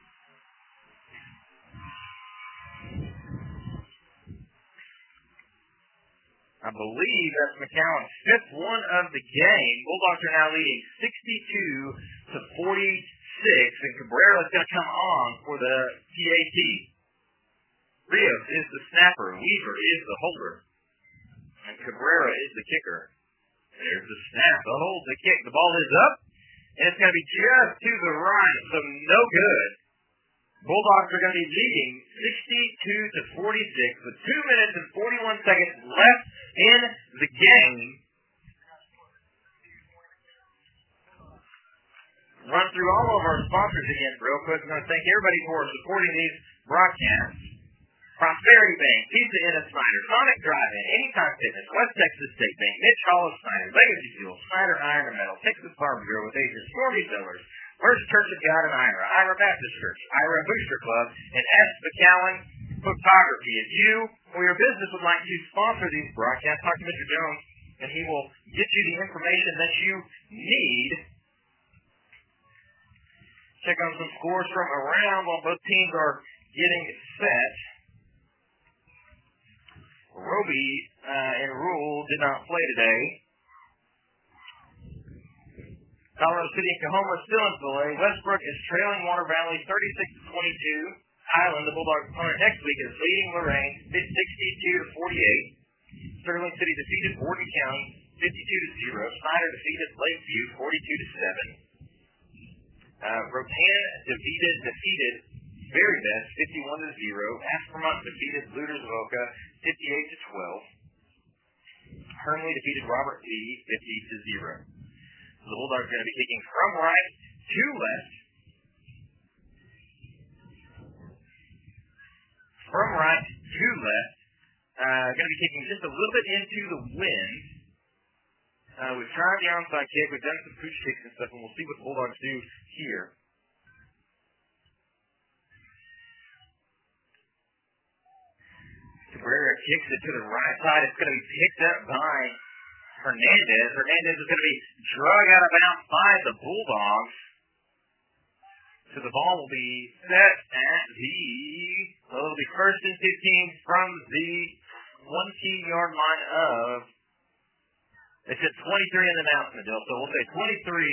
I believe that's McCown's fifth one of the game. Bulldogs are now leading sixty-two to forty-six, and Cabrera is going to come on for the P A T. Rios is the snapper. Weaver is the holder. And Cabrera is the kicker. There's the snap. The hold, the kick. The ball is up, and it's going to be just to the right, so no good. Bulldogs are going to be leading sixty-two to forty-six with two minutes and forty-one seconds left in the game. run through all of our sponsors again real quick. I'm going to thank everybody for supporting these broadcasts. Prosperity Bank, Pizza Inn and Snyder, Sonic Drive-In, Anytime Fitness, West Texas State Bank, Mitch Hollis Snyder, Legacy Fuel, Snyder Iron and Metal, Texas Farm Bureau with Asia, Stormy Sellers, First Church of God in Ira, Ira Baptist Church, Ira Booster Club, and S. McAllen Photography. If you or your business would like to sponsor these broadcasts, talk to Mister Jones, and he will get you the information that you need. Check on some scores from around while both teams are getting set. Roby uh, and Rule did not play today. Colorado City and Cahoma still in play. Westbrook is trailing Water Valley thirty-six to twenty-two. Highland, the Bulldogs' opponent next week, is leading Lorraine sixty-two to forty-eight. Sterling City defeated Borden County fifty-two to zero. Snyder defeated Lakeview forty-two to seven. Uh, Rotan defeated defeated Very Best fifty-one to zero. Aspermont defeated Looters of Oka fifty-eight to twelve. Hernley defeated Robert Lee fifty to zero. So the Bulldogs are going to be kicking from right to left. From right to left. Uh, going to be kicking just a little bit into the wind. Uh, we've tried the onside kick. We've done some pooch kicks and stuff, and we'll see what the Bulldogs do here. Cabrera kicks it to the right side. It's going to be picked up by Hernandez. Hernandez is going to be drug out of bounds by the Bulldogs. So the ball will be set at the, well, it'll be first and fifteen from the twenty-yard line of, it said twenty-three in the announcement, Bill, so we'll say twenty-three.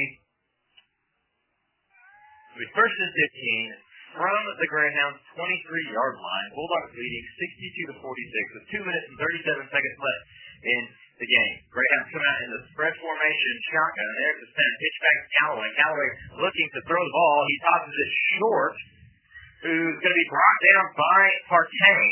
It'll be first and fifteen from the Greyhounds' twenty-three-yard line. Bulldogs leading sixty-two to forty-six with two minutes and thirty-seven seconds left in the game. Greyhounds come out in the spread formation shotgun. There's the snap. Pitch back to Callaway. Callaway looking to throw the ball. He tosses it short. Who's going to be brought down by Partain.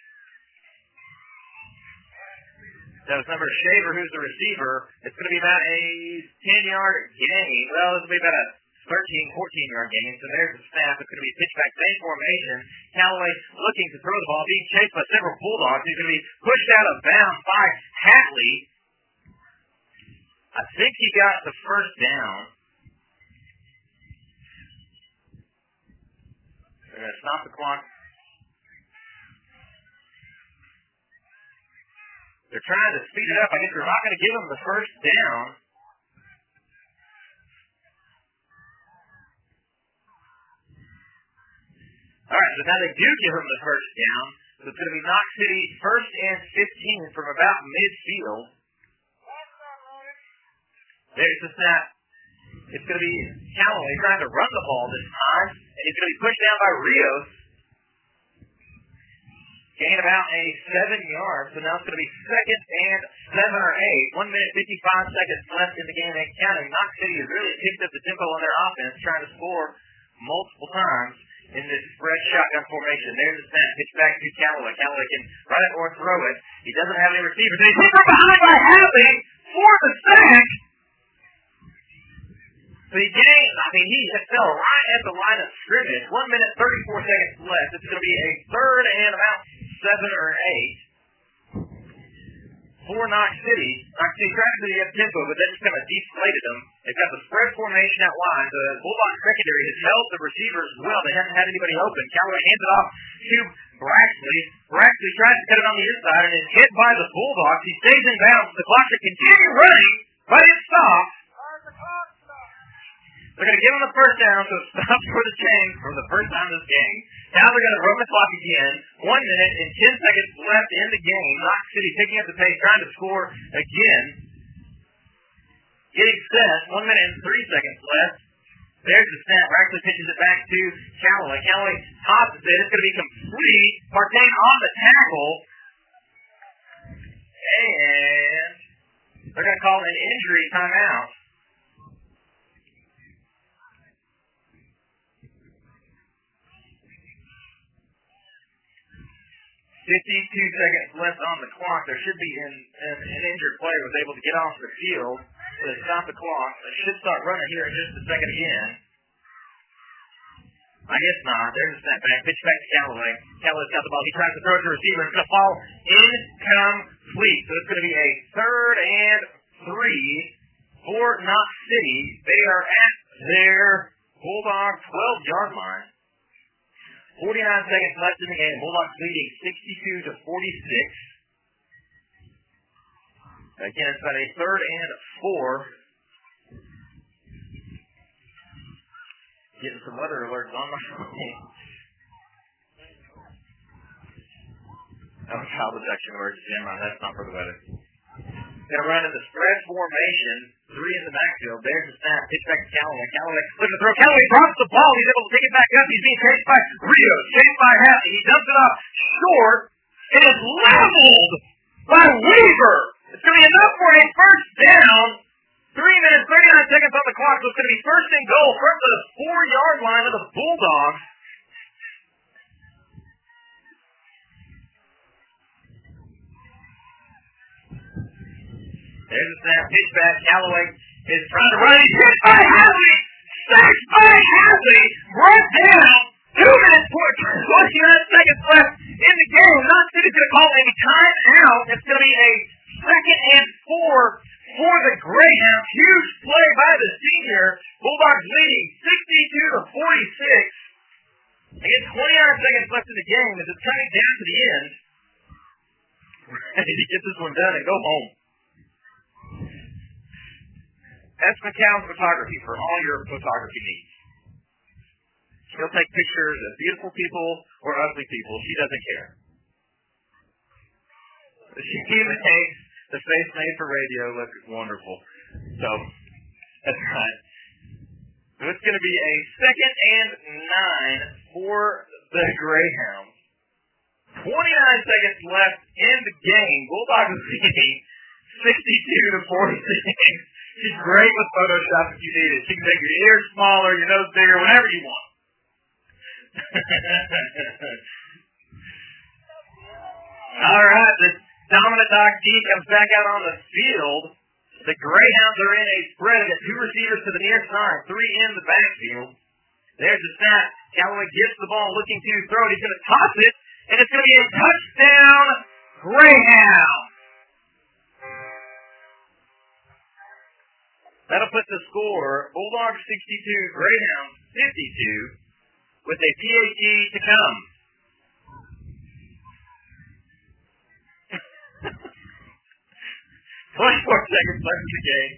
That was number Shaver, who's the receiver. It's going to be about a ten-yard gain. Well, this will be about a thirteen, fourteen-yard gain. So there's the snap. It's going to be pitch back same formation. Callaway looking to throw the ball, being chased by several Bulldogs. He's going to be pushed out of bounds by Hatley. I think he got the first down. They're going to stop the clock. They're trying to speed it up. I guess they're not going to give him the first down. All right, so now they do give him the first down. So it's going to be Knox City first and fifteen from about midfield. There's the snap. It's going to be Callaway trying to run the ball this time. And he's going to be pushed down by Rios. Gain about a seven yards. So now it's going to be second and seven or eight. One minute, fifty-five seconds left in the game and counting. Knox City has really picked up the tempo on their offense, trying to score multiple times in this spread shotgun formation. There's the snap. Pitch back to Callaway. Callaway can run it or throw it. He doesn't have any receivers. He's hit from behind by Hatley for the sack. So he gained, I mean, he fell right at the line of scrimmage. One minute, thirty-four seconds left. It's going to be a third and about seven or eight for Knox City. Knox City tried to get tempo, but then just kind of deflated them. They've got the spread formation out wide. The Bulldog secondary has held the receivers well. They haven't had anybody open. Callaway hands it off to Braxley. Braxley tries to cut it on the inside and is hit by the Bulldogs. He stays in bounds. The clock should continue running, but it stops. They're going to give him the first down, so it stops for the chain for the first time this game. Now they're going to run the clock again. One minute and ten seconds left in the game. Knox City picking up the pace, trying to score again. Getting set. One minute and three seconds left. There's the snap. Braxley pitches it back to Callaway. Callaway tosses it. It's going to be complete. Partain on the tackle. And they're going to call an injury timeout. fifty-two seconds left on the clock. There should be an, an, an injured player was able to get off the field to stop the clock. They should start running here in just a second again. I guess not. There's a snap back. Pitch back to Callaway. Callaway's got the ball. He tries to throw it to the receiver. It's going to fall incomplete. So it's going to be a third and three for Knox City. They are at their Bulldog twelve-yard line. forty-nine seconds left in the game. Bulldogs leading sixty-two to forty-six. Again, it's about a third and four. Getting some weather alerts on my phone. Oh, child protection alerts, Jim. That's not for the weather. Going to run in the spread formation. Three in the backfield. There's the snap. Pitch back to Callaway. Callaway looking to throw. Callaway drops the ball. He's able to pick it back up. He's being chased by Rios. Chased by Happy. He dumps it off short. It is leveled by Weaver. It's going to be enough for a first down. Three minutes, thirty-nine seconds on the clock. So it's going to be first and goal from the four-yard line of the Bulldogs. There's a snap, pitch back. Callaway is trying to run. He's hit by Hadley. Sacked by Hadley. Brought down. Two minutes, twenty-nine seconds left in the game. Knox City's going to call a timeout. It's going to be a second and four for the Greyhounds. Huge play by the senior. Bulldogs leading sixty-two to forty-six. Again, twenty-nine seconds left in the game as it's coming down to the end. Ready to get this one done and go home. S. McCown's Photography for all your photography needs. She'll take pictures of beautiful people or ugly people. She doesn't care. She even makes the face made for radio look wonderful. So, that's right. So it's going to be a second and nine for the Greyhounds. twenty-nine seconds left in the game. Bulldogs is leading sixty-two to forty-six. She's great with Photoshop if you need it. She can make your ears smaller, your nose bigger, whatever you want. All right, the dominant dog team comes back out on the field. The Greyhounds are in a spread. They've got two receivers to the near side, three in the backfield. There's the snap. Callaway gets the ball, looking to throw it. He's going to toss it, and it's going to be a touchdown, Greyhound. That'll put the score, Bulldogs sixty-two, Greyhounds fifty-two, with a P A T to come. twenty-four seconds left in the game.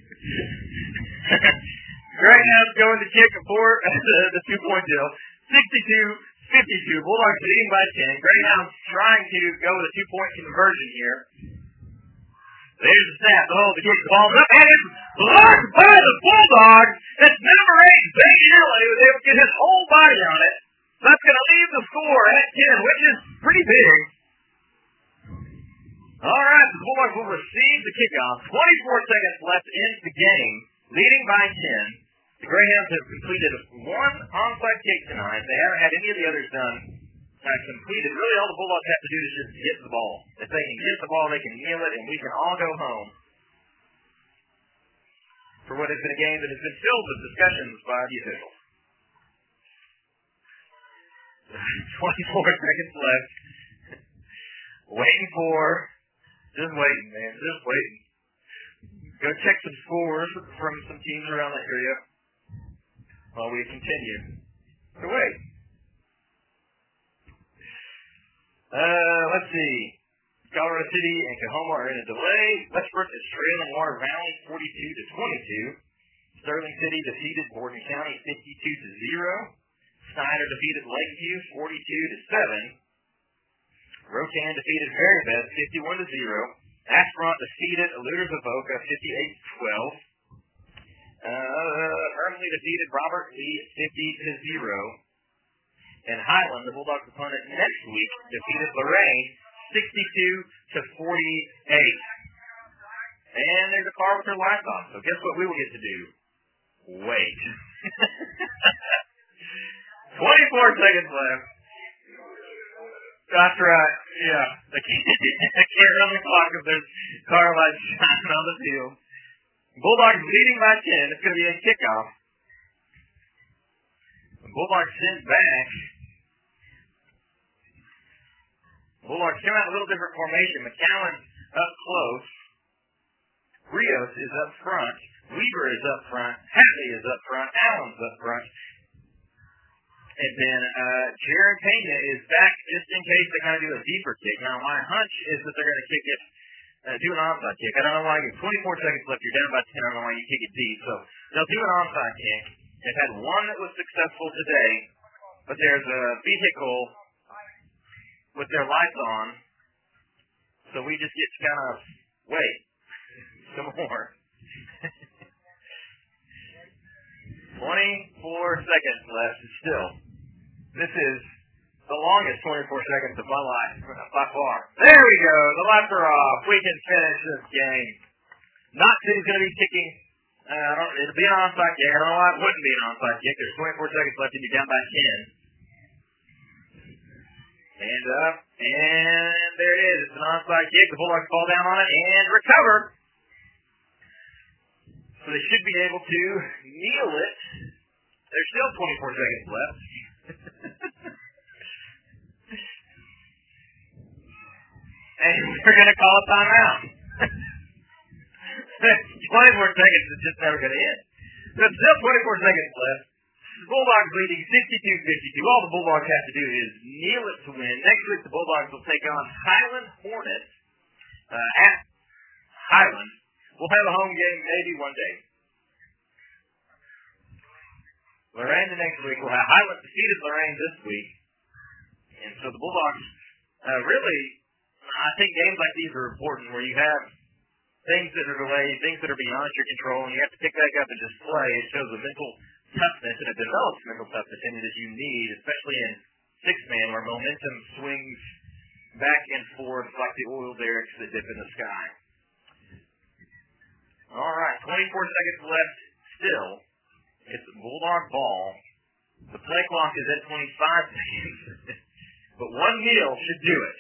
Greyhounds going to kick for the, the two-point deal. sixty-two fifty-two. Bulldogs leading by ten. Greyhounds trying to go with a two-point conversion here. There's the snap. Oh, the kick. The ball's up, and it's blocked by the Bulldogs. That's number eight, Ben Allen, who was able to get his whole body on it. That's going to leave the score at ten, which is pretty big. All right, the Bulldogs will receive the kickoff. twenty-four seconds left in the game, leading by ten. The Greyhounds have completed one onside kick tonight. They haven't had any of the others done. Uh, completed. Really, all the Bulldogs have to do is just get the ball. If they can get the ball, they can kneel it, and we can all go home for what has been a game that has been filled with discussions by the officials. twenty-four seconds left. Waiting for, just waiting, man, just waiting. Go check some scores from some teams around the area while we continue to wait. Uh, let's see. Colorado City and Coahoma are in a delay. Westbrook is trailing Water Valley forty-two to twenty-two. Sterling City defeated Borden County fifty-two to zero. Snyder defeated Lakeview forty-two to seven. Rotan defeated Marybeth fifty-one to zero. Ashfront defeated Eluders Avoca fifty-eight to twelve. Uh, Hermley defeated Robert Lee fifty to zero. And Highland, the Bulldogs' opponent next week, defeated Lorraine sixty-two to forty-eight. And there's a car with their lights on. So guess what we will get to do? Wait. twenty-four seconds left. That's right. Yeah. I can't, I can't run the clock if there's car lights shining on the field. Bulldogs leading by ten. It's going to be a kickoff. Bulldogs sent back. Bulldogs came out in a little different formation. McAllen up close. Rios is up front. Weaver is up front. Hatley is up front. Allen's up front. And then uh, Jaron Pena is back just in case they kind of do a deeper kick. Now, my hunch is that they're going to kick it, uh, do an onside kick. I don't know why. You twenty-four seconds left. You're down by ten. I don't know why you kick it deep. So they'll do an onside kick. They've had one that was successful today, but there's a vehicle with their lights on. So we just get to kind of wait some more. twenty-four seconds left still. This is the longest twenty-four seconds of my life, by far. There we go. The lights are off. We can finish this game. Knox City's going to be kicking. Uh, I don't, it'll be an onside kick. I don't know why it wouldn't be an onside kick. There's twenty-four seconds left and you're down by ten. Hand up. And there it is. It's an onside kick. The Bulldogs fall down on it and recover. So they should be able to kneel it. There's still twenty-four seconds left. And we're going to call a timeout. twenty-four seconds is just never going to end. So still twenty-four seconds left. The Bulldogs leading sixty-two fifty-two. All the Bulldogs have to do is kneel it to win. Next week the Bulldogs will take on Highland Hornets uh, at Highland. We'll have a home game maybe one day. Lorraine the next week. We'll have Highland defeated Lorraine this week. And so the Bulldogs uh, really, I think games like these are important where you have things that are delayed, things that are beyond your control, and you have to pick back up and just play. It shows a mental toughness and it develops mental toughness in you that you need, especially in six-man where momentum swings back and forth like the oil derricks that dip in the sky. All right, twenty-four seconds left still. It's Bulldog ball. The play clock is at twenty-five seconds, but one kneel should do it.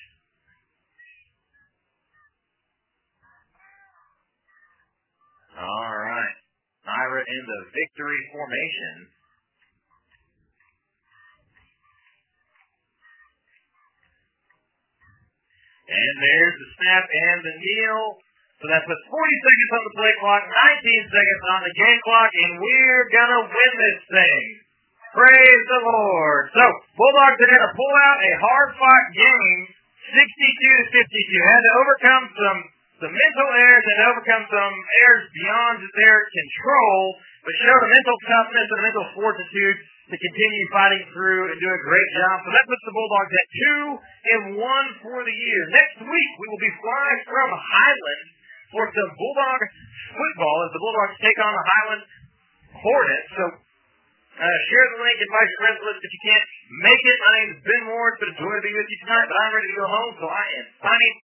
All right. Ira in the victory formation. And there's the snap and the kneel. So that puts forty seconds on the play clock, nineteen seconds on the game clock, and we're going to win this thing. Praise the Lord. So, Bulldogs are going to pull out a hard-fought game, sixty-two to fifty-two. Had to overcome some some mental errors and overcome some errors beyond their control, but showed a mental toughness and a mental fortitude to continue fighting through and do a great job. So that puts the Bulldogs at two and one for the year. Next week, we will be flying from Highland for some Bulldog football as the Bulldogs take on the Highland Hornets. So uh, share the link, invite your friends list if you can't make it. My name is Ben Moore. It's been a joy to be with you tonight, but I'm ready to go home, so I am signing